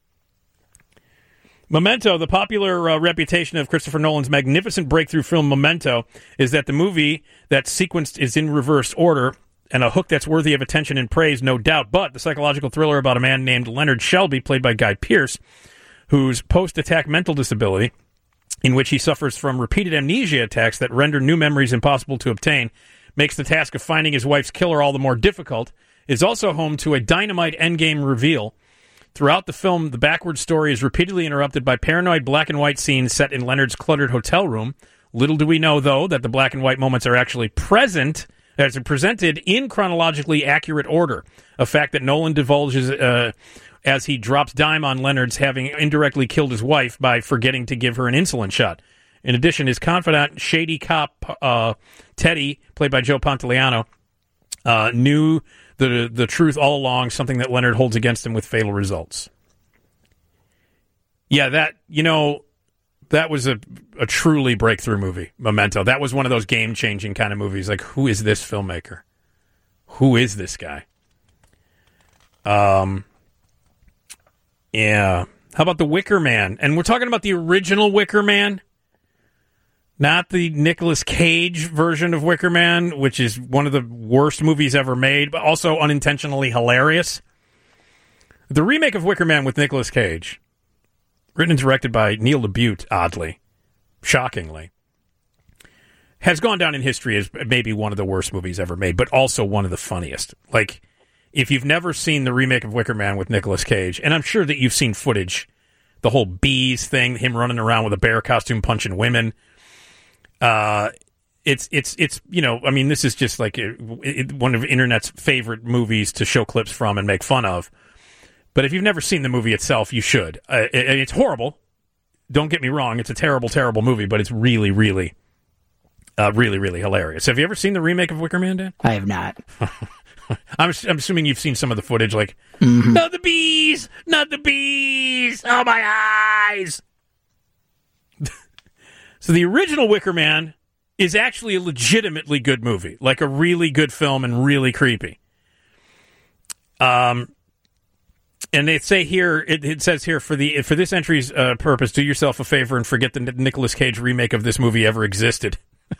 Memento, the popular uh, reputation of Christopher Nolan's magnificent breakthrough film Memento is that the movie that's sequenced is in reverse order and a hook that's worthy of attention and praise, no doubt. But the psychological thriller about a man named Leonard Shelby, played by Guy Pearce, whose post-attack mental disability, in which he suffers from repeated amnesia attacks that render new memories impossible to obtain, makes the task of finding his wife's killer all the more difficult, is also home to a dynamite endgame reveal. Throughout the film, the backward story is repeatedly interrupted by paranoid black and white scenes set in Leonard's cluttered hotel room. Little do we know, though, that the black and white moments are actually present, as presented in chronologically accurate order, a fact that Nolan divulges uh, as he drops dime on Leonard's having indirectly killed his wife by forgetting to give her an insulin shot. In addition, his confidant, shady cop uh, Teddy, played by Joe Pantoliano, uh, knew the the truth all along, something that Leonard holds against him with fatal results. Yeah, that, you know, that was a, a truly breakthrough movie, Memento. That was one of those game-changing kind of movies. Like, who is this filmmaker? Who is this guy? Um... Yeah. How about The Wicker Man? And we're talking about the original Wicker Man, not the Nicolas Cage version of Wicker Man, which is one of the worst movies ever made, but also unintentionally hilarious. The remake of Wicker Man with Nicolas Cage, written and directed by Neil LaBute, oddly, shockingly, has gone down in history as maybe one of the worst movies ever made, but also one of the funniest. Like, if you've never seen the remake of Wicker Man with Nicolas Cage, and I'm sure that you've seen footage, the whole bees thing, him running around with a bear costume punching women, uh, it's it's it's you know, I mean, this is just like a, it, one of the internet's favorite movies to show clips from and make fun of. But if you've never seen the movie itself, you should. Uh, it, it's horrible. Don't get me wrong; it's a terrible, terrible movie, but it's really, really, uh, really, really hilarious. Have you ever seen the remake of Wicker Man, Dan? I have not. I'm, I'm assuming you've seen some of the footage, like, mm-hmm. not the bees, not the bees, oh, my eyes. So the original Wicker Man is actually a legitimately good movie, like a really good film and really creepy. Um, and they say here, it, it says here, for the for this entry's uh, purpose, do yourself a favor and forget the Nicolas Cage remake of this movie ever existed.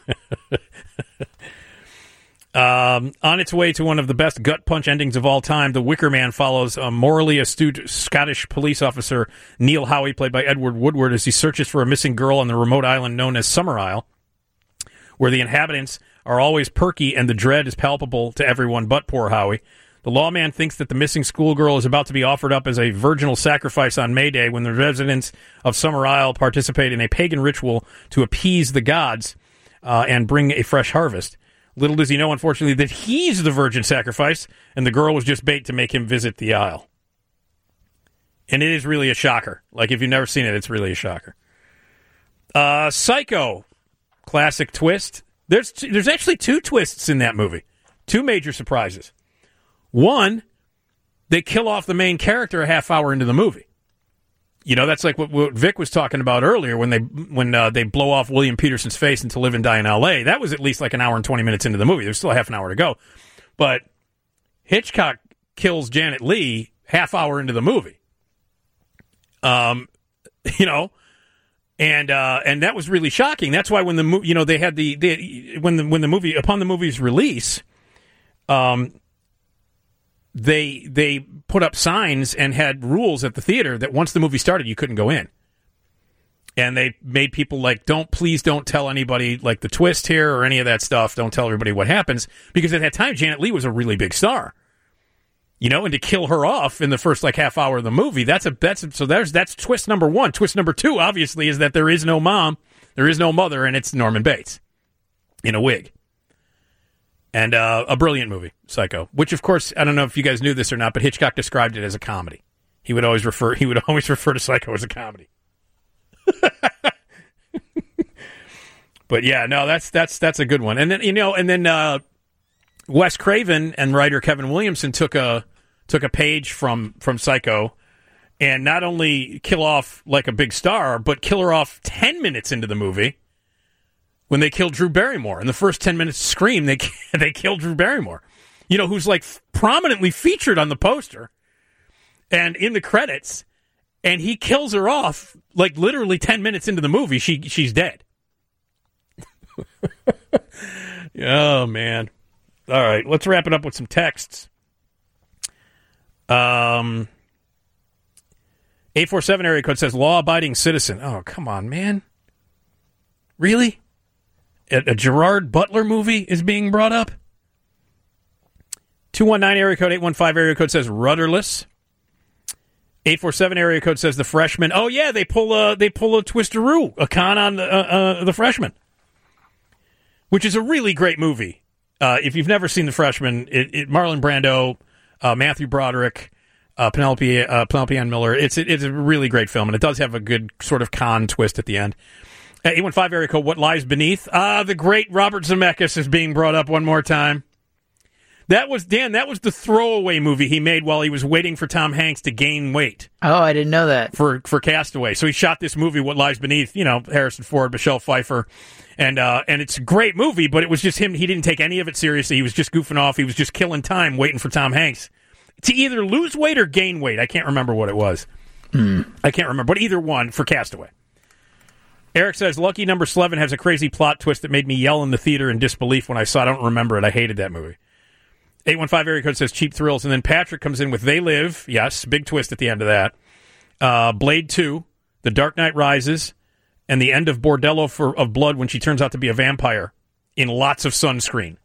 Um, on its way to one of the best gut punch endings of all time, The Wicker Man follows a morally astute Scottish police officer, Neil Howie, played by Edward Woodward, as he searches for a missing girl on the remote island known as Summer Isle, where the inhabitants are always perky and the dread is palpable to everyone but poor Howie. The lawman thinks that the missing schoolgirl is about to be offered up as a virginal sacrifice on May Day when the residents of Summer Isle participate in a pagan ritual to appease the gods uh, and bring a fresh harvest. Little does he know, unfortunately, that he's the virgin sacrifice, and the girl was just bait to make him visit the Isle. And it is really a shocker. Like, if you've never seen it, it's really a shocker. Uh, Psycho, classic twist. There's there's actually two twists in that movie. Two major surprises. One, they kill off the main character a half hour into the movie. You know, that's like what, what Vic was talking about earlier when they when uh, they blow off William Peterson's face in To Live and Die in L A. That was at least like an hour and twenty minutes into the movie. There's still a half an hour to go. But Hitchcock kills Janet Leigh half hour into the movie. Um, you know, and uh, and that was really shocking. That's why when the mo- you know they had the they, when the when the movie upon the movie's release, um. They they put up signs and had rules at the theater that once the movie started, you couldn't go in. And they made people like, don't, please don't tell anybody like the twist here or any of that stuff. Don't tell everybody what happens. Because at that time, Janet Leigh was a really big star. You know, and to kill her off in the first like half hour of the movie, that's a that's a, so there's that's twist number one. Twist number two, obviously, is that there is no mom, there is no mother, and it's Norman Bates in a wig. And uh, a brilliant movie, Psycho, which of course I don't know if you guys knew this or not, but Hitchcock described it as a comedy. He would always refer he would always refer to Psycho as a comedy. But yeah, no, that's that's that's a good one. And then you know, and then uh, Wes Craven and writer Kevin Williamson took a took a page from from Psycho, and not only kill off like a big star, but kill her off ten minutes into the movie when they killed Drew Barrymore. In the first ten minutes of Scream, they they killed Drew Barrymore. You know, who's like prominently featured on the poster and in the credits, and he kills her off like literally ten minutes into the movie. She she's dead. Oh man. All right, let's wrap it up with some texts. Um eight four seven area code says law-abiding citizen. Oh, come on, man. Really? A, a Gerard Butler movie is being brought up? two one nine area code eight one five area code says rudderless. eight four seven area code says the Freshman. Oh yeah, they pull a they pull a twisteroo, a con on the uh, uh, the Freshman, which is a really great movie. Uh, if you've never seen The Freshman, it, it, Marlon Brando, uh, Matthew Broderick, uh, Penelope uh, Penelope Ann Miller. It's it, it's a really great film, and it does have a good sort of con twist at the end. Uh, eight one five area code. What lies beneath? Ah, uh, the great Robert Zemeckis is being brought up one more time. That was, Dan, that was the throwaway movie he made while he was waiting for Tom Hanks to gain weight. Oh, I didn't know that. For for Castaway. So he shot this movie, What Lies Beneath, you know, Harrison Ford, Michelle Pfeiffer, and uh, and it's a great movie, but it was just him. He didn't take any of it seriously. He was just goofing off. He was just killing time waiting for Tom Hanks to either lose weight or gain weight. I can't remember what it was. Mm. I can't remember, but either one for Castaway. Eric says, Lucky Number eleven has a crazy plot twist that made me yell in the theater in disbelief when I saw it. I don't remember it. I hated that movie. eight one five area code says Cheap Thrills, and then Patrick comes in with They Live. Yes, big twist at the end of that. Uh, Blade two, The Dark Knight Rises, and the end of Bordello for, of Blood when she turns out to be a vampire in lots of sunscreen.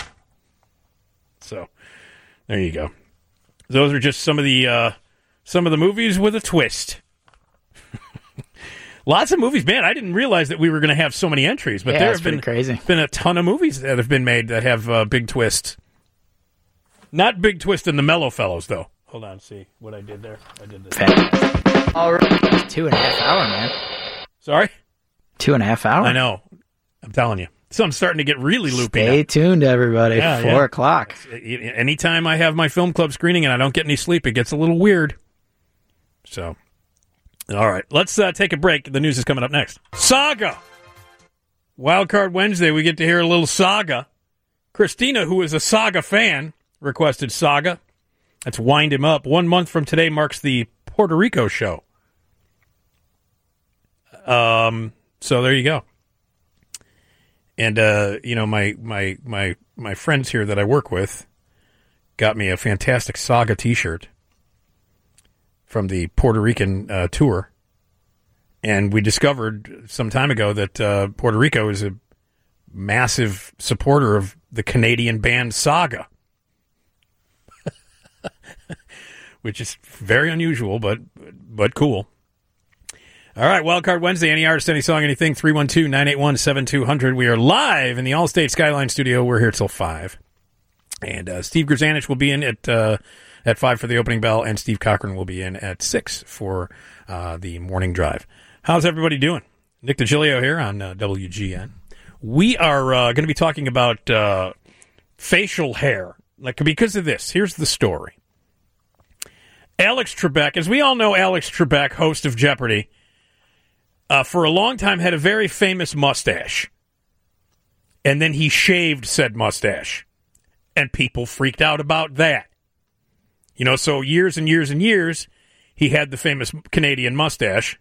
So, there you go. Those are just some of the uh, some of the movies with a twist. Lots of movies, man. I didn't realize that we were going to have so many entries, but yeah, there have been crazy. been a ton of movies that have been made that have uh, big twists. Not big twist in the Mellow Fellows, though. Hold on, see what I did there. I did this. All right, two and a half hour, man. Sorry, two and a half hour. I know. I'm telling you. So I'm starting to get really loopy. Stay now. tuned, everybody. Yeah, Four yeah. o'clock. Anytime I have my film club screening and I don't get any sleep, it gets a little weird. So, all right, let's uh, take a break. The news is coming up next. Saga. Wildcard Wednesday, we get to hear a little Saga. Christina, who is a Saga fan, requested Saga. Let's wind him up. One month from today marks the Puerto Rico show. Um. So there you go. And uh, you know, my my my my friends here that I work with got me a fantastic Saga T-shirt from the Puerto Rican uh, tour, and we discovered some time ago that uh, Puerto Rico is a massive supporter of the Canadian band Saga. Which is very unusual, but but cool. All right, Wildcard Wednesday, any artist, any song, anything, three one two, nine eight one, seven two zero zero. We are live in the Allstate Skyline studio. We're here till five. And uh, Steve Grzanich will be in at uh, at five for the opening bell, and Steve Cochran will be in at six for uh, the morning drive. How's everybody doing? Nick DiGilio here on uh, W G N. We are uh, going to be talking about uh, facial hair. Like, because of this, here's the story. Alex Trebek, as we all know, Alex Trebek, host of Jeopardy, uh, for a long time had a very famous mustache. And then he shaved said mustache. And people freaked out about that. You know, so years and years and years, he had the famous Canadian mustache,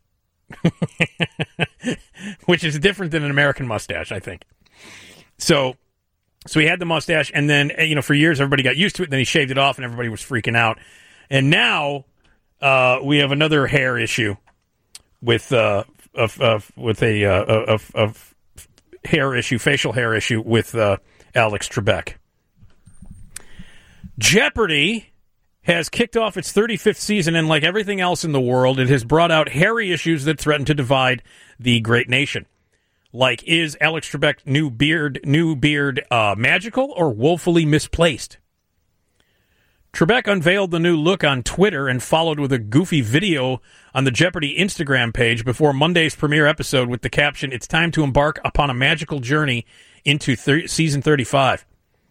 which is different than an American mustache, I think. So... So he had the mustache, and then, you know, for years everybody got used to it, then he shaved it off, and everybody was freaking out. And now uh, we have another hair issue with uh, of, of, with a uh, of, of hair issue, facial hair issue with uh, Alex Trebek. Jeopardy has kicked off its thirty-fifth season, and like everything else in the world, it has brought out hairy issues that threaten to divide the great nation. Like, is Alex Trebek's new beard, new beard uh, magical or woefully misplaced? Trebek unveiled the new look on Twitter and followed with a goofy video on the Jeopardy Instagram page before Monday's premiere episode with the caption, "It's time to embark upon a magical journey into thir- season thirty-five."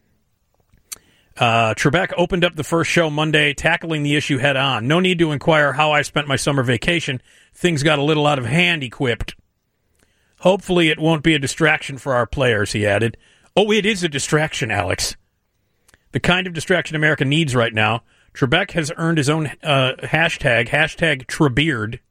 Uh, Trebek opened up the first show Monday, tackling the issue head on. "No need to inquire how I spent my summer vacation. Things got a little out of hand," he quipped. "Hopefully it won't be a distraction for our players," he added. Oh, it is a distraction, Alex. The kind of distraction America needs right now. Trebek has earned his own uh, hashtag, hashtag Trebeard.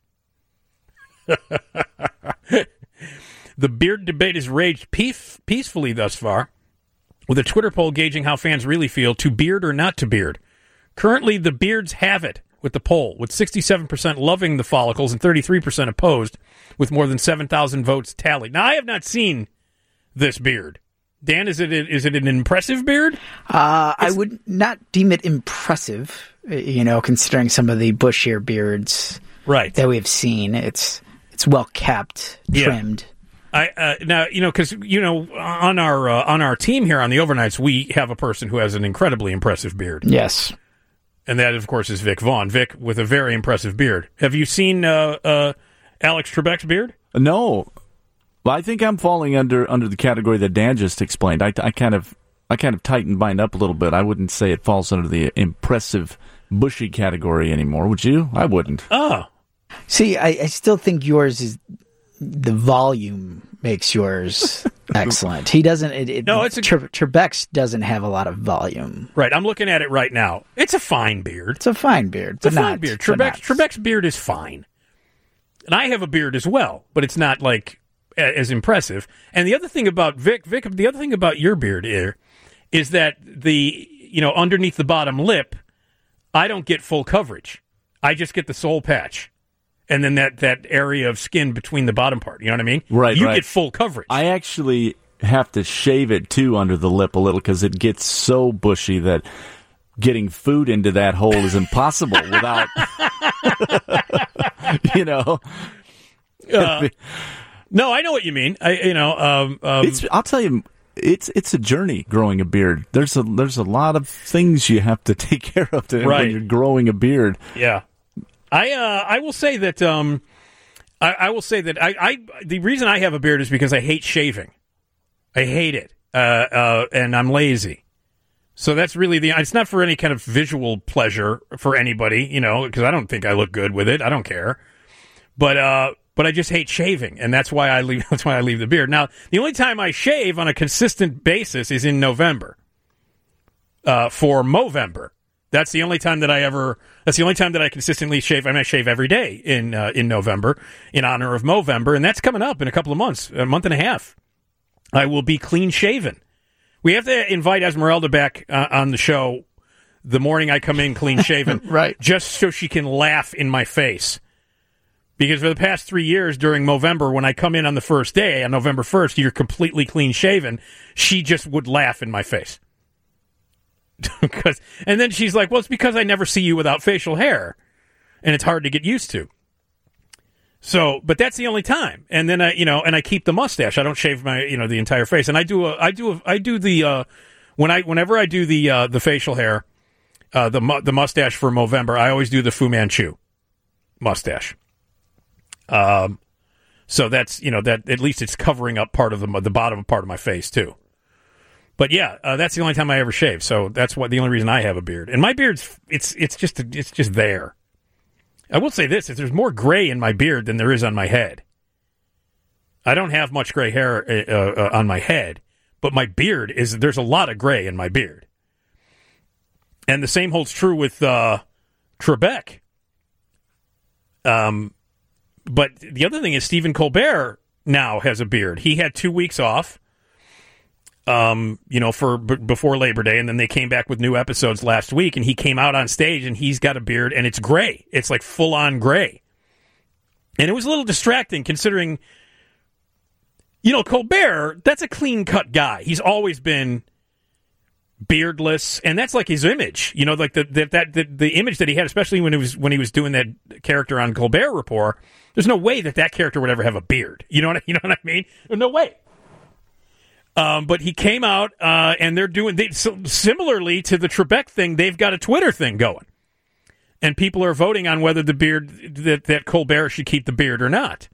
The beard debate has raged peace- peacefully thus far, with a Twitter poll gauging how fans really feel, to beard or not to beard. Currently, the beards have it with the poll, with sixty-seven percent loving the follicles and thirty-three percent opposed, with more than seven thousand votes tallied. Now, I have not seen this beard. Dan, is it is it an impressive beard? Uh, I would not deem it impressive, you know, considering some of the bushier beards right. that we've seen. It's it's well kept, trimmed. Yeah. I uh, now you know because you know on our uh, on our team here on the overnights we have a person who has an incredibly impressive beard. Yes, and that of course is Vic Vaughn. Vic with a very impressive beard. Have you seen uh, uh, Alex Trebek's beard? No. Well, I think I'm falling under under the category that Dan just explained. I, I kind of I kind of tightened mine up a little bit. I wouldn't say it falls under the impressive bushy category anymore. Would you? I wouldn't. Oh, see, I, I still think yours is the volume makes yours excellent. He doesn't. It, it, no, it's a, Tre- Trebek's doesn't have a lot of volume. Right, I'm looking at it right now. It's a fine beard. It's a fine beard. It's a fine not, beard. Trebek's, Trebek's beard is fine, and I have a beard as well, but it's not like as impressive. And the other thing about Vic, Vic, the other thing about your beard here is that the you know underneath the bottom lip, I don't get full coverage. I just get the soul patch, and then that, that area of skin between the bottom part. You know what I mean? Right. You right. get full coverage. I actually have to shave it too under the lip a little because it gets so bushy that getting food into that hole is impossible without, you know. Uh, No, I know what you mean. I, you know, um, um, it's, I'll tell you, it's it's a journey growing a beard. There's a there's a lot of things you have to take care of to, right. when you're growing a beard. Yeah, I uh, I will say that um, I, I will say that I, I the reason I have a beard is because I hate shaving. I hate it, uh, uh, and I'm lazy. So that's really the. It's not for any kind of visual pleasure for anybody, you know, because I don't think I look good with it. I don't care, but. Uh, But I just hate shaving, and that's why I leave. That's why I leave the beard. Now, the only time I shave on a consistent basis is in November. Uh, for Movember, that's the only time that I ever. That's the only time that I consistently shave. I mean, I shave every day in uh, in November in honor of Movember, and that's coming up in a couple of months, a month and a half. I will be clean shaven. We have to invite Esmeralda back uh, on the show the morning I come in clean shaven, right? Just so she can laugh in my face. Because for the past three years during Movember, when I come in on the first day, on November first, you're completely clean-shaven, she just would laugh in my face. And then she's like, well, it's because I never see you without facial hair, and it's hard to get used to. So, but that's the only time. And then I, you know, and I keep the mustache. I don't shave my, you know, the entire face. And I do, a, I do, a, I do the, uh, when I, whenever I do the, uh, the facial hair, uh, the, the mustache for Movember, I always do the Fu Manchu mustache. Um, so that's, you know, that at least it's covering up part of the the bottom part of my face too. But yeah, uh, that's the only time I ever shave. So that's what the only reason I have a beard. And my beard's it's it's just it's just there. I will say this: if there's more gray in my beard than there is on my head, I don't have much gray hair uh, uh, on my head, but my beard is there's a lot of gray in my beard. And the same holds true with uh, Trebek. Um. But the other thing is Stephen Colbert now has a beard. He had two weeks off, um, you know, for b- before Labor Day, and then they came back with new episodes last week, and he came out on stage, and he's got a beard, and it's gray. It's like full-on gray. And it was a little distracting considering, you know, Colbert, that's a clean-cut guy. He's always been beardless, and that's like his image. You know, like the that that the, the image that he had, especially when he was when he was doing that character on Colbert Report. There's no way that that character would ever have a beard. You know what you know what I mean? There's no way. Um, but he came out, uh, and they're doing they, so similarly to the Trebek thing. They've got a Twitter thing going, and people are voting on whether the beard that that Colbert should keep the beard or not.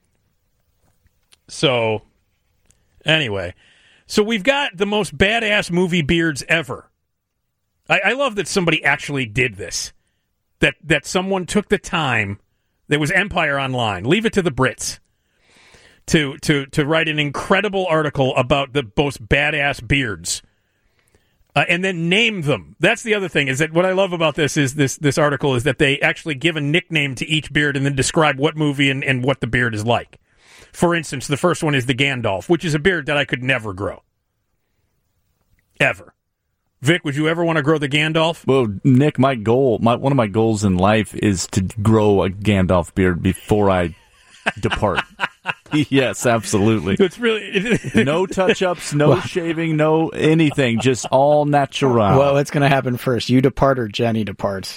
So, anyway, so we've got the most badass movie beards ever. I, I love that somebody actually did this. That that someone took the time. There was Empire Online. Leave it to the Brits. To, to to write an incredible article about the most badass beards, uh, and then name them. That's the other thing. Is that what I love about this is this this article is that they actually give a nickname to each beard and then describe what movie and, and what the beard is like. For instance, the first one is the Gandalf, which is a beard that I could never grow, ever. Vic, would you ever want to grow the Gandalf? Well, Nick, my goal, my one of my goals in life is to grow a Gandalf beard before I depart. Yes, absolutely. It's really no touch-ups, no well, shaving, no anything, just all natural. Well, what's going to happen first? You depart or Jenny departs?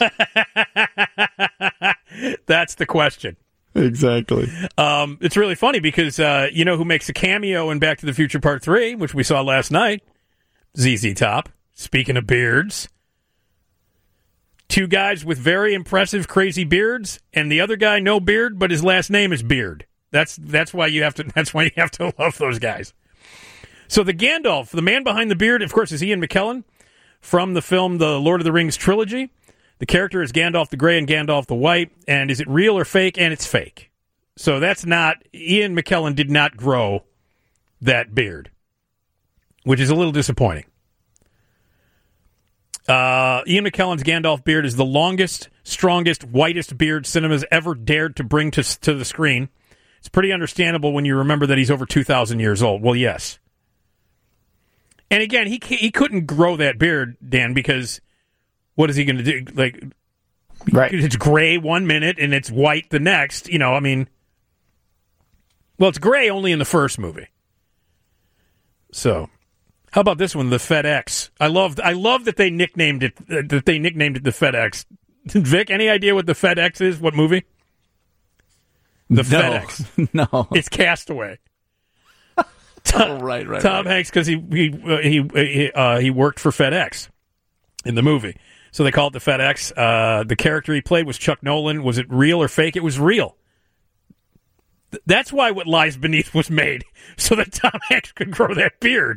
That's the question. Exactly. Um, it's really funny because uh, you know who makes a cameo in Back to the Future Part three, which we saw last night? Z Z Top. Speaking of beards. Two guys with very impressive, crazy beards, and the other guy no beard, but his last name is Beard. That's that's why you have to that's why you have to love those guys. So the Gandalf, the man behind the beard, of course, is Ian McKellen from the film The Lord of the Rings trilogy. The character is Gandalf the Grey and Gandalf the White, and is it real or fake? And it's fake. So that's not Ian McKellen did not grow that beard, which is a little disappointing. Uh, Ian McKellen's Gandalf beard is the longest, strongest, whitest beard cinema's ever dared to bring to to the screen. It's pretty understandable when you remember that he's over two thousand years old. Well, yes. And again, he he couldn't grow that beard, Dan, because what is he going to do? Like, right. It's gray one minute and it's white the next. You know, I mean, well, it's gray only in the first movie. So, how about this one, the FedEx? I love I love that they nicknamed it uh, that they nicknamed it the FedEx. Vic, any idea what the FedEx is? What movie? The no. FedEx. No. It's Castaway. Tom, oh, right, right. Tom right. Hanks, because he he uh, he he, uh, he worked for FedEx in the movie, so they call it the FedEx. Uh, the character he played was Chuck Nolan. Was it real or fake? It was real. Th- that's why What Lies Beneath was made, so that Tom Hanks could grow that beard.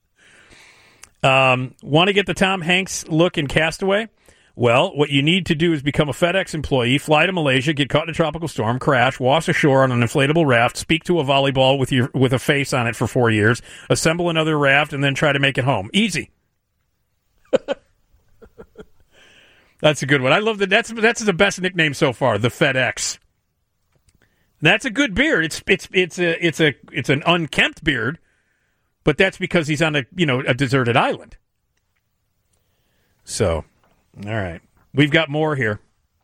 Um, want to get the Tom Hanks look in Castaway? Well, what you need to do is become a FedEx employee, fly to Malaysia, get caught in a tropical storm, crash, wash ashore on an inflatable raft, speak to a volleyball with your with a face on it for four years, assemble another raft, and then try to make it home. Easy. That's a good one. I love that. That's that's the best nickname so far. The FedEx. That's a good beard. It's it's it's a it's a it's an unkempt beard, but that's because he's on a you know a deserted island. So. All right. We've got more here.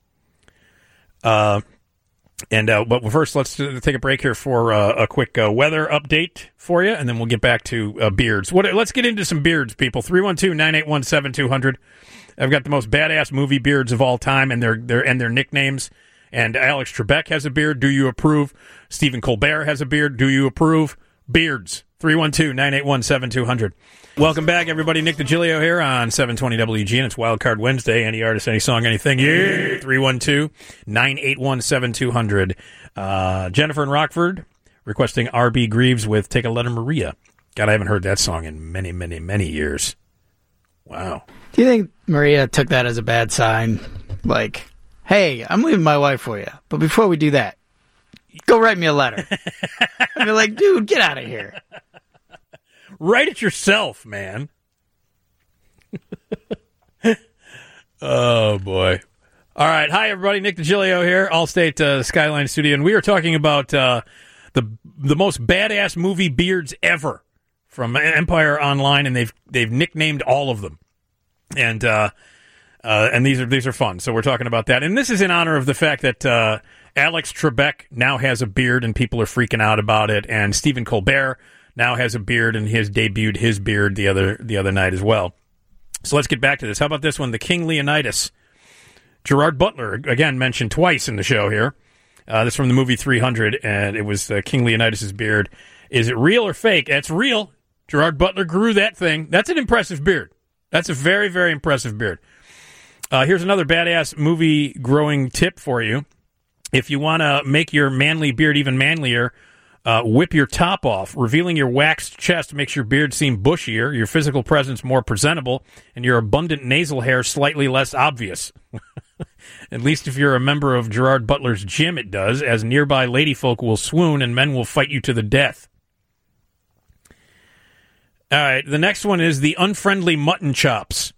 Uh, and uh, but first, let's take a break here for uh, a quick uh, weather update for you, and then we'll get back to uh, beards. What? Let's get into some beards, people. three one two, nine eight one, seven two zero zero. I've got the most badass movie beards of all time, and their, their, and their nicknames. And Alex Trebek has a beard. Do you approve? Stephen Colbert has a beard. Do you approve? Beards. three one two, nine eight one, seven two zero zero. Welcome back, everybody. Nick DiGilio here on seven twenty W G N. It's Wildcard Wednesday. Any artist, any song, anything. Yeah. three one two, nine eight one, seven two zero zero. Uh, Jennifer in Rockford requesting R B Greaves with Take a Letter Maria. God, I haven't heard that song in many, many, many years. Wow. Do you think Maria took that as a bad sign? Like, hey, I'm leaving my wife for you. But before we do that, go write me a letter. I'd be like, dude, get out of here. Write it yourself, man. Oh, boy. All right. Hi, everybody. Nick DiGilio here, Allstate uh, Skyline Studio. And we are talking about uh, the the most badass movie beards ever from Empire Online, and they've they've nicknamed all of them. And uh, uh, and these are these are fun. So we're talking about that. And this is in honor of the fact that uh, Alex Trebek now has a beard, and people are freaking out about it. And Stephen Colbert now has a beard, and he has debuted his beard the other the other night as well. So let's get back to this. How about this one? The King Leonidas. Gerard Butler, again, mentioned twice in the show here. Uh, this is from the movie three hundred, and it was uh, King Leonidas' beard. Is it real or fake? It's real. Gerard Butler grew that thing. That's an impressive beard. That's a very, very impressive beard. Uh, here's another badass movie growing tip for you. If you want to make your manly beard even manlier, uh, whip your top off. Revealing your waxed chest makes your beard seem bushier, your physical presence more presentable, and your abundant nasal hair slightly less obvious. At least if you're a member of Gerard Butler's gym, it does, as nearby ladyfolk will swoon and men will fight you to the death. All right, the next one is the unfriendly mutton chops.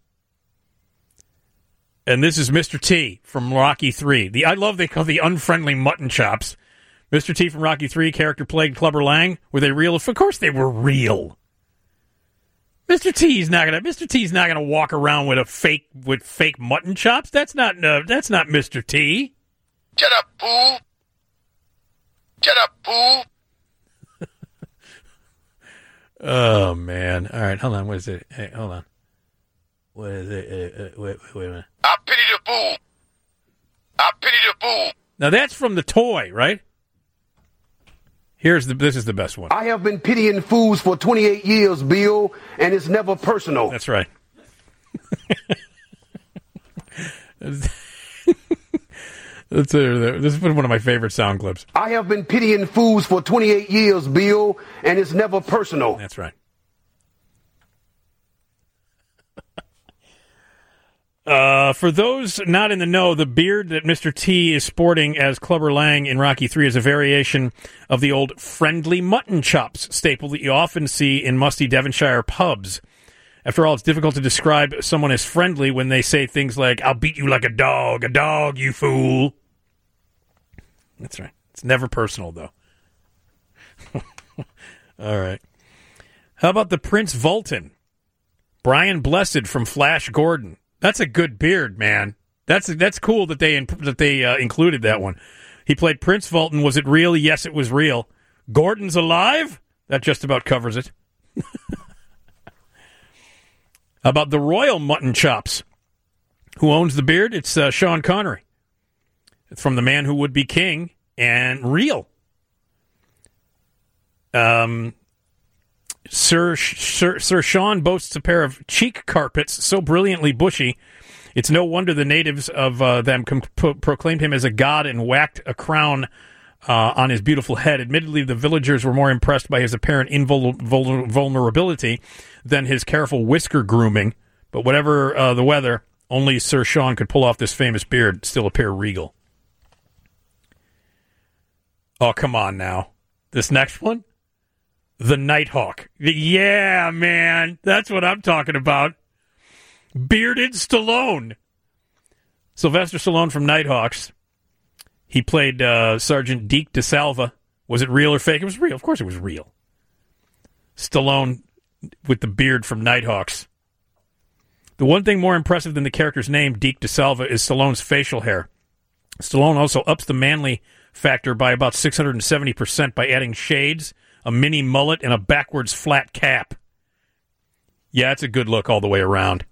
And this is Mister T from Rocky three. The I love they call the unfriendly mutton chops. Mister T from Rocky three, character played Clubber Lang. Were they real? Of course they were real. Mister T's not gonna. Mister T's not gonna walk around with a fake with fake mutton chops. That's not. Uh, that's not Mister T. Get up, boo. Get up, boo. Oh man! All right, hold on. What is it? Hey, hold on. What is it? Uh, uh, wait, wait, wait a minute. I pity the boo. I pity the boo. Now that's from the toy, right? Here's the. This is the best one. I have been pitying fools for twenty-eight years, Bill, and it's never personal. That's right. That's a, this is one of my favorite sound clips. I have been pitying fools for twenty-eight years, Bill, and it's never personal. That's right. Uh, for those not in the know, the beard that Mister T is sporting as Clubber Lang in Rocky three is a variation of the old friendly mutton chops staple that you often see in musty Devonshire pubs. After all, it's difficult to describe someone as friendly when they say things like, I'll beat you like a dog, a dog, you fool. That's right. It's never personal, though. All right. How about the Prince Vultan? Brian Blessed from Flash Gordon. That's a good beard, man. That's that's cool that they that they uh, included that one. He played Prince Vultan. Was it real? Yes, it was real. Gordon's alive? That just about covers it. How about the Royal Mutton Chops? Who owns the beard? It's uh, Sean Connery. It's from The Man Who Would Be King and real. Um, Sir, Sir Sir Sean boasts a pair of cheek carpets so brilliantly bushy, it's no wonder the natives of uh, them com- pro- proclaimed him as a god and whacked a crown uh, on his beautiful head. Admittedly, the villagers were more impressed by his apparent invulnerability than his careful whisker grooming. But whatever uh, the weather, only Sir Sean could pull off this famous beard, still appear regal. Oh, come on now. This next one? The Nighthawk. Yeah, man. That's what I'm talking about. Bearded Stallone. Sylvester Stallone from Nighthawks. He played uh, Sergeant Deke DeSalva. Was it real or fake? It was real. Of course it was real. Stallone with the beard from Nighthawks. The one thing more impressive than the character's name, Deke DeSalva, is Stallone's facial hair. Stallone also ups the manly factor by about six hundred seventy percent by adding shades, a mini mullet, and a backwards flat cap. Yeah, it's a good look all the way around.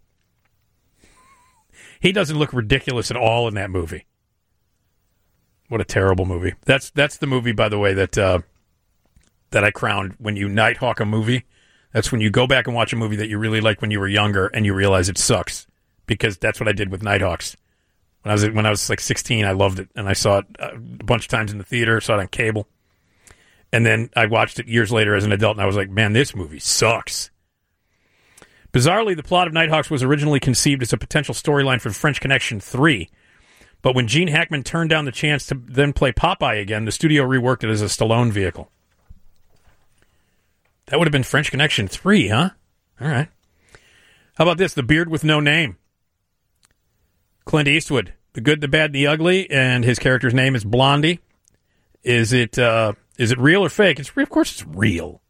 He doesn't look ridiculous at all in that movie. What a terrible movie. That's that's the movie, by the way, that uh, that I crowned when you Nighthawk a movie. That's when you go back and watch a movie that you really liked when you were younger and you realize it sucks. Because that's what I did with Nighthawks. When I was when I was like sixteen, I loved it. And I saw it a bunch of times in the theater, saw it on cable. And then I watched it years later as an adult, and I was like, man, this movie sucks. Bizarrely, the plot of Nighthawks was originally conceived as a potential storyline for French Connection three. But when Gene Hackman turned down the chance to then play Popeye again, the studio reworked it as a Stallone vehicle. That would have been French Connection three, huh? All right. How about this? The Beard with No Name. Clint Eastwood. The Good, the Bad, and the Ugly, and his character's name is Blondie. Is it uh, is it real or fake? It's Of course it's real.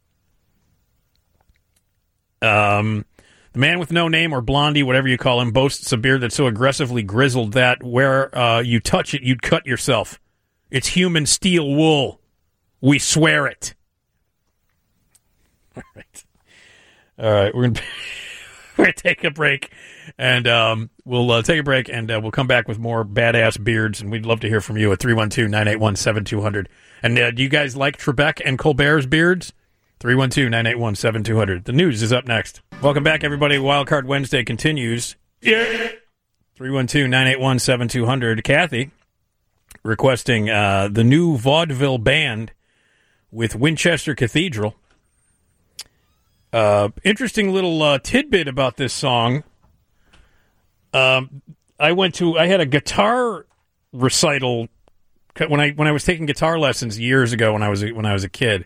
Um... The Man with No Name, or Blondie, whatever you call him, boasts a beard that's so aggressively grizzled that where uh, you touch it, you'd cut yourself. It's human steel wool. We swear it. All right. All right. We're going to We're going to take a break, and um, we'll uh, take a break, and uh, we'll come back with more badass beards, and we'd love to hear from you at three one two, nine eight one, seven two zero zero. And uh, do you guys like Trebek and Colbert's beards? three one two, nine eight one, seven two zero zero. The news is up next. Welcome back, everybody. Wildcard Wednesday continues. Yeah. three one two, nine eight one, seven two zero zero. Kathy requesting uh, the new vaudeville band with Winchester Cathedral. Uh, interesting little uh, tidbit about this song. Um, I went to, I had a guitar recital when I when I was taking guitar lessons years ago when I was a, when I was a kid.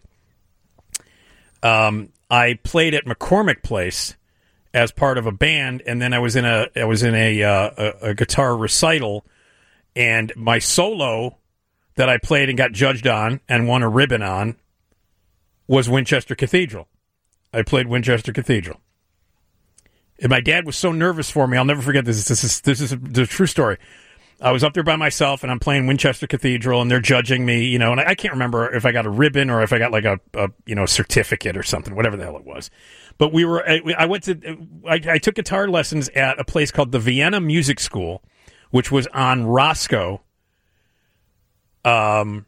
Um, I played at McCormick Place as part of a band, and then I was in a I was in a uh, a, a guitar recital, and my solo that I played and got judged on and won a ribbon on was Winchester Cathedral. I played Winchester Cathedral. And my dad was so nervous for me. I'll never forget this. This is this is a, this is a true story. I was up there by myself, and I'm playing Winchester Cathedral, and they're judging me, you know, and I, I can't remember if I got a ribbon or if I got like a, a you know certificate or something, whatever the hell it was. But we were, I, I went to, I, I took guitar lessons at a place called the Vienna Music School, which was on Roscoe, um,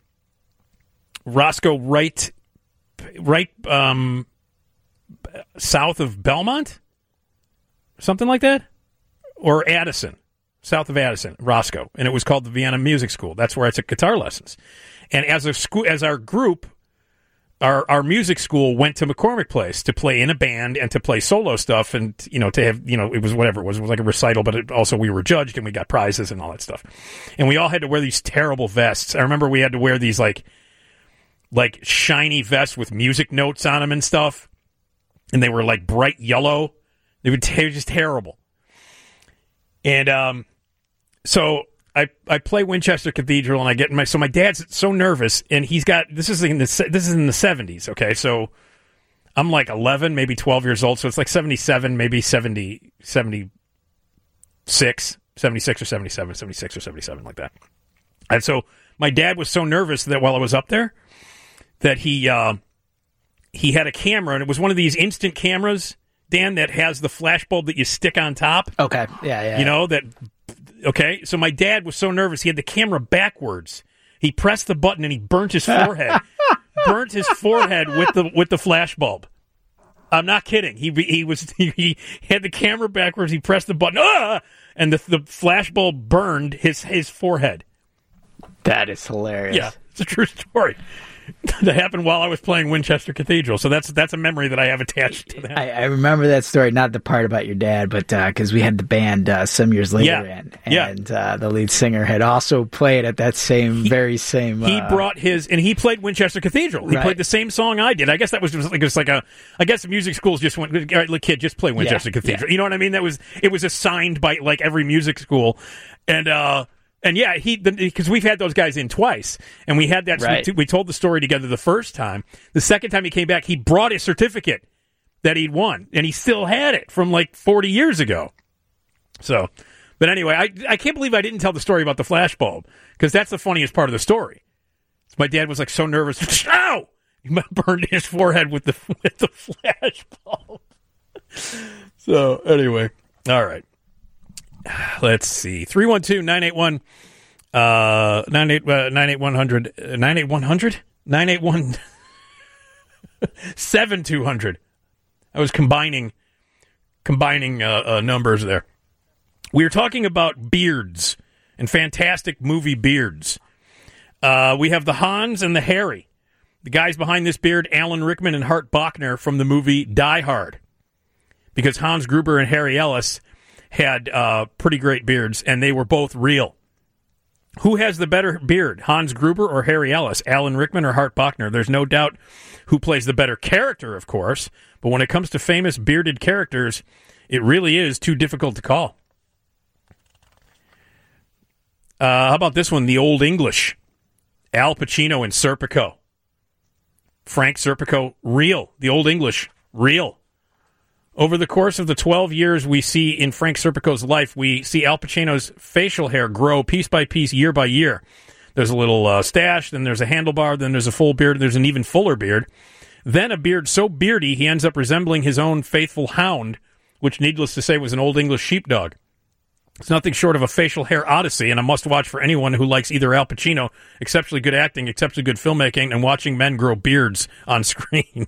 Roscoe right, right, um. south of Belmont, something like that, or Addison, south of Addison, Roscoe, and it was called the Vienna Music School. That's where I took guitar lessons. And as a school, as our group, our our music school went to McCormick Place to play in a band and to play solo stuff, and you know to have you know it was whatever it was, it was like a recital, but it, also we were judged and we got prizes and all that stuff. And we all had to wear these terrible vests. I remember we had to wear these like like shiny vests with music notes on them and stuff. And they were like bright yellow. They were, they were just terrible. And um, so I I play Winchester Cathedral, and I get my so my dad's so nervous, and he's got this is in the this is in the seventies. Okay, so I'm like eleven, maybe twelve years old, so it's like seventy-seven, maybe seventy, seventy-six, seventy-six or seventy-seven, seventy-six or seventy-seven, like that. And so my dad was so nervous that while I was up there, that he. Uh, He had a camera, and it was one of these instant cameras, Dan, that has the flashbulb that you stick on top. Okay, yeah, yeah. You know, that, okay? So my dad was so nervous, he had the camera backwards. He pressed the button, and he burnt his forehead. burnt his forehead with the with the flashbulb. I'm not kidding. He he was he, he had the camera backwards, he pressed the button, ah! And the, the flashbulb burned his, his forehead. That is hilarious. Yeah, it's a true story. That happened while I was playing Winchester Cathedral, so that's that's a memory that I have attached to that. I, I remember that story, not the part about your dad, but because uh, we had the band uh, some years later yeah. in, yeah. and uh, the lead singer had also played at that same, he, very same. He uh, brought his, and he played Winchester Cathedral. He right. played the same song I did. I guess that was just like, just like a. I guess the music schools just went, all right, look, kid, just play Winchester yeah, Cathedral. Yeah. You know what I mean? That was it was assigned by like every music school, and. uh And yeah, he because we've had those guys in twice, and we had that. Right. We, we told the story together the first time. The second time he came back, he brought his certificate that he'd won, and he still had it from like forty years ago. So, but anyway, I I can't believe I didn't tell the story about the flashbulb because that's the funniest part of the story. So my dad was like so nervous. Ow! He burned his forehead with the with the flashbulb. So anyway, all right. Let's see. three one two, nine eight one, uh, nine eight one hundred, nine eight one hundred, nine eight one, seven two hundred. I was combining combining uh, uh, numbers there. We were talking about beards and fantastic movie beards. Uh, we have the Hans and the Harry. The guys behind this beard, Alan Rickman and Hart Bochner from the movie Die Hard. Because Hans Gruber and Harry Ellis had uh, pretty great beards, and they were both real. Who has the better beard, Hans Gruber or Harry Ellis, Alan Rickman or Hart Bochner? There's no doubt who plays the better character, of course, but when it comes to famous bearded characters, it really is too difficult to call. Uh, how about this one, The Old English? Al Pacino and Serpico. Frank Serpico, real. The Old English, real. Over the course of the twelve years we see in Frank Serpico's life, we see Al Pacino's facial hair grow piece by piece, year by year. There's a little uh, stash, then there's a handlebar, then there's a full beard, there's an even fuller beard. Then a beard so beardy he ends up resembling his own faithful hound which needless to say was an Old English sheepdog. It's nothing short of a facial hair odyssey and a must-watch for anyone who likes either Al Pacino, exceptionally good acting, exceptionally good filmmaking, and watching men grow beards on screen.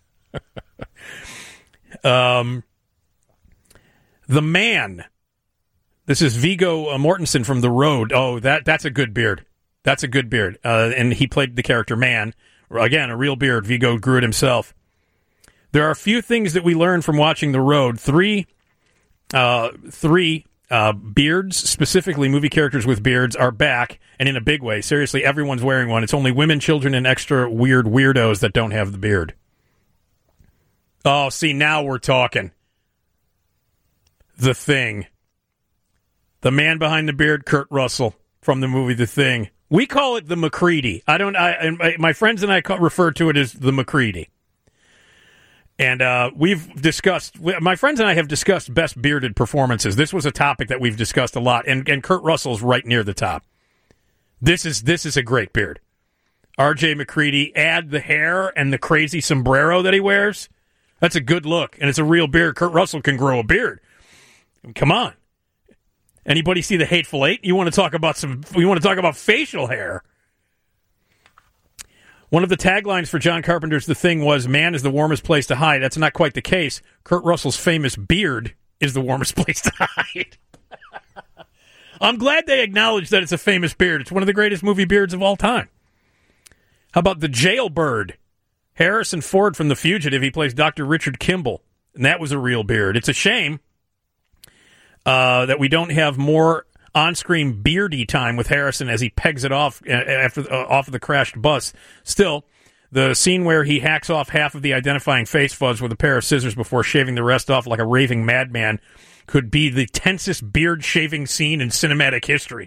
um, The Man. This is Viggo uh, Mortensen from The Road. Oh, that that's a good beard. That's a good beard. Uh, and he played the character Man. Again, a real beard. Viggo grew it himself. There are a few things that we learned from watching The Road. Three, uh, three uh, beards, specifically movie characters with beards, are back, and in a big way. Seriously, everyone's wearing one. It's only women, children, and extra weird weirdos that don't have the beard. Oh, see, now we're talking. The Thing. The man behind the beard, Kurt Russell, from the movie The Thing. We call it the McCready. I don't. I, I my friends and I call, refer to it as the McCready. And uh, we've discussed. My friends and I have discussed best bearded performances. This was a topic that we've discussed a lot, and and Kurt Russell's right near the top. This is this is a great beard. R J McCready. Add the hair and the crazy sombrero that he wears. That's a good look, and it's a real beard. Kurt Russell can grow a beard. Come on. Anybody see The Hateful Eight? You want to talk about some? You want to talk about facial hair? One of the taglines for John Carpenter's The Thing was, "Man is the warmest place to hide." That's not quite the case. Kurt Russell's famous beard is the warmest place to hide. I'm glad they acknowledge that it's a famous beard. It's one of the greatest movie beards of all time. How about the Jailbird? Harrison Ford from The Fugitive. He plays Doctor Richard Kimball, and that was a real beard. It's a shame Uh, that we don't have more on-screen beardy time with Harrison as he pegs it off after uh, off of the crashed bus. Still, the scene where he hacks off half of the identifying face fuzz with a pair of scissors before shaving the rest off like a raving madman could be the tensest beard-shaving scene in cinematic history.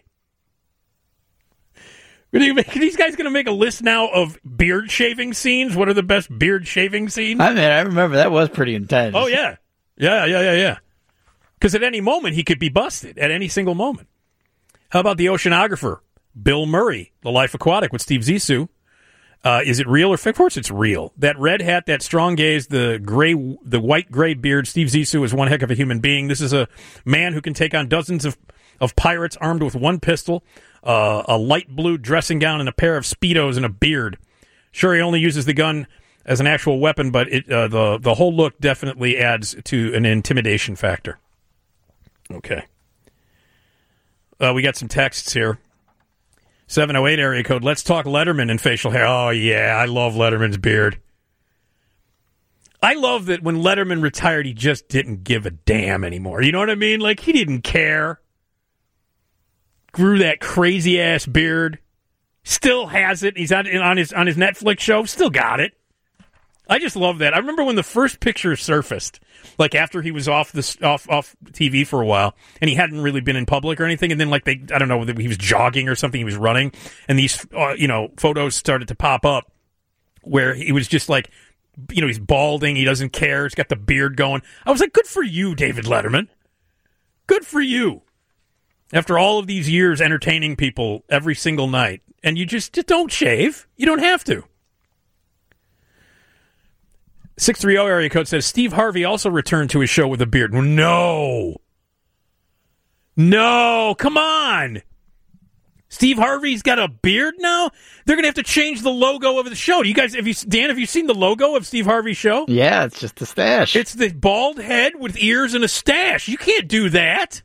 Are these guys going to make a list now of beard-shaving scenes? What are the best beard-shaving scenes? I mean, I remember that was pretty intense. Oh, yeah. Yeah, yeah, yeah, yeah. Because at any moment, he could be busted. At any single moment. How about the oceanographer, Bill Murray, The Life Aquatic with Steve Zissou? Uh, is it real or fake? Of course it's real. That red hat, that strong gaze, the gray, the white-gray beard, Steve Zissou is one heck of a human being. This is a man who can take on dozens of, of pirates armed with one pistol, uh, a light blue dressing gown, and a pair of Speedos and a beard. Sure, he only uses the gun as an actual weapon, but it, uh, the, the whole look definitely adds to an intimidation factor. Okay. Uh, we got some texts here. seven oh eight area code. Let's talk Letterman and facial hair. Oh, yeah. I love Letterman's beard. I love that when Letterman retired, he just didn't give a damn anymore. You know what I mean? Like, he didn't care. Grew that crazy-ass beard. Still has it. He's on, on his on his Netflix show. Still got it. I just love that. I remember when the first picture surfaced, like after he was off the off off T V for a while, and he hadn't really been in public or anything, and then like they, I don't know, he was jogging or something, he was running, and these uh, you know photos started to pop up where he was just like, you know, he's balding, he doesn't care, he's got the beard going. I was like, good for you, David Letterman. Good for you. After all of these years entertaining people every single night, and you just, just don't shave. You don't have to. six three zero area code says, Steve Harvey also returned to his show with a beard. No. No, come on. Steve Harvey's got a beard now? They're going to have to change the logo of the show. Do you guys, have you, Dan, have you seen the logo of Steve Harvey's show? Yeah, it's just a stash. It's the bald head with ears and a stash. You can't do that.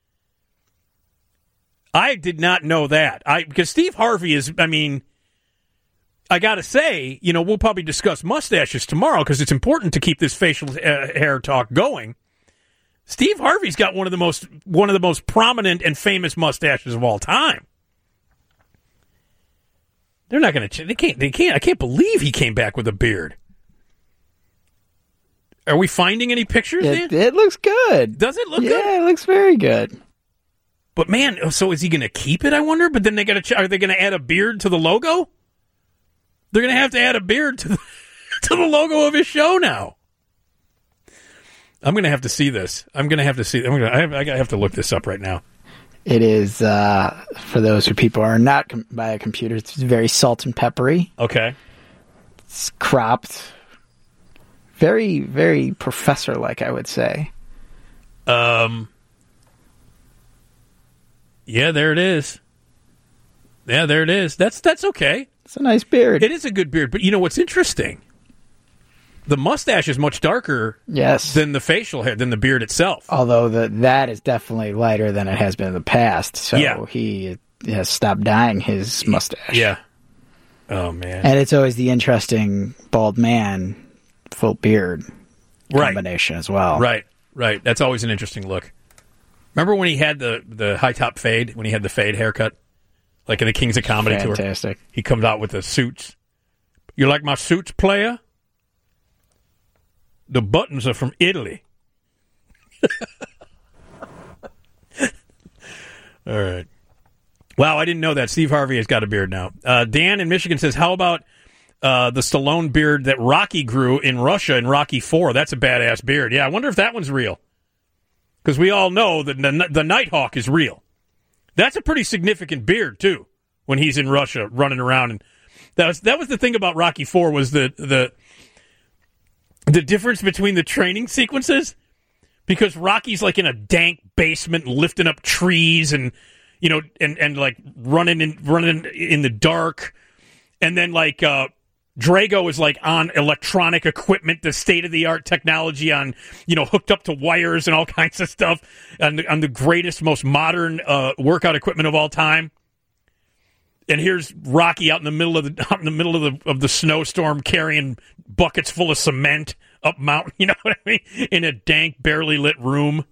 I did not know that. I because Steve Harvey is, I mean, I got to say, you know, we'll probably discuss mustaches tomorrow because it's important to keep this facial uh, hair talk going. Steve Harvey's got one of the most one of the most prominent and famous mustaches of all time. They're not going to. They can't. They can't. I can't believe he came back with a beard. Are we finding any pictures? It, it looks good. Does it look yeah, good? Yeah, it looks very good. But man, so is he going to keep it? I wonder. But then they got to. Are they going to add a beard to the logo? They're going to have to add a beard to the, to the logo of his show now. I'm going to have to see this. I'm going to have to see. I'm going to. I have, I have to look this up right now. It is uh, for those who people are not com- by a computer. It's very salt and peppery. Okay. It's cropped. Very, very professor-like, I would say. Um. Yeah, there it is. Yeah, there it is. That's that's okay. It's a nice beard. It is a good beard, but you know what's interesting? The mustache is much darker yes. than the facial hair, than the beard itself. Although the, that is definitely lighter than it has been in the past. So yeah. he has stopped dyeing his mustache. Yeah. Oh, man. And it's always the interesting bald man, full beard combination right. as well. Right, right. That's always an interesting look. Remember when he had the, the high-top fade, when he had the fade haircut? Like in the Kings of Comedy Fantastic. tour? Fantastic. He comes out with the suits. You like my suits, player? The buttons are from Italy. All right. Wow, I didn't know that. Steve Harvey has got a beard now. Uh, Dan in Michigan says, how about uh, the Stallone beard that Rocky grew in Russia in Rocky four? That's a badass beard. Yeah, I wonder if that one's real. Because we all know that the, the Nighthawk is real. That's a pretty significant beard, too, when he's in Russia running around. And that was that was the thing about Rocky four was the the the difference between the training sequences. Because Rocky's like in a dank basement lifting up trees and you know and, and like running in running in the dark. And then like uh, Drago is like on electronic equipment, the state of the art technology on, you know, hooked up to wires and all kinds of stuff on the, on the greatest, most modern uh, workout equipment of all time. And here's Rocky out in the middle of the out in the middle of the of the snowstorm carrying buckets full of cement up mountain, you know what I mean? In a dank, barely lit room.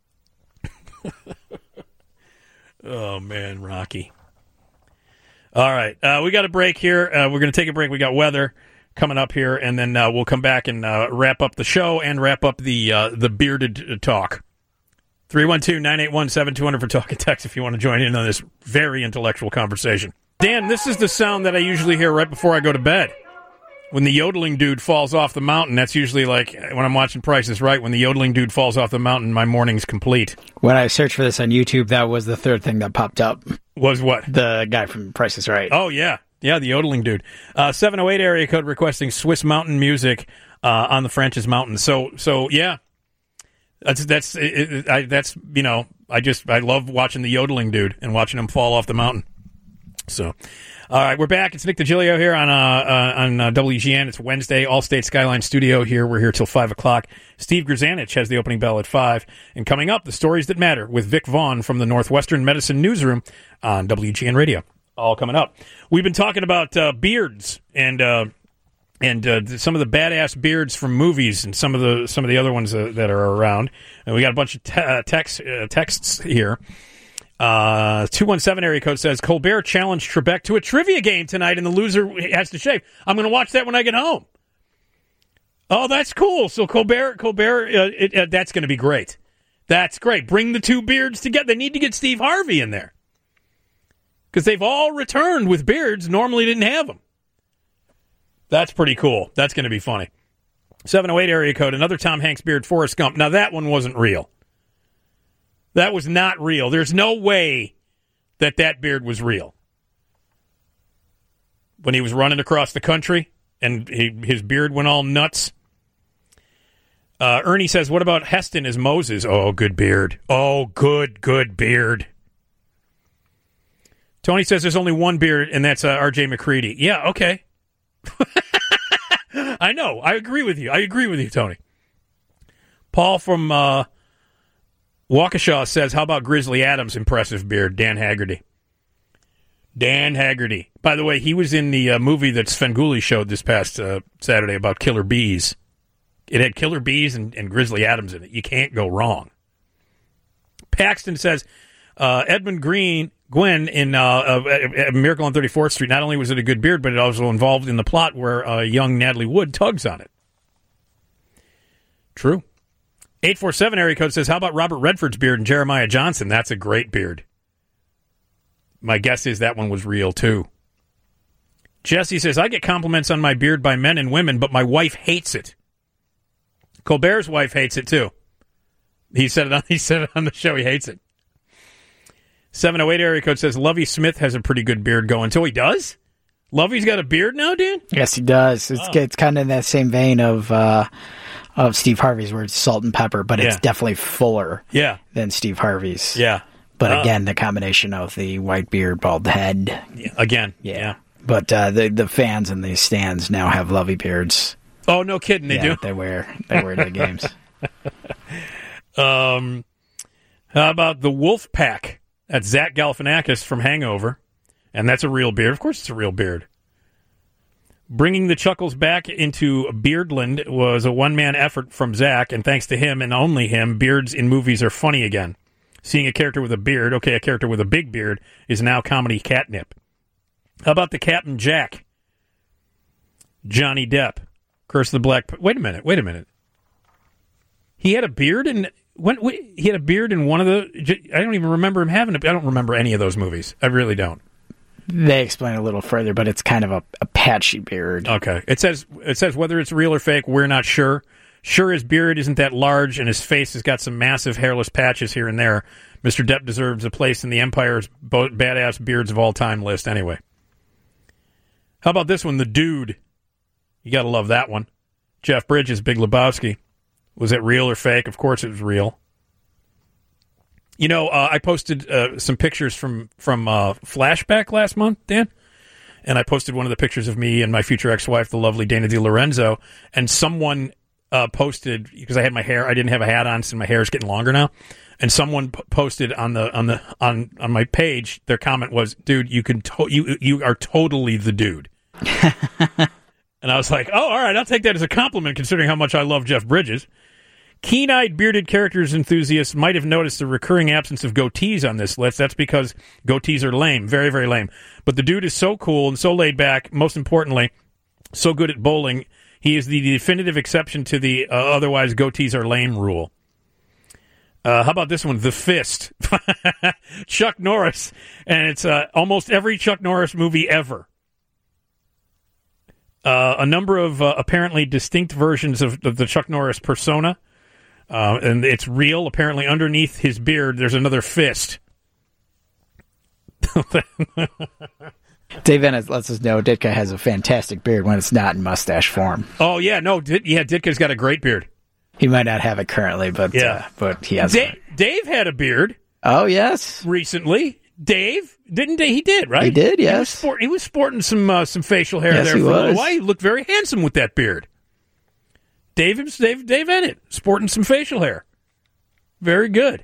Oh man, Rocky. All right, uh, we got a break here. Uh, we're going to take a break. We got weather coming up here, and then uh, we'll come back and uh, wrap up the show and wrap up the uh, the bearded talk. three one two, nine eight one, seven two zero zero for talk and text if you want to join in on this very intellectual conversation. Dan, this is the sound that I usually hear right before I go to bed. When the yodeling dude falls off the mountain, that's usually like when I'm watching Price is Right. When the yodeling dude falls off the mountain, my morning's complete. When I searched for this on YouTube, that was the third thing that popped up. Was what? The guy from Price is Right. Oh, yeah. Yeah, the yodeling dude. Uh, seven oh eight area code requesting Swiss mountain music uh, on the French's Mountain. So, so yeah. That's, that's, it, it, I, that's, you know, I just, I love watching the yodeling dude and watching him fall off the mountain. So, all right, we're back. It's Nick DiGilio here on uh, uh, on uh, W G N. It's Wednesday, Allstate Skyline Studio here. We're here till five o'clock. Steve Grzanich has the opening bell at five. And coming up, the stories that matter with Vic Vaughn from the Northwestern Medicine Newsroom on W G N Radio. All coming up. We've been talking about uh, beards and uh, and uh, some of the badass beards from movies and some of the some of the other ones uh, that are around. And we got a bunch of te- uh, text, uh, texts here. Uh, two one seven area code says, Colbert challenged Trebek to a trivia game tonight and the loser has to shave. I'm going to watch that when I get home. Oh, that's cool. So Colbert, Colbert, uh, it, uh, that's going to be great. That's great. Bring the two beards together. They need to get Steve Harvey in there. Because they've all returned with beards. Normally didn't have them. That's pretty cool. That's going to be funny. seven oh eight area code, another Tom Hanks beard, Forrest Gump. Now that one wasn't real. That was not real. There's no way that that beard was real. When he was running across the country and he, his beard went all nuts. Uh, Ernie says, what about Heston as Moses? Oh, good beard. Oh, good, good beard. Tony says there's only one beard, and that's uh, R J McCready. Yeah, okay. I know. I agree with you. I agree with you, Tony. Paul from... Uh, Waukesha says, how about Grizzly Adams' impressive beard, Dan Haggerty? Dan Haggerty. By the way, he was in the uh, movie that Svengoolie showed this past uh, Saturday about killer bees. It had killer bees and, and Grizzly Adams in it. You can't go wrong. Paxton says, uh, Edmund Green, Gwen in uh, uh, Miracle on thirty-fourth Street, not only was it a good beard, but it also involved in the plot where uh, young Natalie Wood tugs on it. True. eight four seven area code says, how about Robert Redford's beard and Jeremiah Johnson? That's a great beard. My guess is that one was real, too. Jesse says, I get compliments on my beard by men and women, but my wife hates it. Colbert's wife hates it, too. He said it on, he said it on the show. He hates it. seven oh eight area code says, Lovey Smith has a pretty good beard going. So he does? Lovey's got a beard now, Dan? Yes, he does. It's, oh. it's kind of in that same vein of... Uh, of Steve Harvey's where it's salt and pepper, but it's Yeah. definitely fuller Yeah. than Steve Harvey's. Yeah. But Uh, again, the combination of the white beard, bald head. Yeah, again. Yeah. Yeah. But uh, the the fans in these stands now have lovey beards. Oh, no kidding. They yeah, do? They wear they wear to the games. Um, how about the Wolf Pack? That's Zach Galifianakis from Hangover. And that's a real beard. Of course it's a real beard. Bringing the Chuckles back into Beardland was a one-man effort from Zach, and thanks to him and only him, beards in movies are funny again. Seeing a character with a beard, okay, a character with a big beard, is now comedy catnip. How about the Captain Jack? Johnny Depp. Curse of the Black... Wait a minute, wait a minute. He had a beard in... When, wait, he had a beard in one of the... I don't even remember him having a... I don't remember any of those movies. I really don't. They explain a little further, but it's kind of a, a patchy beard. Okay. It says it says whether it's real or fake, we're not sure. Sure, his beard isn't that large, and his face has got some massive hairless patches here and there. Mister Depp deserves a place in the Empire's bo- badass beards of all time list anyway. How about this one, The Dude? You got to love that one. Jeff Bridges, Big Lebowski. Was it real or fake? Of course it was real. You know, uh, I posted uh, some pictures from, from uh, Flashback last month, Dan. And I posted one of the pictures of me and my future ex-wife, the lovely Dana DiLorenzo. And someone uh, posted, because I had my hair, I didn't have a hat on, so my hair is getting longer now. And someone p- posted on the on the on, on my page, their comment was, "Dude, you can to- you you are totally the dude." And I was like, "Oh, all right, I'll take that as a compliment, considering how much I love Jeff Bridges." Keen-eyed bearded characters enthusiasts might have noticed the recurring absence of goatees on this list. That's because goatees are lame, very, very lame. But the dude is so cool and so laid back, most importantly, so good at bowling, he is the definitive exception to the uh, otherwise goatees are lame rule. Uh, how about this one? The Fist. Chuck Norris. And it's uh, almost every Chuck Norris movie ever. Uh, a number of uh, apparently distinct versions of, of the Chuck Norris persona. Uh, and it's real. Apparently, underneath his beard, there's another fist. Dave Ennis lets us know Ditka has a fantastic beard when it's not in mustache form. Oh yeah, no, D- yeah, Ditka's got a great beard. He might not have it currently, but Yeah. uh, but he has. Da- Dave had a beard Oh yes, recently. Dave didn't he? He did, right? He did, He was, yes. sport- he was sporting some uh, some facial hair Yes, there he for a little was. while. He looked very handsome with that beard. Dave, Dave, Dave Ennett sporting some facial hair. Very good.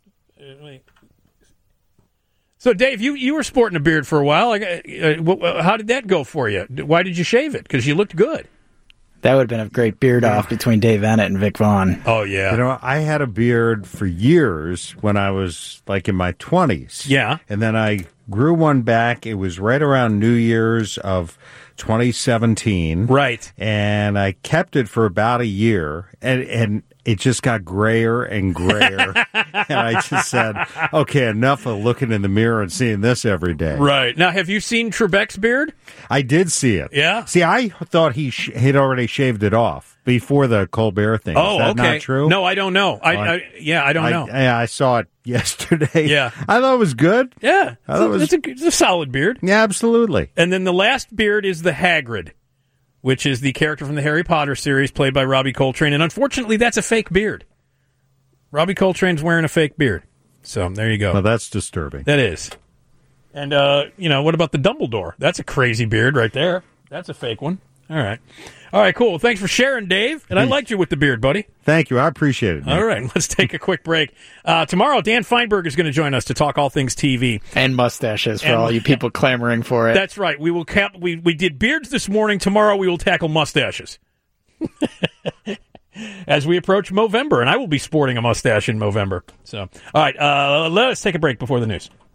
So, Dave, you, you were sporting a beard for a while. Like, uh, uh, how did that go for you? Why did you shave it? Because you looked good. that would have been a great beard off between Dave Ennett and Vic Vaughn. Oh, yeah. You know, I had a beard for years when I was like in my twenties. Yeah. And then I grew one back. It was right around New Year's of twenty seventeen. Right. And I kept it for about a year. And, and it just got grayer and grayer. And I just said, okay, enough of looking in the mirror and seeing this every day. Right. Now, have you seen Trebek's beard? I did see it. Yeah? See, I thought he sh- had already shaved it off before the Colbert thing. Oh, Is that okay. not true? No, I don't know. I, Oh, I yeah, I don't I, know. Yeah, I saw it yesterday. Yeah. I thought it was good. yeah, I thought it was- it's, a, it's a solid beard. Yeah, absolutely. And then the last beard is the Hagrid, which is the character from the Harry Potter series played by Robbie Coltrane. And unfortunately, that's a fake beard. Robbie Coltrane's wearing a fake beard. So there you go. Well, that's disturbing. That is. And, uh, you know, what about the Dumbledore? That's a crazy beard right there. That's a fake one. All right. All right, cool. Thanks for sharing, Dave. And I liked you with the beard, buddy. Thank you. I appreciate it. Nick. All right, let's take a quick break. Uh, tomorrow, Dan Feinberg is going to join us to talk all things T V. And mustaches for And- all you people clamoring for it. That's right. We will cap. We we did beards this morning. Tomorrow we will tackle mustaches. As we approach Movember, and I will be sporting a mustache in Movember. So, all right, uh, let us take a break before the news.